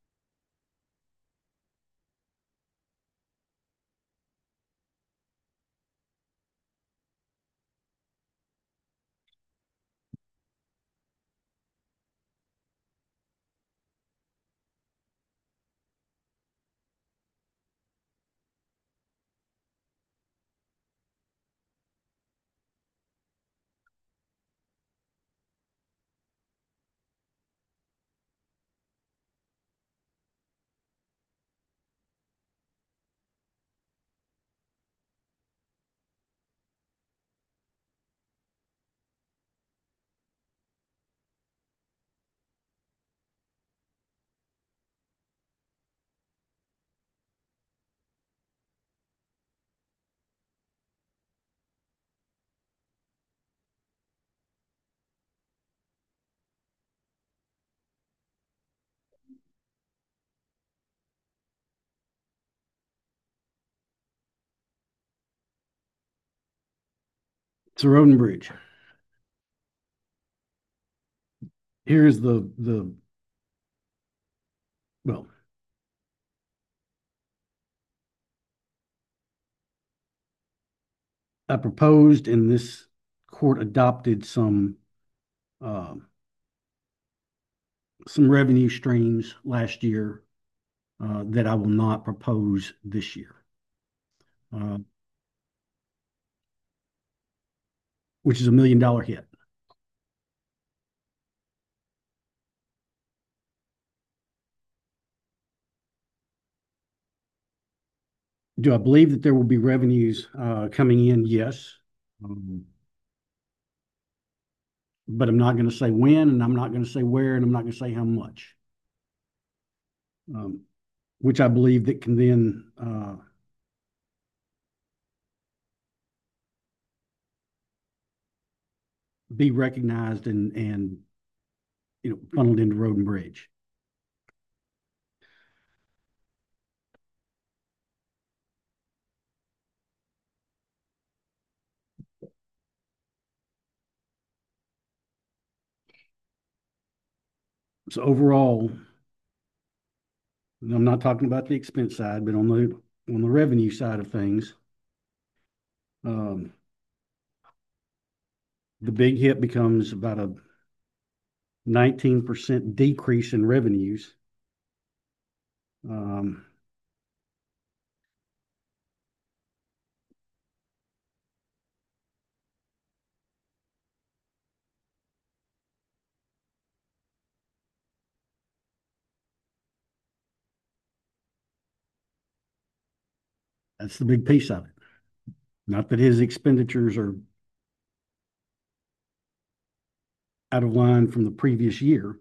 It's a road and bridge. Here's well, I proposed and this court adopted some revenue streams last year that I will not propose this year. Which is $1 million hit. Do I believe that there will be revenues coming in? Yes. But I'm not going to say when, and I'm not going to say where, and I'm not going to say how much. Which I believe that can then be recognized and funneled into road and bridge. So overall, I'm not talking about the expense side, but on the revenue side of things, the big hit becomes about a 19% decrease in revenues. That's the big piece of it. Not that his expenditures are out of line from the previous year.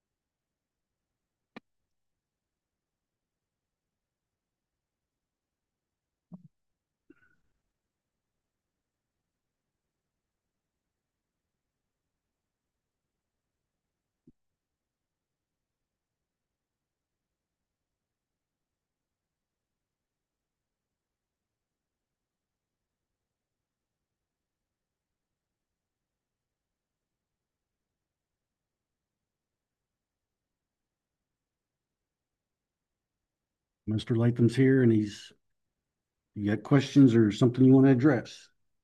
Mr. Latham's here and you got questions or something you want to address?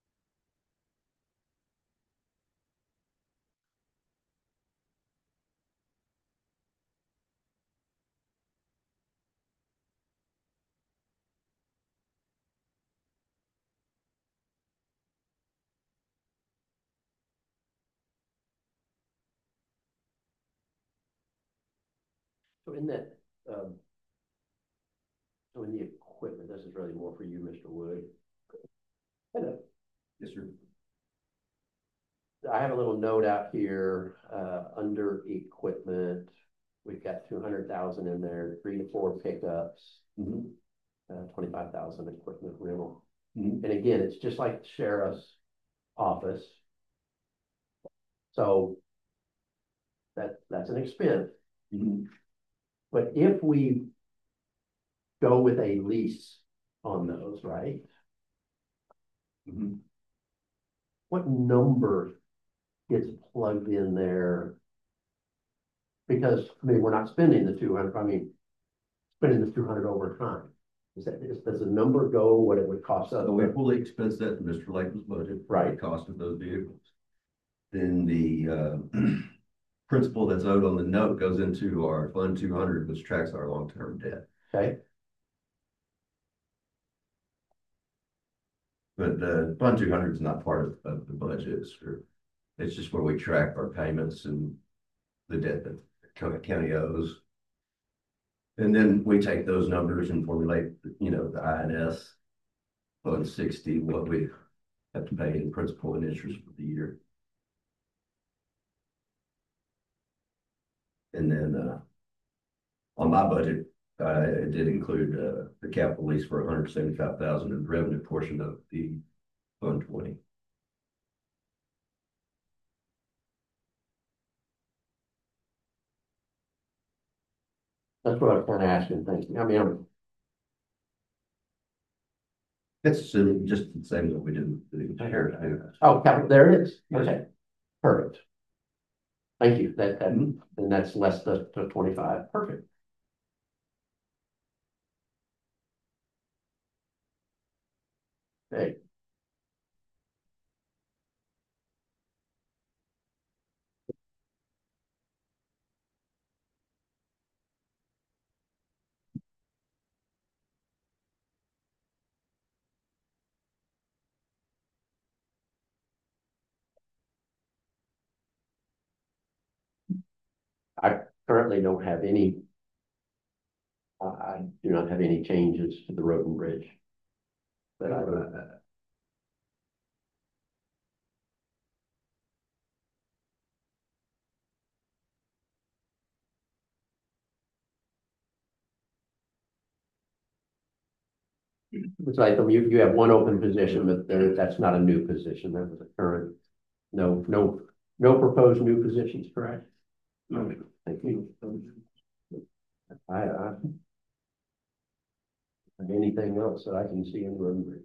So in that, so in the equipment, this is really more for you, Mr. Wood. Yes, sir. I have a little note out here, under equipment. We've got 200,000 in there, 3 to 4 pickups, 25,000 equipment rental. And again, it's just like the sheriff's office. So that's an expense. But if we go with a lease on those, right? What number gets plugged in there? Because, I mean, we're not spending the 200, I mean, spending the 200 over time. Does the number go what it would cost us? So we fully expense that in Mr. Lakeman's budget. Right. The cost of those vehicles. Then the principal that's owed on the note goes into our Fund 200, which tracks our long-term debt. Okay, But the Fund 200 is not part of the budget. It's just where we track our payments and the debt that county owes. And then we take those numbers and formulate, the INS Fund 60, what we have to pay in principal and interest for the year. And then on my budget, it did include the capital lease for 175,000 in the revenue portion of the Fund 20. that's what I'm kind of asking, thinking. I mean, It's just the same that we did with the sheriff too. oh, there it is. Yes. Okay, perfect. Thank you. And that's less the 25. Perfect. Okay. I currently don't have any. I do not have any changes to the road and bridge. But I would. It's like you have one open position, but that's not a new position. That was a current. No proposed new positions, correct? No. Thank you. I anything else that I can see in the road and bridge?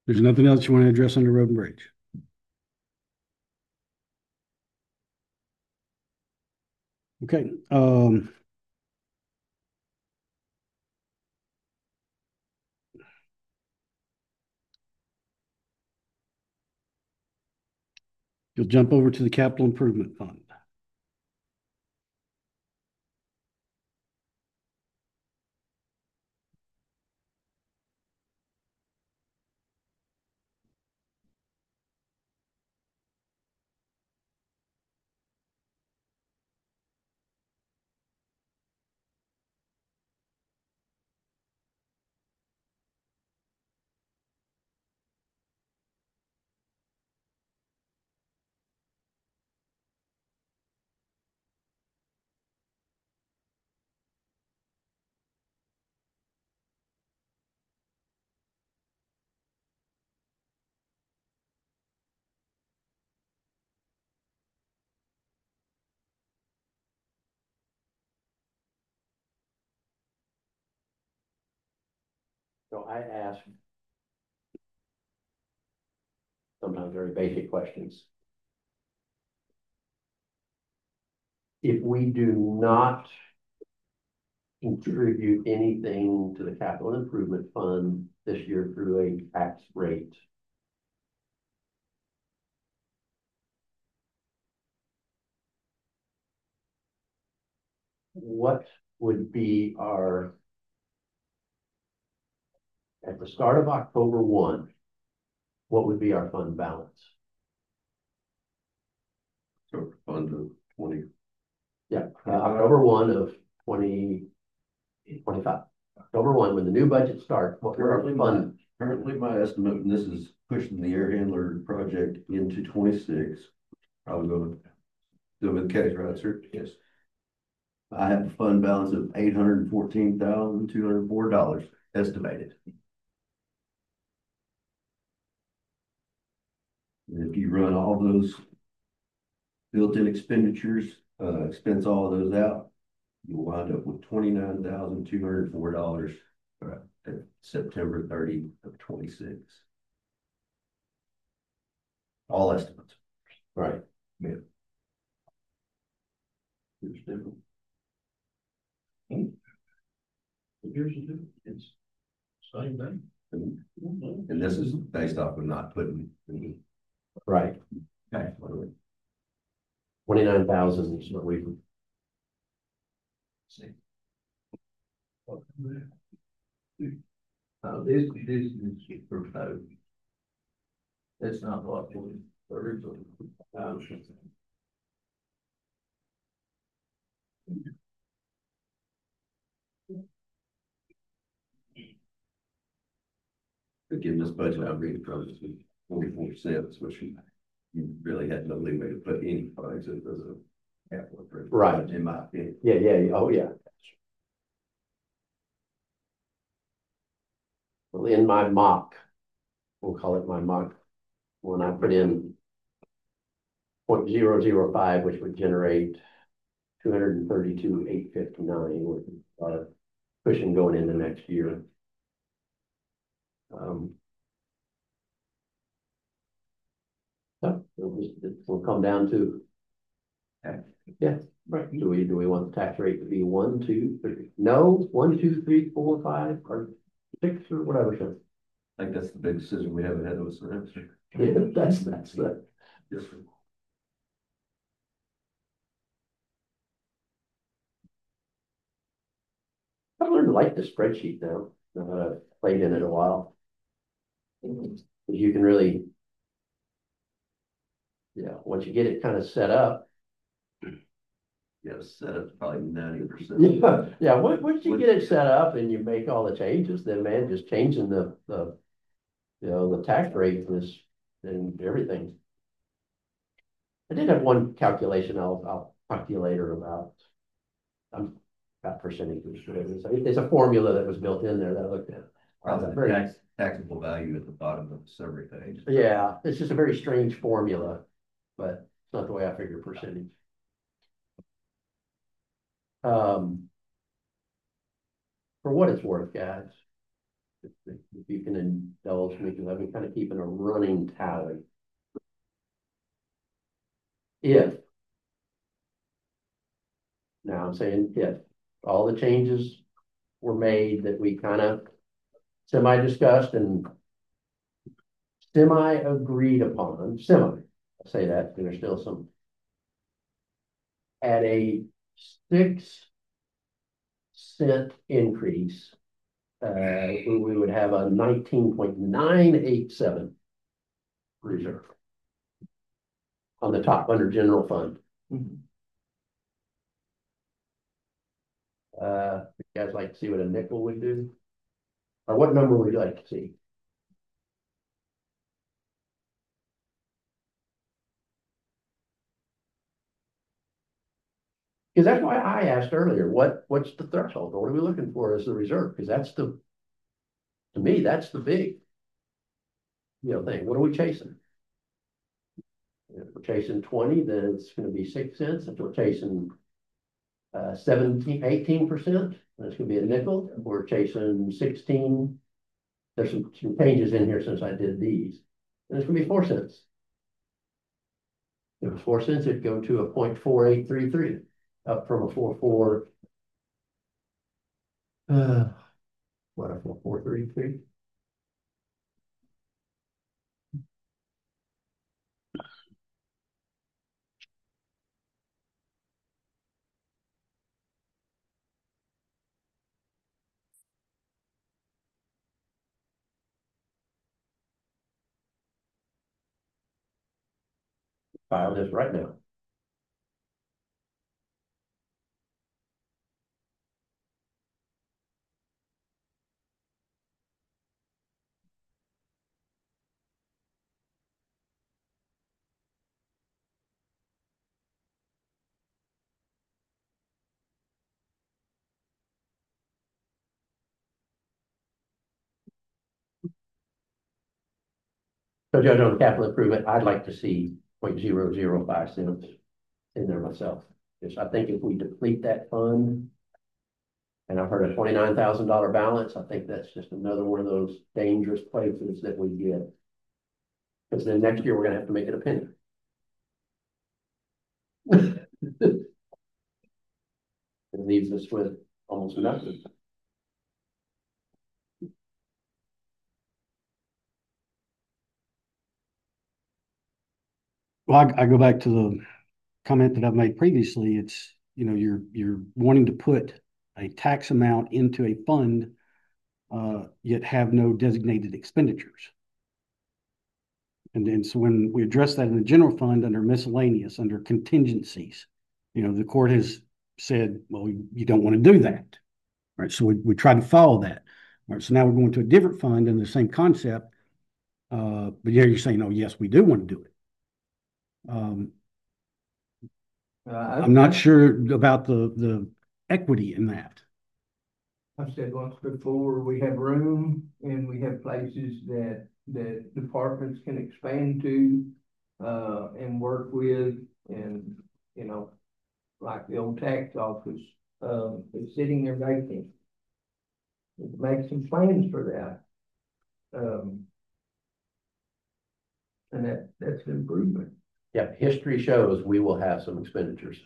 There's nothing else you want to address under Road and Bridge? Okay, you'll jump over to the Capital Improvement Fund. So I ask sometimes very basic questions. If we do not contribute anything to the capital improvement fund this year through a tax rate, what would be our, at the start of October 1, what would be our fund balance? So fund of 20. Yeah, October 1 of 2025. October 1, when the new budget starts, what would our fund? Currently, my estimate, and this is pushing the air handler project into 26. Probably going to do with cash, right, sir? Yes. I have a fund balance of $814,204 estimated. And if you run all those built-in expenditures, expense all of those out, you'll wind up with $29,204 at September 30 of 26. All estimates. Right. Yeah. Here's different. Here's the difference. It's same thing. And this is based off of not putting any. Right. Okay. 29,000 is what we. See. This is proposed. That's not what we originally. Again, this budget I'm reading from is 44 cents, which you really had no leeway to put any products in as a capital improvement. Right. In my opinion. Yeah. Oh, yeah. Well, in my mock, we'll call it my mock, when I put in 0.005, which would generate 232,859 with our cushion going into next year. So it'll come down to, yeah, right. Do we want the tax rate to be 1, 2, 3? No, 1, 2, 3, 4, 5, or 6 or whatever. So I think that's the big decision we have ahead of us. yeah, that's the. Yes, sir. I've learned to like the spreadsheet now. I've played in it a while. You can really, yeah, once you get it kind of set up. Yeah, set up probably 90%. Yeah. Once you get it set up and you make all the changes, then man, just changing the tax rate and everything. I did have one calculation I'll talk to you later about. About percentages. It's a formula that was built in there that I looked at. Very taxable value at the bottom of the summary page. Yeah, it's just a very strange formula, but it's not the way I figure percentage. For what it's worth, guys, If you can indulge me, because I've been kind of keeping a running tally. If, now I'm saying if, all the changes were made that we kind of semi-discussed and semi-agreed upon, I say that, there's still some, at a 6-cent increase, we would have a 19.987 reserve on the top under general fund. Mhm. You guys like to see what a nickel would do? Or what number would you like to see? Because that's why I asked earlier, what's the threshold? What are we looking for as the reserve? Because that's to me, that's the big, thing. What are we chasing? If we're chasing 20, then it's going to be 6 cents. If we're chasing 18%, then it's going to be a nickel. If we're chasing 16, there's some changes in here since I did these. And it's going to be 4 cents. If it was 4 cents, it'd go to a 0.4833, up from a 4.4. What a 4.433. File this right now. So Judge, on capital improvement, I'd like to see 0.005 cents in there myself. Because I think if we deplete that fund, and I've heard a $29,000 balance, I think that's just another one of those dangerous places that we get. Because then next year we're gonna have to make it a penny. It leaves us with almost nothing. Well, I go back to the comment that I've made previously. It's, you're wanting to put a tax amount into a fund, yet have no designated expenditures. And then, so when we address that in the general fund under miscellaneous, under contingencies, the court has said, well, you don't want to do that. Right. So we try to follow that. All right. So now we're going to a different fund in the same concept. But yeah, you're saying, oh, yes, we do want to do it. I'm not sure about the equity in that. I've said once before, we have room and we have places that departments can expand to, and work with, and, like the old tax office, is sitting there vacant. Make some plans for that. And that's an improvement. Yeah, history shows we will have some expenditures.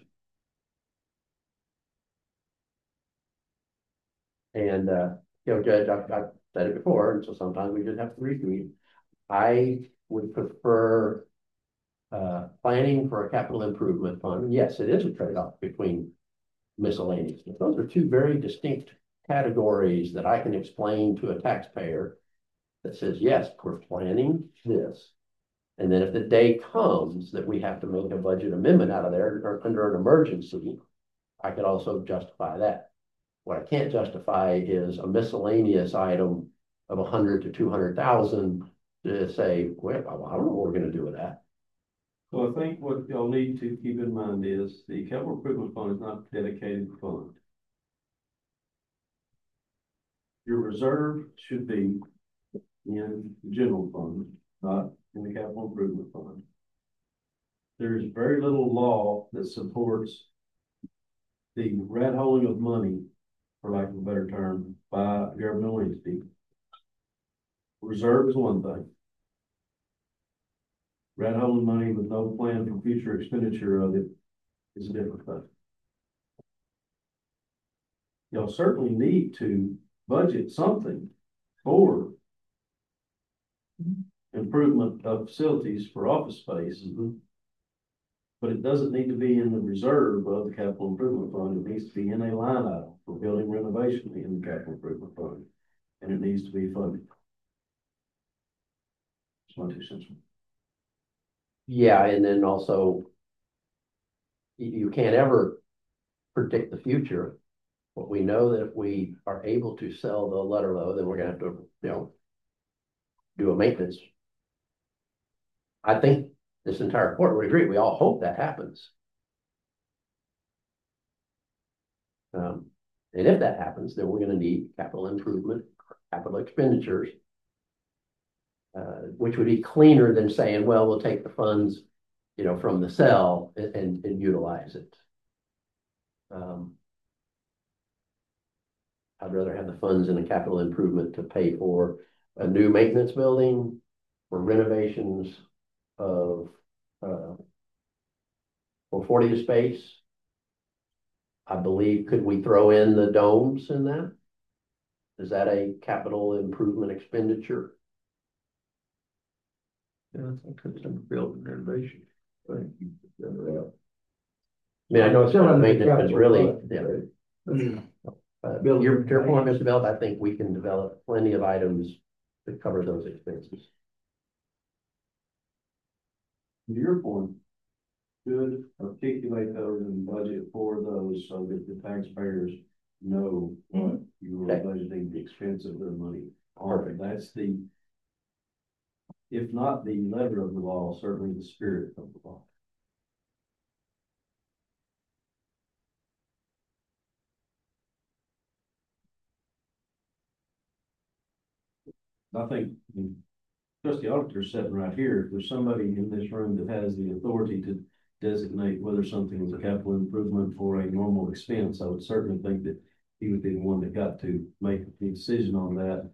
And, Judge, I've said it before, and so sometimes we just have to repeat. I would prefer planning for a capital improvement fund. Yes, it is a trade-off between miscellaneous. Those are two very distinct categories that I can explain to a taxpayer that says, yes, we're planning this. And then if the day comes that we have to make a budget amendment out of there or under an emergency, I could also justify that. What I can't justify is a miscellaneous item of 100 to 200,000 to say, well, I don't know what we're going to do with that. So I think what y'all need to keep in mind is the capital improvement fund is not a dedicated fund. Your reserve should be in the general fund, not in the capital improvement fund. There's very little law that supports the rat holing of money, for lack of a better term, by a governmental entity. Reserve is one thing. Rat holding money with no plan for future expenditure of it is a different thing. Y'all certainly need to budget something for improvement of facilities for office space. But it doesn't need to be in the reserve of the capital improvement fund. It needs to be in a line item for building renovation in the capital improvement fund. And it needs to be funded. It's my 2 cents. Yeah, and then also, you can't ever predict the future. But we know that if we are able to sell the letter low, then we're gonna have to, do a maintenance. I think this entire court would agree. We all hope that happens. And if that happens, then we're gonna need capital improvement, capital expenditures, which would be cleaner than saying, well, we'll take the funds, from the sale and utilize it. I'd rather have the funds in a capital improvement to pay for a new maintenance building, for renovations of, for 40 space. I believe, could we throw in the domes in that? Is that a capital improvement expenditure? Yeah, I think that's in building renovation. I mean, I know it's not maintenance, but it's really, your point, Mr. Belt, I think we can develop plenty of items to cover those expenses. To your point, should articulate those in the budget for those so that the taxpayers know what you are budgeting the expense of their money. Perfect. That's the, if not the letter of the law, certainly the spirit of the law. I think trustee auditor sitting right here. If there's somebody in this room that has the authority to designate whether something is a capital improvement or a normal expense, I would certainly think that he would be the one that got to make the decision on that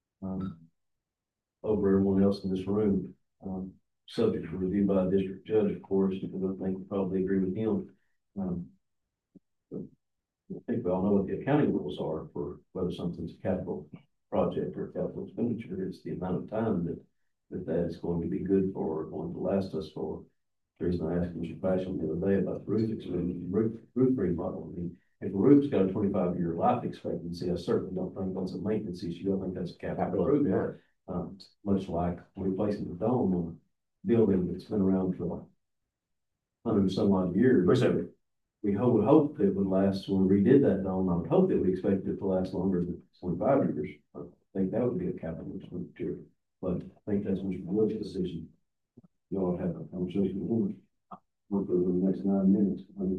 over everyone else in this room. Subject to review by a district judge, of course, because I think we probably agree with him. I think we all know what the accounting rules are for whether something's a capital project or capital expenditure. It's the amount of time that is going to be good for or going to last us for. The reason I asked Mr. Basham the other day about the roof expenditure, roof remodel. I mean, if a roof's got a 25-year life expectancy, I certainly don't think that's a maintenance issue. I think that's a capital improvement. Much like replacing the dome on a building that's been around for 100 and some odd years. We would hope that it would last when we redid that dome. I would hope that we expected it to last longer than 25 years. I think that would be a capital expenditure. But I think that's Mr. Wood's decision. Y'all have a conversation with him. Work over the next 9 minutes.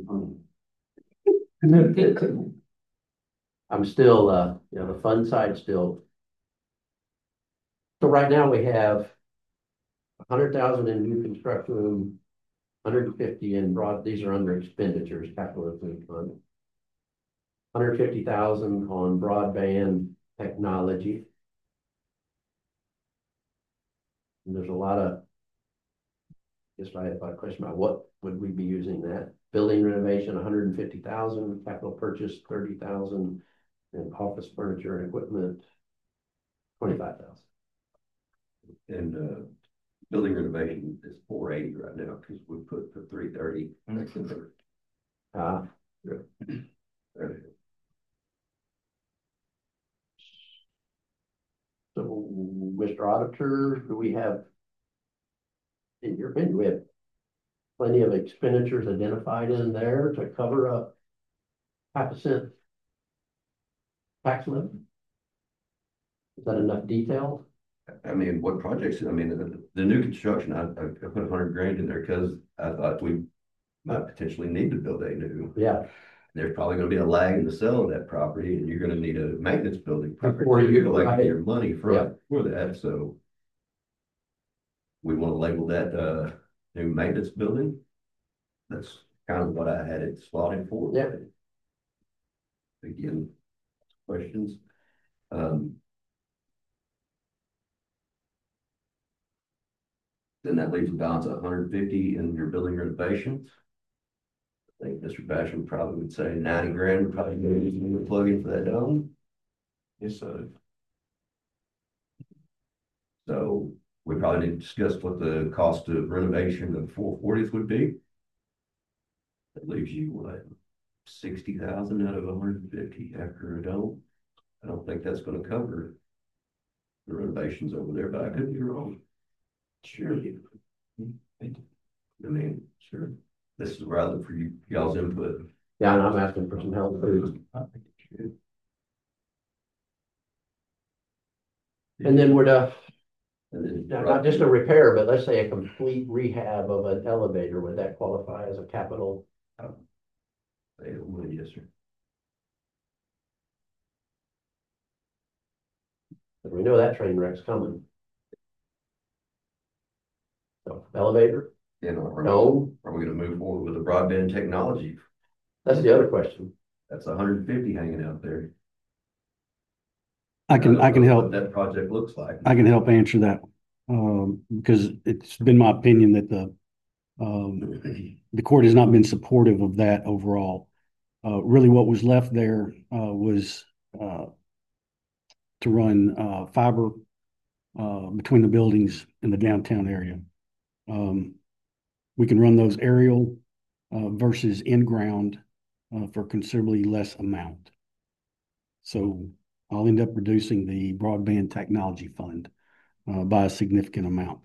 I'm still, the fund side still. So right now we have 100,000 in new construction, 150 in broad, these are under expenditures, capital improvement fund. 150,000 on broadband technology. And there's a lot of, if I question about what would we be using that? Building renovation, 150,000, capital purchase, 30,000, and office furniture and equipment, 25,000. And building renovation is 480 right now because we put the 330 next to it. So, Mr. Auditor, do we have, in your opinion, we have plenty of expenditures identified in there to cover a 0.5% tax levy? Is that enough detail? I mean, what projects? I mean, the new construction, I put 100 grand in there because I thought we might potentially need to build a new. Yeah. There's probably going to be a lag in the sale of that property, and you're going to need a maintenance building before you collect your money for that. So we want to label that new maintenance building. That's kind of what I had it slotted for. Yeah. Again, questions. Then that leaves a balance of 150 in your building renovations. I think Mr. Basham probably would say 90 grand would probably be a plug-in for that dome. Yes, sir. So we probably need to discuss what the cost of renovation of 440th would be. That leaves you what, 60,000 out of 150 after a dome. I don't think that's going to cover the renovations over there, but I could be wrong. Sure. I mean, sure. This is where I look for y'all's input. Yeah, and I'm asking for some help too. And then we're to, And then not just a repair, but let's say a complete rehab of an elevator, would that qualify as a capital? yes, sir. But we know that train wreck's coming. So elevator, And dome, are we going to move forward with the broadband technology? that's the other question. That's 150 hanging out there. I can don't know help. what that project looks like. I can help answer that, because it's been my opinion that the court has not been supportive of that overall. Really what was left there, was, to run, fiber, between the buildings in the downtown area. We can run those aerial, versus in-ground, for considerably less amount. So I'll end up reducing the broadband technology fund, by a significant amount.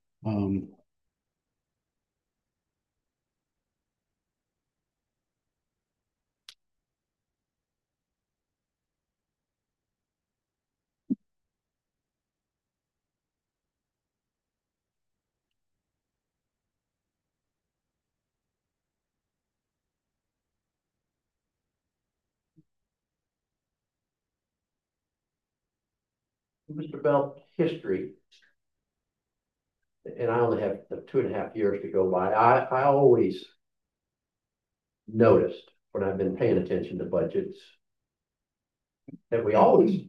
Mr. Belt, history. And I only have 2.5 years to go by. I always noticed when I've been paying attention to budgets that we always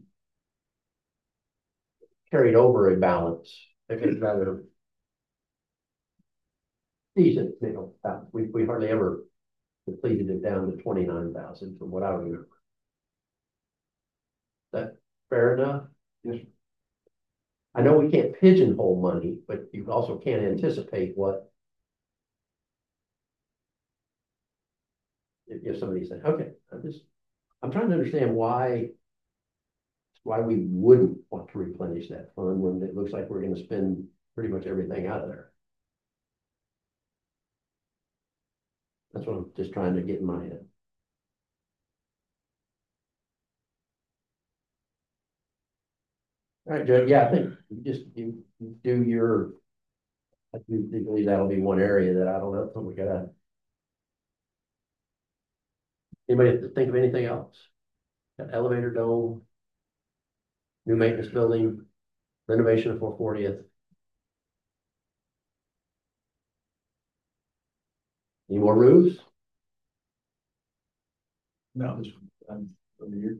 carried over a balance. If it's rather decent, we hardly ever depleted it down to 29,000 from what I remember. That fair enough? Yes. I know we can't pigeonhole money, but you also can't anticipate what if somebody said, okay, I'm trying to understand why we wouldn't want to replenish that fund when it looks like we're going to spend pretty much everything out of there. That's what I'm just trying to get in my head. All right, Judge. Yeah, I think you do your. I do believe that'll be one area that I don't know. So we gotta. Anybody think of anything else? Got elevator dome, new maintenance building, renovation of 440th. Any more roofs? No, this one, over here.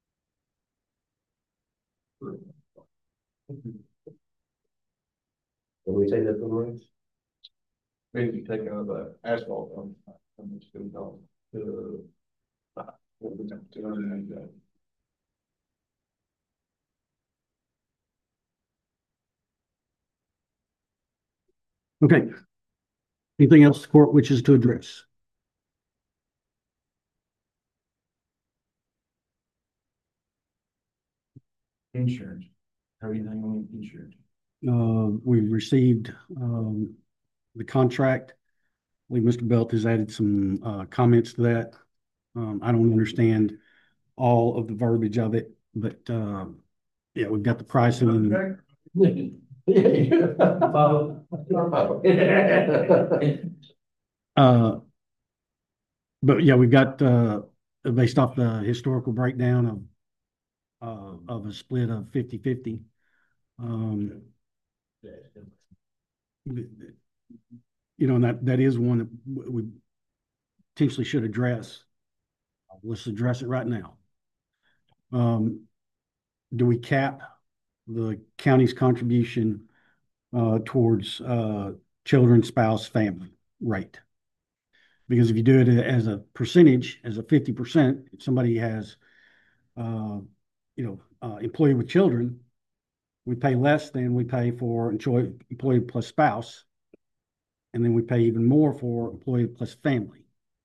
Did we say that the roofs? Maybe take out the asphalt on, it's going down to, 290. Okay. Anything else the court wishes to address? Insurance. Everything on insurance. We've received, the contract. I believe Mr. Belt has added some, comments to that. I don't understand all of the verbiage of it, but, yeah, we've got the pricing and but yeah, we've got, based off the historical breakdown of a split of 50-50. You know, and that is one that we potentially should address. Let's address it right now. Do we cap the county's contribution towards children, spouse, family rate. Because if you do it as a percentage, as a 50%, if somebody has, employee with children, we pay less than we pay for employee plus spouse. And then we pay even more for employee plus family.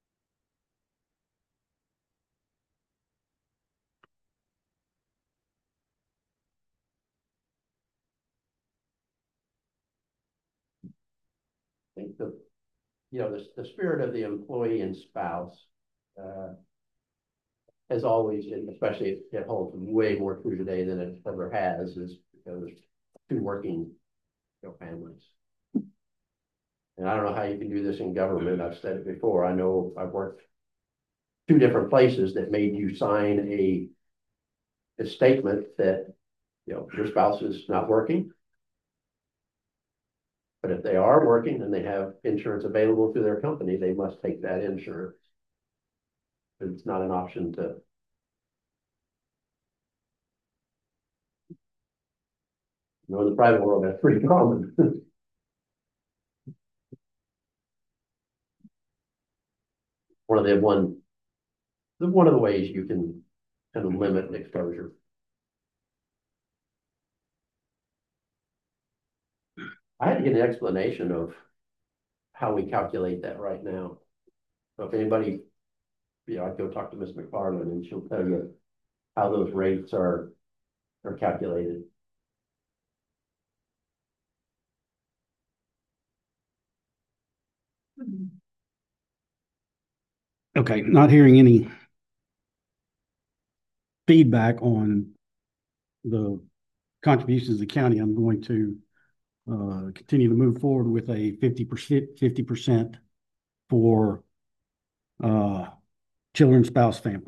I think the spirit of the employee and spouse, has always, and especially it holds way more true today than it ever has, is because two working, families. And I don't know how you can do this in government. I've said it before. I know I've worked two different places that made you sign a statement that, your spouse is not working. But if they are working and they have insurance available through their company, they must take that insurance. It's not an option to. In the private world, that's pretty common. One of the ways you can kind of limit exposure. I had to get an explanation of how we calculate that right now. So if anybody, I'd go talk to Ms. McFarland and she'll tell you how those rates are calculated. Okay, not hearing any feedback on the contributions of the county, I'm going to continue to move forward with a 50% for children, spouse, family.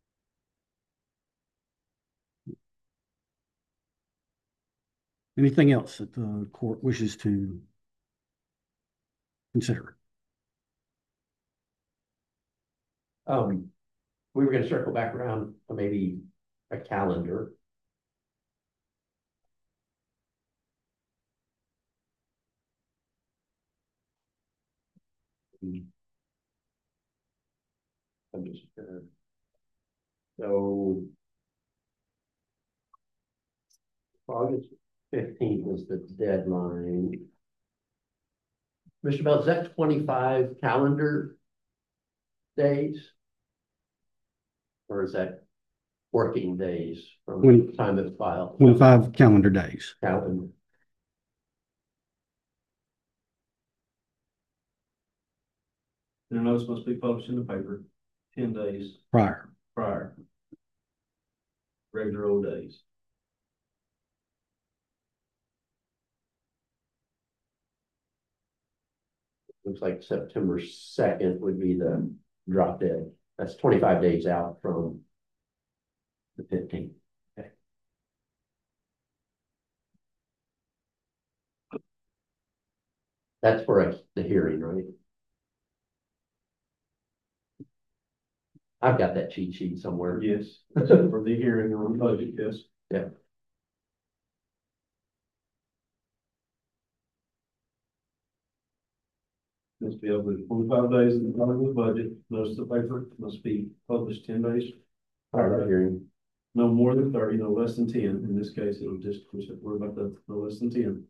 Anything else that the court wishes to consider? We were going to circle back around to maybe a calendar. I'm just gonna. So August 15th is the deadline. Mr. Bell, is that 25 calendar days? Or is that working days from the time it's filed? 25 calendar days. Calendar. Their notice must be published in the paper 10 days prior. Regular old days. Looks like September 2nd would be the drop dead. That's 25 days out from the 15th. Okay. That's for the hearing, right? I've got that cheat sheet somewhere. Yes, for the hearing on the budget, yes. Yeah. Must be over 25 days in the budget. Notice the paper must be published 10 days. Prior to hearing. No more than 30, no less than 10. In this case, it'll just, we're about the no less than 10.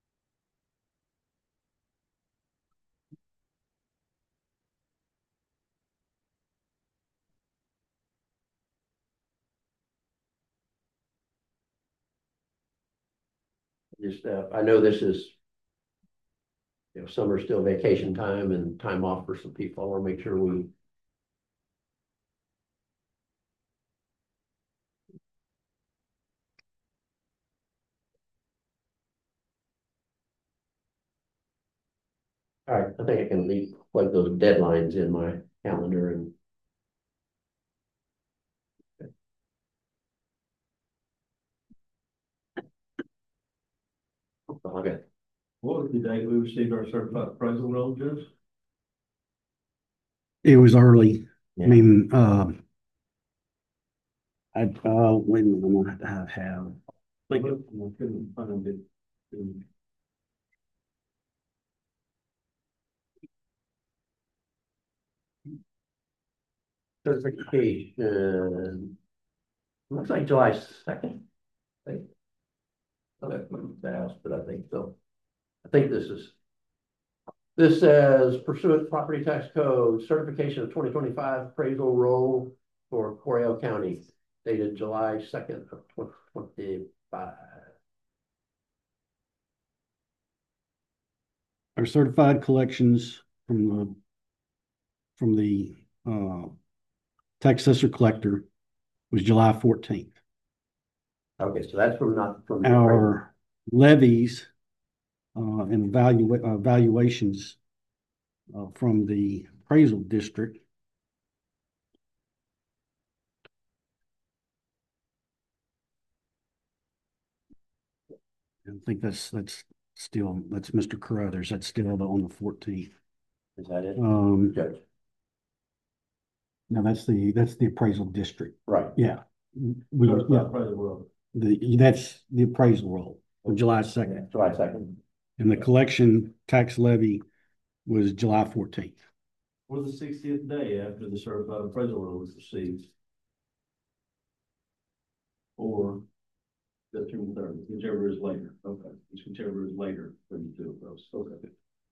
Just, I know this is, summer still vacation time and time off for some people. I want to make sure we. All right, I think I can plug those deadlines in my calendar and. Okay. What was the date we received our certified appraisal roll, Judge? It was early. Yeah. I mean, wait a minute, I have. I couldn't find it. certification. Looks like July 2nd. I think. I left my fast, but I think so. I think this says pursuant to property tax code, certification of 2025 appraisal roll for Coryell County, dated July 2nd of 2025. Our certified collections from the tax assessor collector was July 14th. Okay, so that's not from. Our levies and valuations from the appraisal district I think that's Mr. Carruthers. That's still on the 14th. Is that it? Judge. No, that's the appraisal district. Right. Yeah. That's the appraisal roll for July 2nd. July 2nd. And the collection tax levy was July 14th. Or the 60th day after the certified appraisal roll was received. Or September 30th, whichever is later. Okay, it's whichever is later for the two of those. Okay.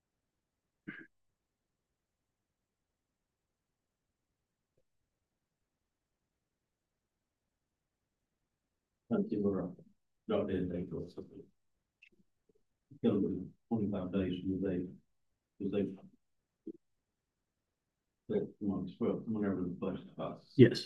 Thank you, Laura. Drop dead date or something. It's gonna be 25 days from the date. Because they. Whenever the budget passes. Yes.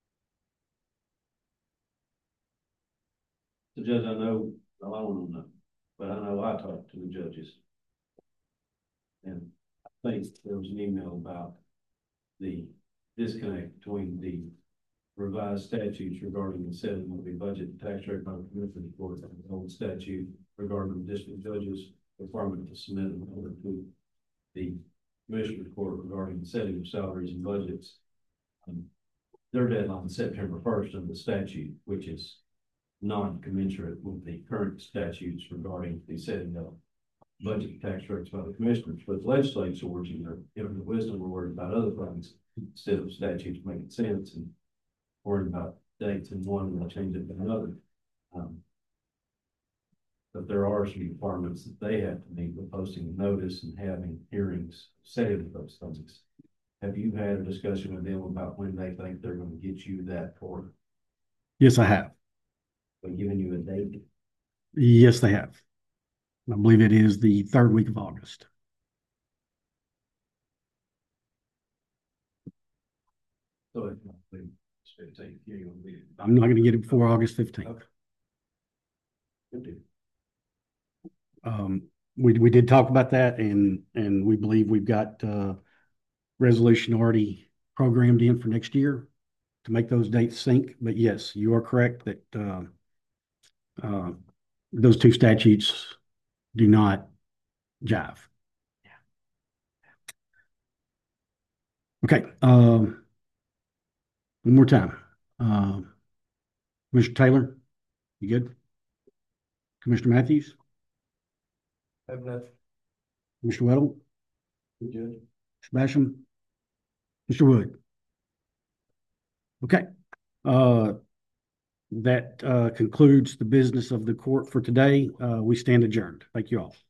The judge, I know, well, I don't know, but I know I talked to the judges. And I think there was an email about the disconnect between the revised statutes regarding the setting of the budget and tax rate by the commission court and the old statute regarding the district judges' requirement to submit an order to the commissioner court regarding the setting of salaries and budgets. Their deadline is September 1st of the statute, which is non-commensurate with the current statutes regarding the setting of budget tax rates by the commissioners. But legislators are working their given the wisdom, we're worried about other things instead of statutes making sense and worried about dates in one and they'll change it in another. But there are some requirements that they have to meet with posting a notice and having hearings setting those things. Have you had a discussion with them about when they think they're going to get you that for? Yes, I have. They're giving you a date? Yes, they have. I believe it is the 3rd week of August. So it's not it's 15th. I'm not going to get it before August 15th. Okay. Good deal. We did talk about that and we believe we've got resolution already programmed in for next year to make those dates sync. But yes, you are correct that those two statutes do not jive. Okay. One more time. Commissioner Taylor, you good? Commissioner Matthews? Have nothing. Mr. Weddle? Good judge. Mr. Basham? Mr. Wood? Okay. That concludes the business of the court for today. We stand adjourned. Thank you all.